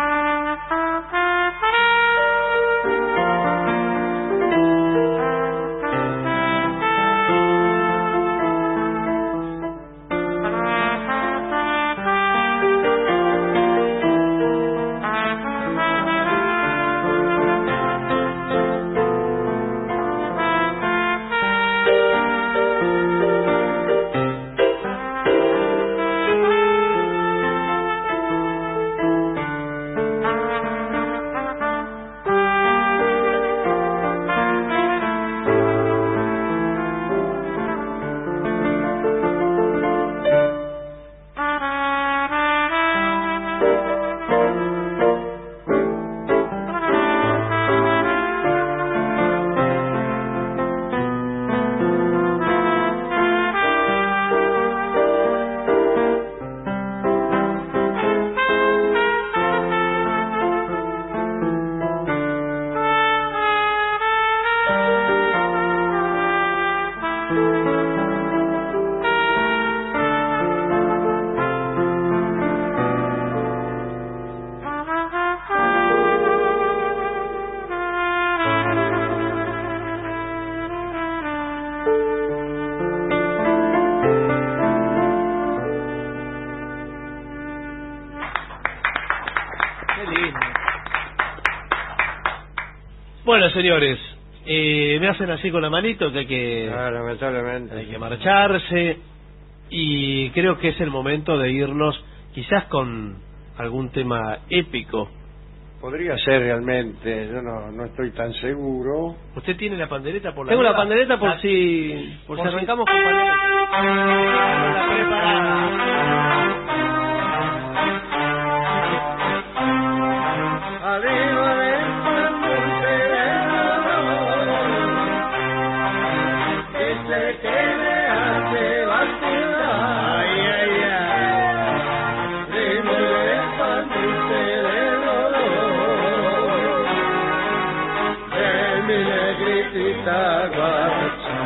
Bueno, señores, eh, me hacen así con la manito que hay que, Ah, lamentablemente. hay que marcharse y creo que es el momento de irnos quizás con algún tema épico. Podría ser realmente, yo no, no estoy tan seguro. ¿Usted tiene la pandereta por la Tengo la duda? pandereta por Ah, si por, por si si- arrancamos con pandereta. Está preparada. Arriba del monte que se que me hace vacilar. Ay, ay, ay. Ritmo del monte del dolor de mi negritita guacha.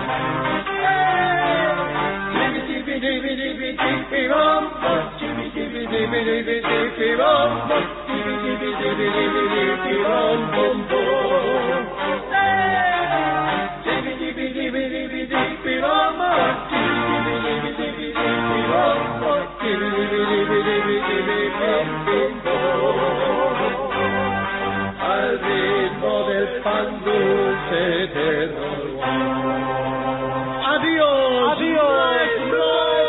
Chibi, chibi, chibi, chibi, chibi, bombo. Chibi, chibi, chibi, chibi, chibi, bombo. Chibi, chibi, chibi, chibi, chibi, bom, bom, bom. Chibi, chibi, chibi, chibi, chibi, bombo. Chibi, chibi, chibi, chibi, bombo. Chibi, chibi, chibi, chibi, bom, bom, bom. Al ritmo del pan dulce de Rolón. Adiós, adiós,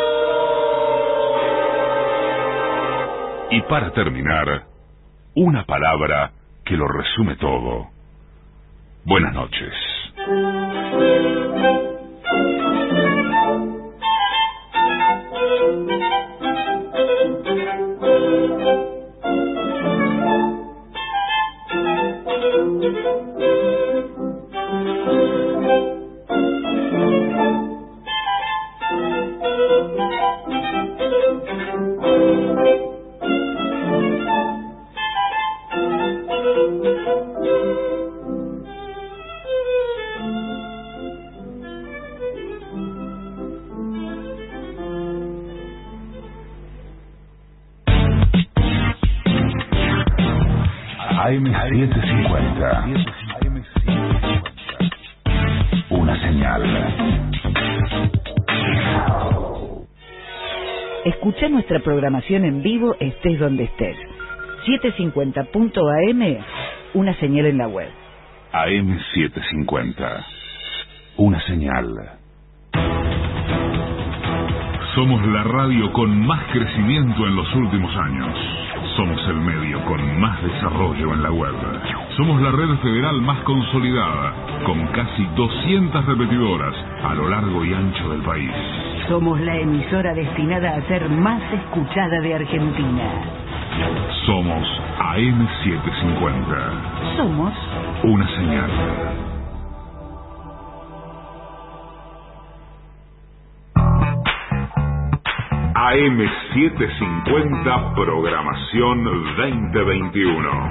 Y para terminar, una palabra que lo resume todo. Buenas noches. A M setecientos cincuenta. Una señal. Escucha nuestra programación en vivo estés donde estés. setecientos cincuenta punto a eme, una señal en la web. A M setecientos cincuenta. Una señal. Somos la radio con más crecimiento en los últimos años. Somos el medio con más desarrollo en la web. Somos la red federal más consolidada, con casi doscientas repetidoras a lo largo y ancho del país. Somos la emisora destinada a ser más escuchada de Argentina. Somos A M setecientos cincuenta. Somos una señal. A M setecientos cincuenta, programación veinte veintiuno.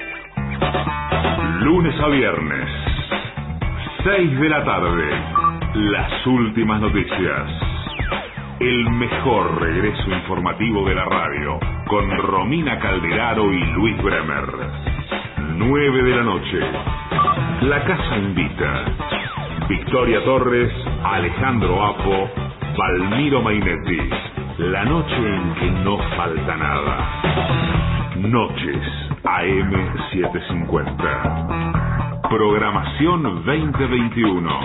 Lunes a viernes, seis de la tarde, las últimas noticias. El mejor regreso informativo de la radio, con Romina Calderaro y Luis Bremer. nueve de la noche, La Casa Invita. Victoria Torres, Alejandro Apo, Valmiro Mainetti. La noche en que no falta nada. Noches A M setecientos cincuenta. Programación veinte veintiuno.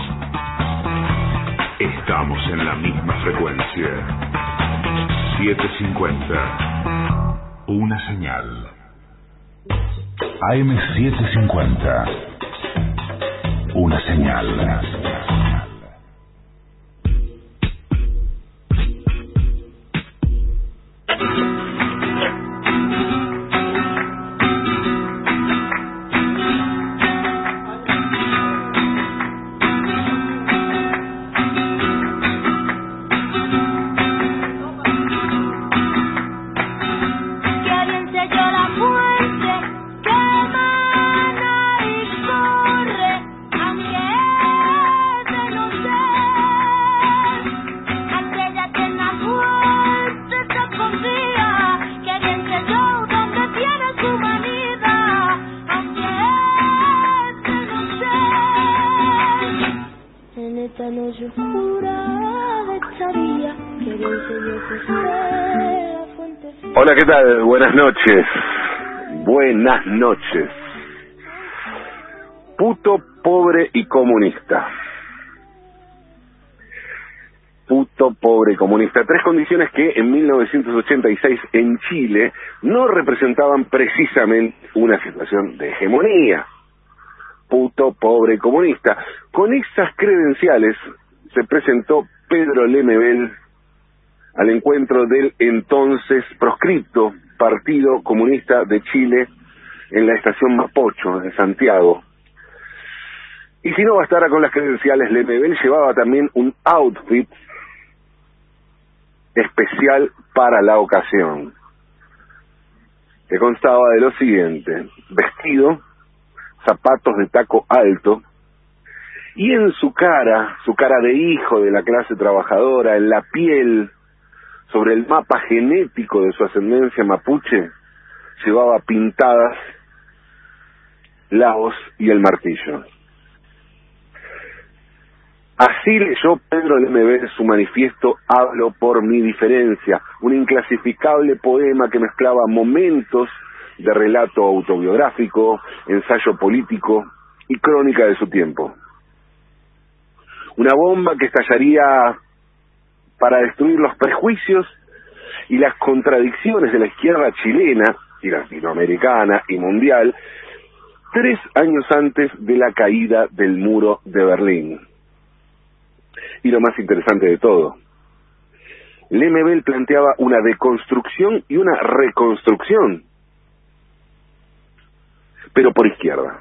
Estamos en la misma frecuencia. setecientos cincuenta. Una señal. A M setecientos cincuenta. Una señal. Hola, ¿qué tal? Buenas noches. Buenas noches. Puto, pobre y comunista. Puto, pobre y comunista. Tres condiciones que en mil novecientos ochenta y seis en Chile no representaban precisamente una situación de hegemonía. Puto, pobre y comunista. Con esas credenciales se presentó Pedro Lemebel al encuentro del entonces proscripto Partido Comunista de Chile en la estación Mapocho, de Santiago. Y si no bastara con las credenciales, Lemebel llevaba también un outfit especial para la ocasión, que constaba de lo siguiente: vestido, zapatos de taco alto, y en su cara, su cara de hijo de la clase trabajadora, en la piel, sobre el mapa genético de su ascendencia mapuche, llevaba pintadas la hoz y el martillo. Así leyó Pedro Lemebel su manifiesto Hablo por mi diferencia, un inclasificable poema que mezclaba momentos de relato autobiográfico, ensayo político y crónica de su tiempo. Una bomba que estallaría para destruir los prejuicios y las contradicciones de la izquierda chilena y latinoamericana y mundial, tres años antes de la caída del muro de Berlín. Y lo más interesante de todo, Lemebel planteaba una deconstrucción y una reconstrucción, pero por izquierda.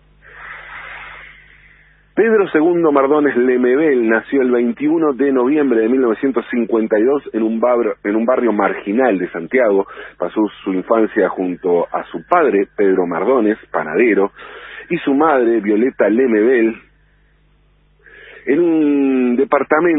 Pedro segundo Mardones Lemebel nació el veintiuno de noviembre de mil novecientos cincuenta y dos en un, barrio, en un barrio marginal de Santiago. Pasó su infancia junto a su padre, Pedro Mardones, panadero, y su madre, Violeta Lemebel, en un departamento